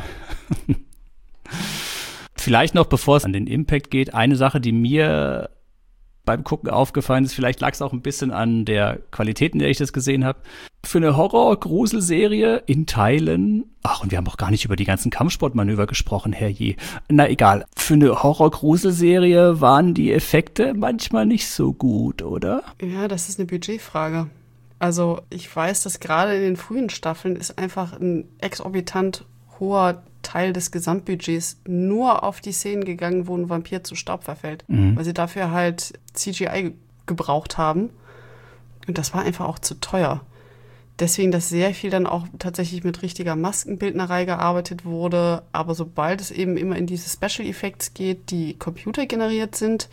Vielleicht noch, bevor es an den Impact geht, eine Sache, die mir beim Gucken aufgefallen ist, vielleicht lag es auch ein bisschen an der Qualität, in der ich das gesehen habe. Für eine Horror-Gruselserie in Teilen, ach, und wir haben auch gar nicht über die ganzen Kampfsportmanöver gesprochen, herrje. Na egal, für eine Horror-Gruselserie waren die Effekte manchmal nicht so gut, oder? Ja, das ist eine Budgetfrage. Also ich weiß, dass gerade in den frühen Staffeln ist einfach ein exorbitant hoher Teil des Gesamtbudgets nur auf die Szenen gegangen, wo ein Vampir zu Staub verfällt. Mhm. Weil sie dafür halt C G I gebraucht haben. Und das war einfach auch zu teuer. Deswegen, dass sehr viel dann auch tatsächlich mit richtiger Maskenbildnerei gearbeitet wurde. Aber sobald es eben immer in diese Special Effects geht, die computergeneriert sind,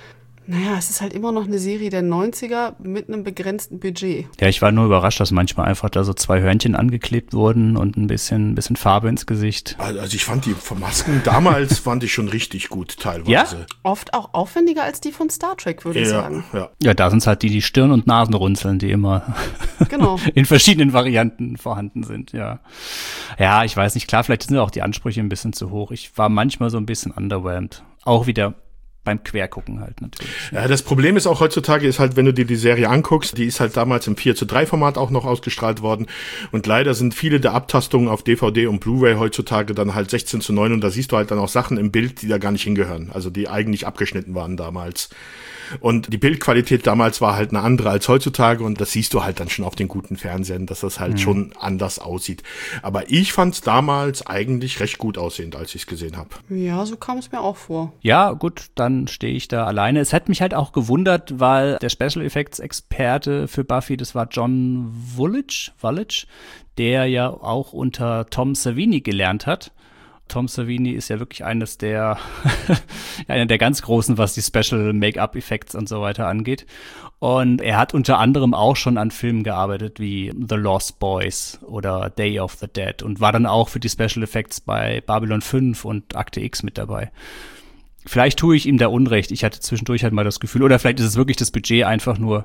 naja, es ist halt immer noch eine Serie der neunziger mit einem begrenzten Budget. Ja, ich war nur überrascht, dass manchmal einfach da so zwei Hörnchen angeklebt wurden und ein bisschen, ein bisschen Farbe ins Gesicht. Also ich fand die Masken damals fand ich schon richtig gut teilweise. Ja? Oft auch aufwendiger als die von Star Trek, würde ja, ich sagen. Ja, ja, da sind es halt die, die Stirn- und Nasenrunzeln, die immer genau. in verschiedenen Varianten vorhanden sind, ja. Ja, ich weiß nicht, klar, vielleicht sind auch die Ansprüche ein bisschen zu hoch. Ich war manchmal so ein bisschen underwhelmed. Auch wieder beim Quergucken halt natürlich. Ja, das Problem ist auch heutzutage, ist halt, wenn du dir die Serie anguckst, die ist halt damals im vier zu drei Format auch noch ausgestrahlt worden und leider sind viele der Abtastungen auf D V D und Blu-ray heutzutage dann halt sechzehn zu neun und da siehst du halt dann auch Sachen im Bild, die da gar nicht hingehören, also die eigentlich abgeschnitten waren damals. Und die Bildqualität damals war halt eine andere als heutzutage und das siehst du halt dann schon auf den guten Fernsehern, dass das halt mhm. schon anders aussieht. Aber ich fand es damals eigentlich recht gut aussehend, als ich es gesehen habe. Ja, so kam es mir auch vor. Ja, gut, dann stehe ich da alleine. Es hat mich halt auch gewundert, weil der Special Effects Experte für Buffy, das war John Woolidge, Woolidge, der ja auch unter Tom Savini gelernt hat. Tom Savini ist ja wirklich eines der, einer der ganz Großen, was die Special Make-up-Effects und so weiter angeht. Und er hat unter anderem auch schon an Filmen gearbeitet wie The Lost Boys oder Day of the Dead und war dann auch für die Special Effects bei Babylon fünf und Akte X mit dabei. Vielleicht tue ich ihm da Unrecht. Ich hatte zwischendurch halt mal das Gefühl, oder vielleicht ist es wirklich das Budget einfach nur,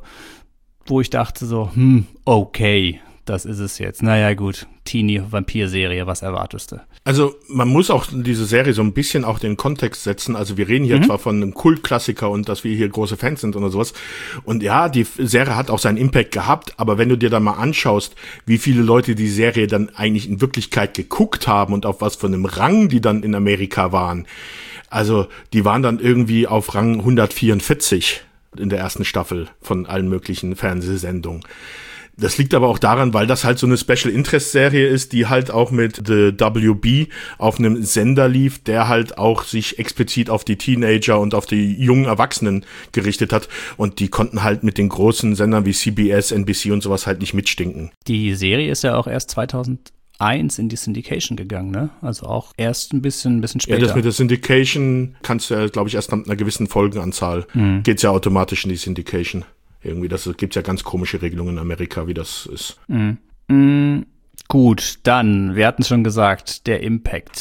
wo ich dachte so, hm, okay, das ist es jetzt. Naja, gut, Teenie-Vampir-Serie, was erwartest du? Also man muss auch diese Serie so ein bisschen auch den Kontext setzen. Also wir reden hier mhm. zwar von einem Kultklassiker und dass wir hier große Fans sind oder sowas. Und ja, die Serie hat auch seinen Impact gehabt, aber wenn du dir dann mal anschaust, wie viele Leute die Serie dann eigentlich in Wirklichkeit geguckt haben und auf was für einem Rang die dann in Amerika waren, also die waren dann irgendwie auf Rang hundertvierundvierzig in der ersten Staffel von allen möglichen Fernsehsendungen. Das liegt aber auch daran, weil das halt so eine Special-Interest-Serie ist, die halt auch mit The W B auf einem Sender lief, der halt auch sich explizit auf die Teenager und auf die jungen Erwachsenen gerichtet hat. Und die konnten halt mit den großen Sendern wie C B S, N B C und sowas halt nicht mitstinken. Die Serie ist ja auch erst zweitausendeins in die Syndication gegangen, ne? Also auch erst ein bisschen, ein bisschen später. Ja, das mit der Syndication kannst du ja, glaube ich, erst nach einer gewissen Folgenanzahl mhm. geht's ja automatisch in die Syndication. Irgendwie, das gibt ja ganz komische Regelungen in Amerika, wie das ist. Mm. Mm, gut, dann, wir hatten es schon gesagt, der Impact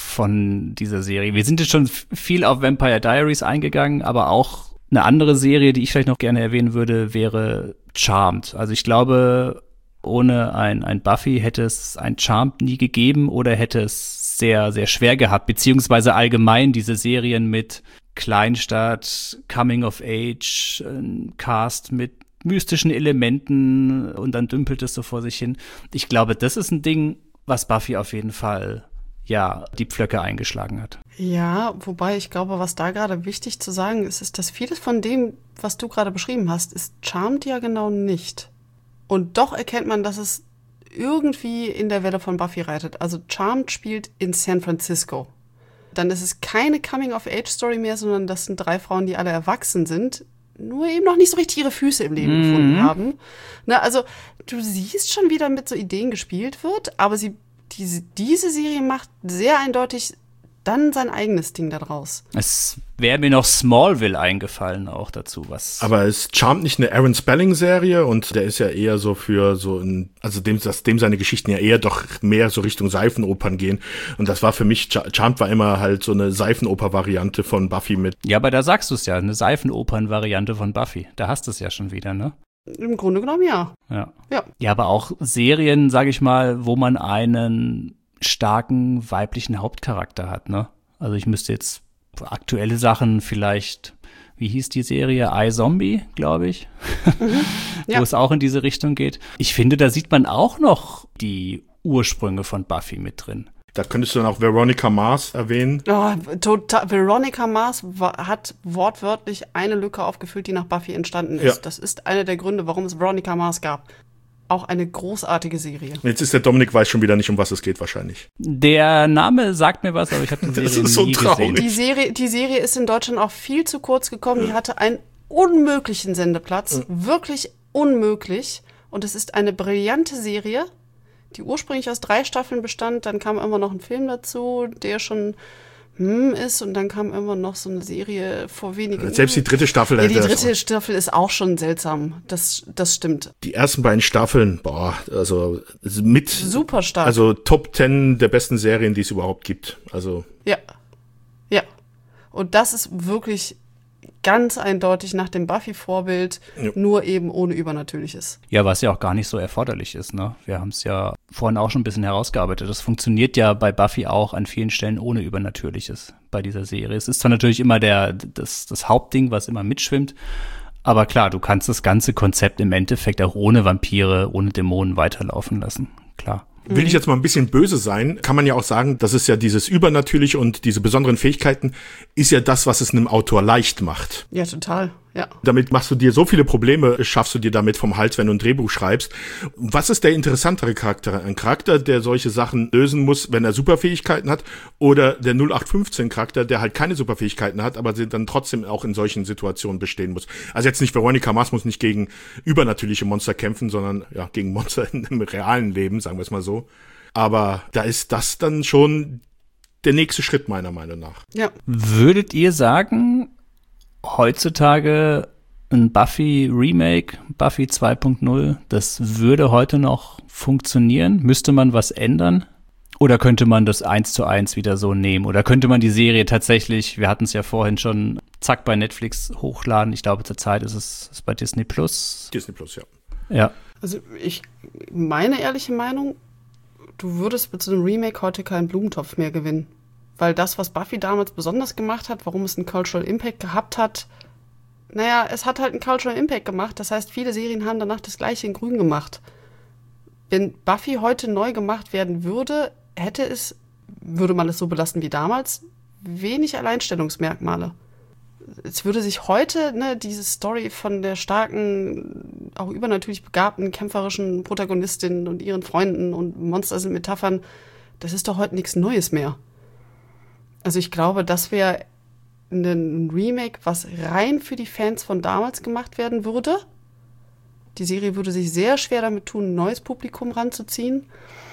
von dieser Serie. Wir sind jetzt schon viel auf Vampire Diaries eingegangen, aber auch eine andere Serie, die ich vielleicht noch gerne erwähnen würde, wäre Charmed. Also ich glaube, Ohne ein, ein Buffy hätte es ein Charmed nie gegeben oder hätte es sehr, sehr schwer gehabt, beziehungsweise allgemein diese Serien mit Kleinstadt, Coming of Age, ein Cast mit mystischen Elementen und dann dümpelt es so vor sich hin. Ich glaube, das ist ein Ding, was Buffy auf jeden Fall, ja, die Pflöcke eingeschlagen hat. Ja, wobei ich glaube, was da gerade wichtig zu sagen ist, ist, dass vieles von dem, was du gerade beschrieben hast, ist Charmed ja genau nicht. Und doch erkennt man, dass es irgendwie in der Welle von Buffy reitet. Also Charmed spielt in San Francisco. Dann ist es keine Coming-of-Age-Story mehr, sondern das sind drei Frauen, die alle erwachsen sind, nur eben noch nicht so richtig ihre Füße im Leben mhm. gefunden haben. Na, also du siehst schon, wie da mit so Ideen gespielt wird, aber sie, diese, diese Serie macht sehr eindeutig dann sein eigenes Ding da draus. Es wäre mir noch Smallville eingefallen auch dazu, was. Aber ist Charmed nicht eine Aaron Spelling-Serie? Und der ist ja eher so für so ein, also dem, dass dem seine Geschichten ja eher doch mehr so Richtung Seifenopern gehen. Und das war für mich, Charmed war immer halt so eine Seifenoper-Variante von Buffy mit. Ja, aber da sagst du es ja, eine Seifenopern-Variante von Buffy. Da hast du es ja schon wieder, ne? Im Grunde genommen ja. Ja. Ja, ja, aber auch Serien, sage ich mal, wo man einen starken weiblichen Hauptcharakter hat, ne? Also ich müsste jetzt aktuelle Sachen vielleicht, wie hieß die Serie? iZombie, glaube ich, mhm. ja. wo es auch in diese Richtung geht. Ich finde, da sieht man auch noch die Ursprünge von Buffy mit drin. Da könntest du dann auch Veronica Mars erwähnen. Oh, total. Veronica Mars war, hat wortwörtlich eine Lücke aufgefüllt, die nach Buffy entstanden ist. Ja. Das ist einer der Gründe, warum es Veronica Mars gab. Auch eine großartige Serie. Jetzt ist der Dominik, weiß schon wieder nicht, um was es geht wahrscheinlich. Der Name sagt mir was, aber ich habe die Serie das ist so nie traurig. gesehen. Die Serie, die Serie ist in Deutschland auch viel zu kurz gekommen. Die hatte einen unmöglichen Sendeplatz. Mhm. Wirklich unmöglich. Und es ist eine brillante Serie, die ursprünglich aus drei Staffeln bestand. Dann kam immer noch ein Film dazu, der schon hm ist. Und dann kam immer noch so eine Serie vor wenigen... Selbst die dritte Staffel... Ja, die dritte Staffel ist auch schon seltsam. Das, das stimmt. Die ersten beiden Staffeln, boah, also mit... Super stark. Also Top Ten der besten Serien, die es überhaupt gibt. Also... Ja, ja. Und das ist wirklich ganz eindeutig nach dem Buffy-Vorbild, ja. nur eben ohne Übernatürliches. Ja, was ja auch gar nicht so erforderlich ist, ne? Wir haben es ja vorhin auch schon ein bisschen herausgearbeitet. Das funktioniert ja bei Buffy auch an vielen Stellen ohne Übernatürliches bei dieser Serie. Es ist zwar natürlich immer der, das, das Hauptding, was immer mitschwimmt, aber klar, du kannst das ganze Konzept im Endeffekt auch ohne Vampire, ohne Dämonen weiterlaufen lassen. Klar. Will ich jetzt mal ein bisschen böse sein, kann man ja auch sagen, das ist ja dieses Übernatürliche und diese besonderen Fähigkeiten ist ja das, was es einem Autor leicht macht. Ja, total, ja. Damit machst du dir so viele Probleme, schaffst du dir damit vom Hals, wenn du ein Drehbuch schreibst. Was ist der interessantere Charakter? Ein Charakter, der solche Sachen lösen muss, wenn er Superfähigkeiten hat, oder der null acht fünfzehn Charakter, der halt keine Superfähigkeiten hat, aber dann trotzdem auch in solchen Situationen bestehen muss? Also jetzt nicht Veronica Mars muss nicht gegen übernatürliche Monster kämpfen, sondern ja gegen Monster im realen Leben, sagen wir es mal so. Aber da ist das dann schon der nächste Schritt meiner Meinung nach. Ja. Würdet ihr sagen, heutzutage ein Buffy-Remake, Buffy zwei Punkt null, das würde heute noch funktionieren? Müsste man was ändern? Oder könnte man das eins zu eins wieder so nehmen? Oder könnte man die Serie tatsächlich, wir hatten es ja vorhin schon, zack, bei Netflix hochladen? Ich glaube, zurzeit ist es ist bei Disney Plus. Disney Plus, ja. Ja. Also ich, meine ehrliche Meinung, du würdest mit so einem Remake heute keinen Blumentopf mehr gewinnen. Weil das, was Buffy damals besonders gemacht hat, warum es einen Cultural Impact gehabt hat, naja, es hat halt einen Cultural Impact gemacht. Das heißt, viele Serien haben danach das Gleiche in Grün gemacht. Wenn Buffy heute neu gemacht werden würde, hätte es, würde man es so belassen wie damals, wenig Alleinstellungsmerkmale. Es würde sich heute, ne, diese Story von der starken, auch übernatürlich begabten, kämpferischen Protagonistin und ihren Freunden und Monster sind Metaphern, das ist doch heute nichts Neues mehr. Also ich glaube, das wäre ein Remake, was rein für die Fans von damals gemacht werden würde. Die Serie würde sich sehr schwer damit tun, ein neues Publikum ranzuziehen.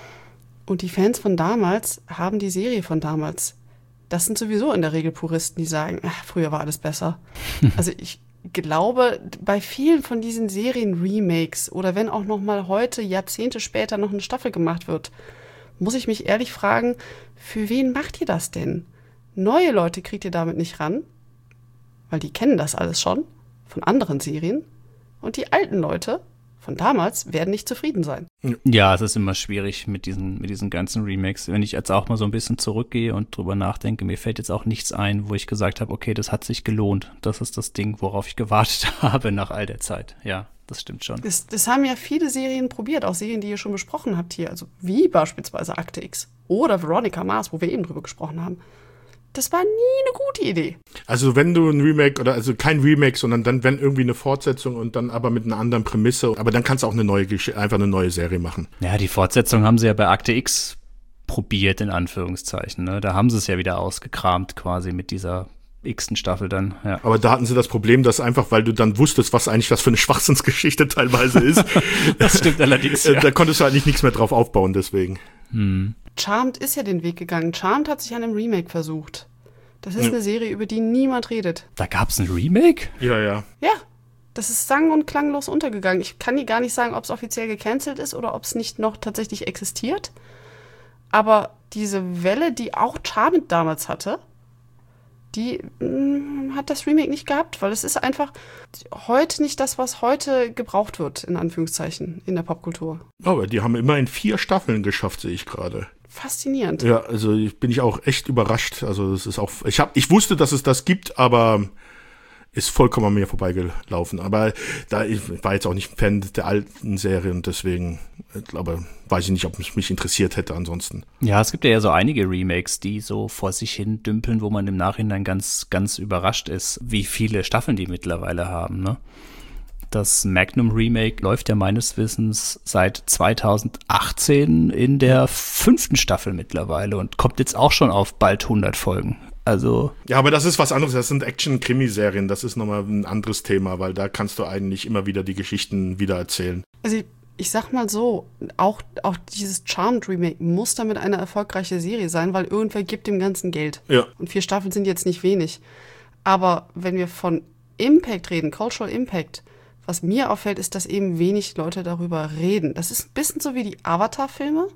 Und die Fans von damals haben die Serie von damals. Das sind sowieso in der Regel Puristen, die sagen, ach, früher war alles besser. Also ich glaube, bei vielen von diesen Serien-Remakes oder wenn auch noch mal heute, Jahrzehnte später, noch eine Staffel gemacht wird, muss ich mich ehrlich fragen, für wen macht ihr das denn? Neue Leute kriegt ihr damit nicht ran, weil die kennen das alles schon von anderen Serien. Und die alten Leute, von damals werden nicht zufrieden sein. Ja, es ist immer schwierig mit diesen, mit diesen ganzen Remakes. Wenn ich jetzt auch mal so ein bisschen zurückgehe und drüber nachdenke, mir fällt jetzt auch nichts ein, wo ich gesagt habe, okay, das hat sich gelohnt. Das ist das Ding, worauf ich gewartet habe nach all der Zeit. Ja, das stimmt schon. Das, das haben ja viele Serien probiert, auch Serien, die ihr schon besprochen habt hier. Also wie beispielsweise Akte X oder Veronica Mars, wo wir eben drüber gesprochen haben. Das war nie eine gute Idee. Also wenn du ein Remake oder also kein Remake, sondern dann wenn irgendwie eine Fortsetzung und dann aber mit einer anderen Prämisse, aber dann kannst du auch eine neue Gesch- einfach eine neue Serie machen. Ja, die Fortsetzung haben sie ja bei Akte X probiert, in Anführungszeichen. Ne? Da haben sie es ja wieder ausgekramt quasi mit dieser x-ten Staffel dann. Ja. Aber da hatten sie das Problem, dass einfach, weil du dann wusstest, was eigentlich das für eine Schwachsinnsgeschichte teilweise ist. Das stimmt allerdings, ja. Da konntest du eigentlich nichts mehr drauf aufbauen, deswegen. Hm. Charmed ist ja den Weg gegangen. Charmed hat sich an einem Remake versucht. Das ist Ja. eine Serie, über die niemand redet. Da gab es ein Remake? Ja, ja. Ja, das ist sang- und klanglos untergegangen. Ich kann dir gar nicht sagen, ob es offiziell gecancelt ist oder ob es nicht noch tatsächlich existiert. Aber diese Welle, die auch Charmed damals hatte, die mh, hat das Remake nicht gehabt, weil es ist einfach heute nicht das, was heute gebraucht wird, in Anführungszeichen, in der Popkultur. Aber die haben immerhin vier Staffeln geschafft, sehe ich gerade. Faszinierend. Ja, also ich bin ich auch echt überrascht. Also das ist auch, ich hab, ich wusste, dass es das gibt, aber ist vollkommen an mir vorbeigelaufen. Aber da ich war jetzt auch nicht ein Fan der alten Serie und deswegen, aber weiß ich nicht, ob es mich interessiert hätte ansonsten. Ja, es gibt ja so einige Remakes, die so vor sich hin dümpeln, wo man im Nachhinein ganz, ganz überrascht ist, wie viele Staffeln die mittlerweile haben, ne? Das Magnum-Remake läuft ja meines Wissens seit zweitausendachtzehn in der fünften Staffel mittlerweile und kommt jetzt auch schon auf bald hundert Folgen. Also Ja, aber das ist was anderes. Das sind Action-Krimiserien. Das ist nochmal ein anderes Thema, weil da kannst du eigentlich immer wieder die Geschichten wieder erzählen. Also ich, ich sag mal so, auch, auch dieses Charmed Remake muss damit eine erfolgreiche Serie sein, weil irgendwer gibt dem Ganzen Geld. Ja. Und vier Staffeln sind jetzt nicht wenig. Aber wenn wir von Impact reden, Cultural Impact, was mir auffällt, ist, dass eben wenig Leute darüber reden. Das ist ein bisschen so wie die Avatar-Filme,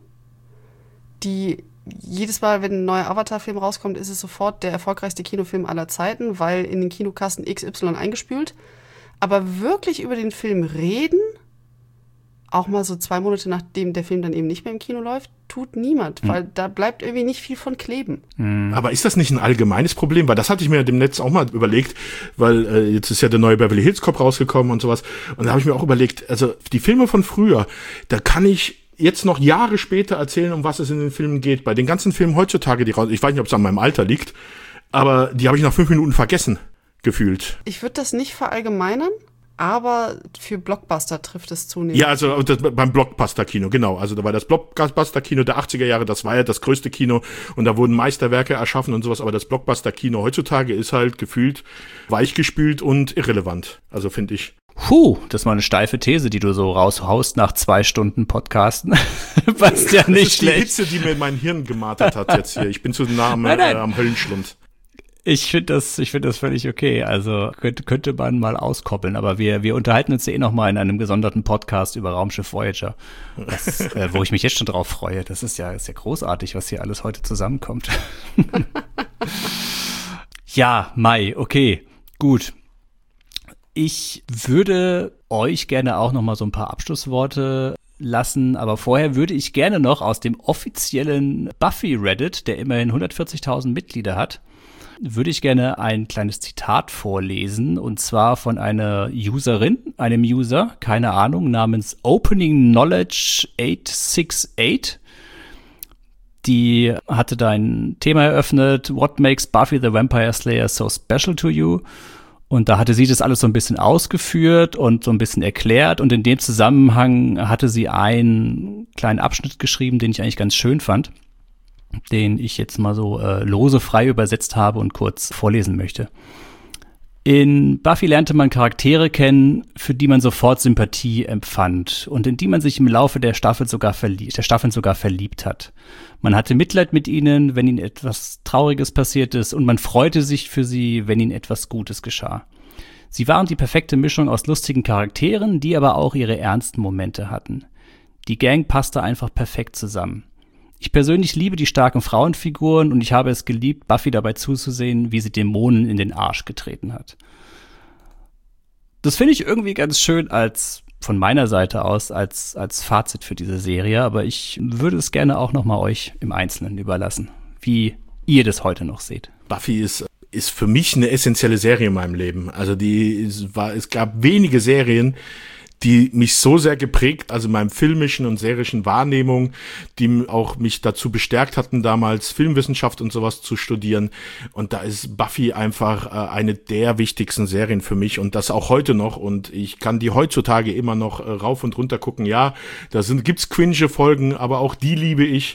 die jedes Mal, wenn ein neuer Avatar-Film rauskommt, ist es sofort der erfolgreichste Kinofilm aller Zeiten, weil in den Kinokassen X Y eingespült. Aber wirklich über den Film reden, auch mal so zwei Monate nachdem der Film dann eben nicht mehr im Kino läuft, tut niemand, weil da bleibt irgendwie nicht viel von kleben. Aber ist das nicht ein allgemeines Problem? Weil das hatte ich mir dem Netz auch mal überlegt, weil äh, jetzt ist ja der neue Beverly Hills Cop rausgekommen und sowas. Und da habe ich mir auch überlegt, also die Filme von früher, da kann ich jetzt noch Jahre später erzählen, um was es in den Filmen geht. Bei den ganzen Filmen heutzutage, die raus, ich weiß nicht, ob es an meinem Alter liegt, aber die habe ich nach fünf Minuten vergessen, gefühlt. Ich würde das nicht verallgemeinern, aber für Blockbuster trifft es zunehmend. Ja, also das, beim Blockbuster-Kino, genau. Also da war das Blockbuster-Kino der achtziger Jahre, das war ja das größte Kino und da wurden Meisterwerke erschaffen und sowas, aber das Blockbuster-Kino heutzutage ist halt gefühlt weichgespült und irrelevant, also finde ich. Puh, das war eine steife These, die du so raushaust nach zwei Stunden Podcasten. Passt ja nicht das ist schlecht. die Hitze, die mir mein Hirn gemartert hat jetzt hier. Ich bin zu nah am, Nein, nein. Äh, am Höllenschlund. Ich finde das, ich finde das völlig okay. Also könnte, könnte man mal auskoppeln. Aber wir, wir unterhalten uns ja eh noch mal in einem gesonderten Podcast über Raumschiff Voyager, das, äh, wo ich mich jetzt schon drauf freue. Das ist ja, ist ja großartig, was hier alles heute zusammenkommt. Ja, Mai, okay, gut. Ich würde euch gerne auch noch mal so ein paar Abschlussworte lassen, aber vorher würde ich gerne noch aus dem offiziellen Buffy Reddit, der immerhin hundertvierzigtausend Mitglieder hat, würde ich gerne ein kleines Zitat vorlesen, und zwar von einer Userin, einem User, keine Ahnung, namens Opening Knowledge acht sechs acht. Die hatte da ein Thema eröffnet, What makes Buffy the Vampire Slayer so special to you? Und da hatte sie das alles so ein bisschen ausgeführt und so ein bisschen erklärt. Und in dem Zusammenhang hatte sie einen kleinen Abschnitt geschrieben, den ich eigentlich ganz schön fand, den ich jetzt mal so äh, lose frei übersetzt habe und kurz vorlesen möchte. In Buffy lernte man Charaktere kennen, für die man sofort Sympathie empfand und in die man sich im Laufe der Staffel sogar verlie- der Staffeln sogar verliebt hat. Man hatte Mitleid mit ihnen, wenn ihnen etwas Trauriges passiert ist, und man freute sich für sie, wenn ihnen etwas Gutes geschah. Sie waren die perfekte Mischung aus lustigen Charakteren, die aber auch ihre ernsten Momente hatten. Die Gang passte einfach perfekt zusammen. Ich persönlich liebe die starken Frauenfiguren und ich habe es geliebt, Buffy dabei zuzusehen, wie sie Dämonen in den Arsch getreten hat. Das finde ich irgendwie ganz schön als von meiner Seite aus als, als Fazit für diese Serie. Aber ich würde es gerne auch noch mal euch im Einzelnen überlassen, wie ihr das heute noch seht. Buffy ist ist für mich eine essentielle Serie in meinem Leben. Also die es war, es gab wenige Serien, die mich so sehr geprägt, also in meinem filmischen und serischen Wahrnehmung, die auch mich dazu bestärkt hatten, damals Filmwissenschaft und sowas zu studieren. Und da ist Buffy einfach äh, eine der wichtigsten Serien für mich und das auch heute noch. Und ich kann die heutzutage immer noch äh, rauf und runter gucken. Ja, da sind gibt's cringe Folgen, aber auch die liebe ich.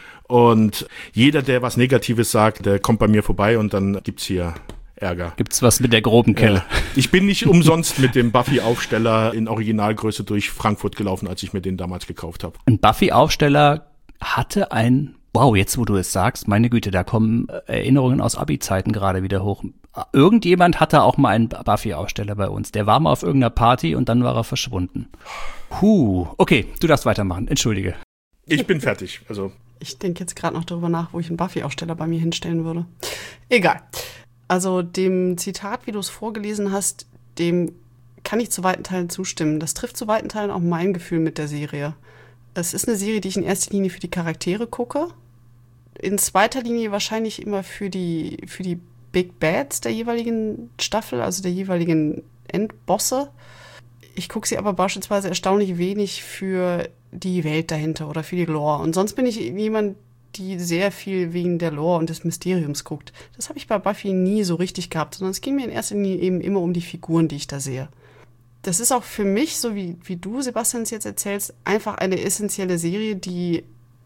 Und jeder, der was Negatives sagt, der kommt bei mir vorbei und dann gibt's hier Ärger. Gibt's was mit der groben Kelle? Ja. Ich bin nicht umsonst mit dem Buffy-Aufsteller in Originalgröße durch Frankfurt gelaufen, als ich mir den damals gekauft habe. Ein Buffy-Aufsteller hatte ein, wow, jetzt wo du es sagst, meine Güte, da kommen Erinnerungen aus Abi-Zeiten gerade wieder hoch. Irgendjemand hatte auch mal einen Buffy-Aufsteller bei uns. Der war mal auf irgendeiner Party und dann war er verschwunden. Huh, okay, du darfst weitermachen, entschuldige. Ich bin fertig, also... Ich denke jetzt gerade noch darüber nach, wo ich einen Buffy-Aufsteller bei mir hinstellen würde. Egal. Also dem Zitat, wie du es vorgelesen hast, dem kann ich zu weiten Teilen zustimmen. Das trifft zu weiten Teilen auch mein Gefühl mit der Serie. Es ist eine Serie, die ich in erster Linie für die Charaktere gucke. In zweiter Linie wahrscheinlich immer für die, für die Big Bads der jeweiligen Staffel, also der jeweiligen Endbosse. Ich gucke sie aber beispielsweise erstaunlich wenig für die Welt dahinter oder für die Lore. Und sonst bin ich jemand, die sehr viel wegen der Lore und des Mysteriums guckt. Das habe ich bei Buffy nie so richtig gehabt, sondern es ging mir in erster Linie eben immer um die Figuren, die ich da sehe. Das ist auch für mich, so wie, wie du, Sebastian, es jetzt erzählst, einfach eine essentielle Serie, die,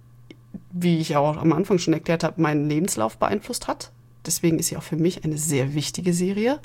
wie ich auch am Anfang schon erklärt habe, meinen Lebenslauf beeinflusst hat. Deswegen ist sie auch für mich eine sehr wichtige Serie.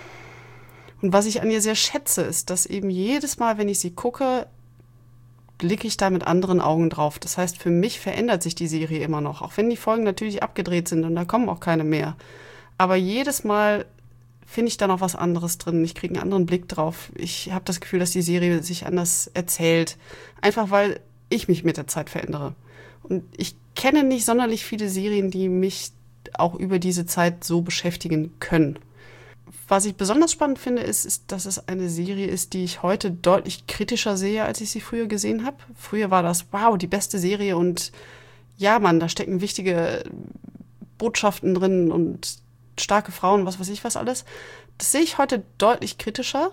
Und was ich an ihr sehr schätze, ist, dass eben jedes Mal, wenn ich sie gucke, blicke ich da mit anderen Augen drauf. Das heißt, für mich verändert sich die Serie immer noch, auch wenn die Folgen natürlich abgedreht sind und da kommen auch keine mehr. Aber jedes Mal finde ich da noch was anderes drin. Ich kriege einen anderen Blick drauf. Ich habe das Gefühl, dass die Serie sich anders erzählt. Einfach weil ich mich mit der Zeit verändere. Und ich kenne nicht sonderlich viele Serien, die mich auch über diese Zeit so beschäftigen können. Was ich besonders spannend finde, ist, ist, dass es eine Serie ist, die ich heute deutlich kritischer sehe, als ich sie früher gesehen habe. Früher war das, wow, die beste Serie und ja, Mann, da stecken wichtige Botschaften drin und starke Frauen, was weiß ich was alles. Das sehe ich heute deutlich kritischer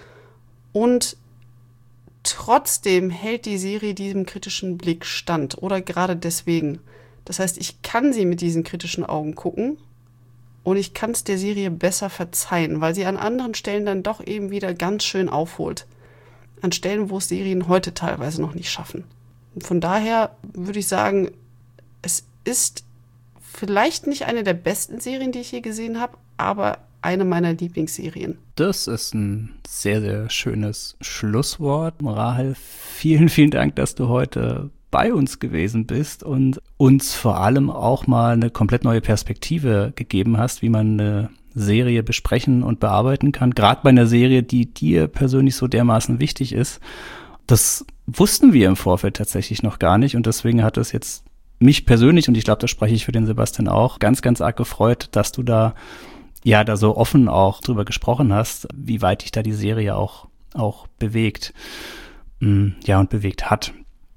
und trotzdem hält die Serie diesem kritischen Blick stand oder gerade deswegen. Das heißt, ich kann sie mit diesen kritischen Augen gucken. Und ich kann es der Serie besser verzeihen, weil sie an anderen Stellen dann doch eben wieder ganz schön aufholt. An Stellen, wo es Serien heute teilweise noch nicht schaffen. Und von daher würde ich sagen, es ist vielleicht nicht eine der besten Serien, die ich je gesehen habe, aber eine meiner Lieblingsserien. Das ist ein sehr, sehr schönes Schlusswort. Rahel, vielen, vielen Dank, dass du heute bei uns gewesen bist und uns vor allem auch mal eine komplett neue Perspektive gegeben hast, wie man eine Serie besprechen und bearbeiten kann. Gerade bei einer Serie, die dir persönlich so dermaßen wichtig ist. Das wussten wir im Vorfeld tatsächlich noch gar nicht und deswegen hat es jetzt mich persönlich, und ich glaube, da spreche ich für den Sebastian auch, ganz, ganz arg gefreut, dass du da ja da so offen auch drüber gesprochen hast, wie weit dich da die Serie auch, auch bewegt. Ja, und bewegt hat.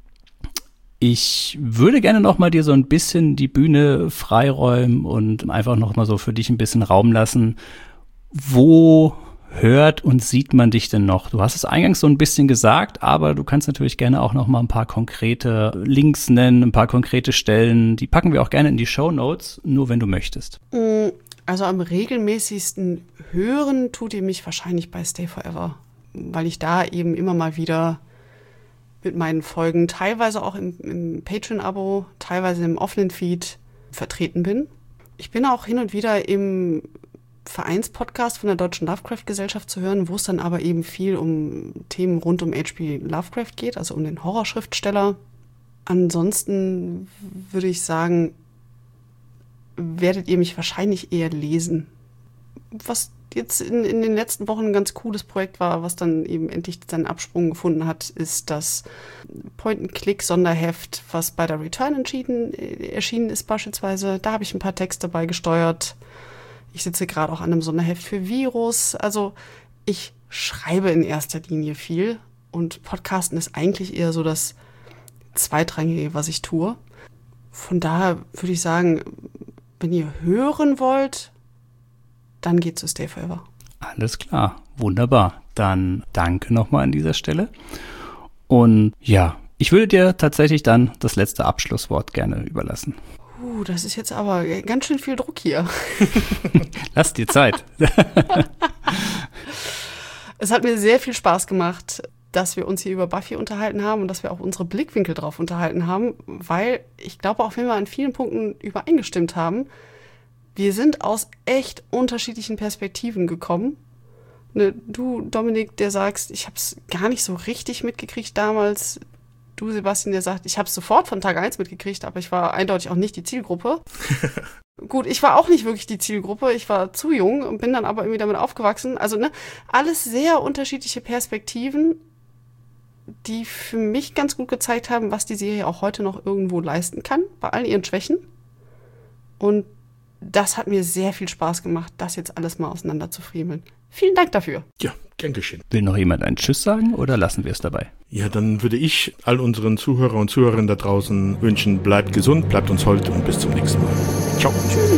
Ich würde gerne noch mal dir so ein bisschen die Bühne freiräumen und einfach noch mal so für dich ein bisschen Raum lassen. Wo hört und sieht man dich denn noch? Du hast es eingangs so ein bisschen gesagt, aber du kannst natürlich gerne auch noch mal ein paar konkrete Links nennen, ein paar konkrete Stellen. Die packen wir auch gerne in die Shownotes, nur wenn du möchtest. Also am regelmäßigsten hören tut ihr mich wahrscheinlich bei Stay Forever, weil ich da eben immer mal wieder mit meinen Folgen teilweise auch im, im Patreon-Abo, teilweise im offenen Feed vertreten bin. Ich bin auch hin und wieder im Vereinspodcast von der Deutschen Lovecraft-Gesellschaft zu hören, wo es dann aber eben viel um Themen rund um H P Lovecraft geht, also um den Horrorschriftsteller. Ansonsten würde ich sagen, werdet ihr mich wahrscheinlich eher lesen. Was jetzt in, in den letzten Wochen ein ganz cooles Projekt war, was dann eben endlich seinen Absprung gefunden hat, ist das Point-and-Click-Sonderheft, was bei der Return entschieden, erschienen ist beispielsweise. Da habe ich ein paar Texte beigesteuert. Ich sitze gerade auch an einem Sonderheft für Virus. Also ich schreibe in erster Linie viel Und Podcasten ist eigentlich eher so das Zweitrangige, was ich tue. Von daher würde ich sagen, wenn ihr hören wollt, dann geht zu Stay Forever. Alles klar, wunderbar. Dann danke nochmal an dieser Stelle. Und ja, ich würde dir tatsächlich dann das letzte Abschlusswort gerne überlassen. Uh, das ist jetzt aber ganz schön viel Druck hier. Lass dir Zeit. Es hat mir sehr viel Spaß gemacht, dass wir uns hier über Buffy unterhalten haben und dass wir auch unsere Blickwinkel drauf unterhalten haben, weil ich glaube, auch wenn wir an vielen Punkten übereingestimmt haben, wir sind aus echt unterschiedlichen Perspektiven gekommen. Ne, du, Dominik, der sagst, ich habe es gar nicht so richtig mitgekriegt damals. Du, Sebastian, der sagt, ich habe es sofort von Tag eins mitgekriegt, aber ich war eindeutig auch nicht die Zielgruppe. Gut, ich war auch nicht wirklich die Zielgruppe. Ich war zu jung und bin dann aber irgendwie damit aufgewachsen. Also ne, alles sehr unterschiedliche Perspektiven, die für mich ganz gut gezeigt haben, was die Serie auch heute noch irgendwo leisten kann, bei all ihren Schwächen. Und das hat mir sehr viel Spaß gemacht, das jetzt alles mal auseinander zu friemeln. Vielen Dank dafür. Ja, gern geschehen. Will noch jemand einen Tschüss sagen oder lassen wir es dabei? Ja, dann würde ich all unseren Zuhörer und Zuhörerinnen da draußen wünschen, bleibt gesund, bleibt uns hold und bis zum nächsten Mal. Ciao. Tschüss.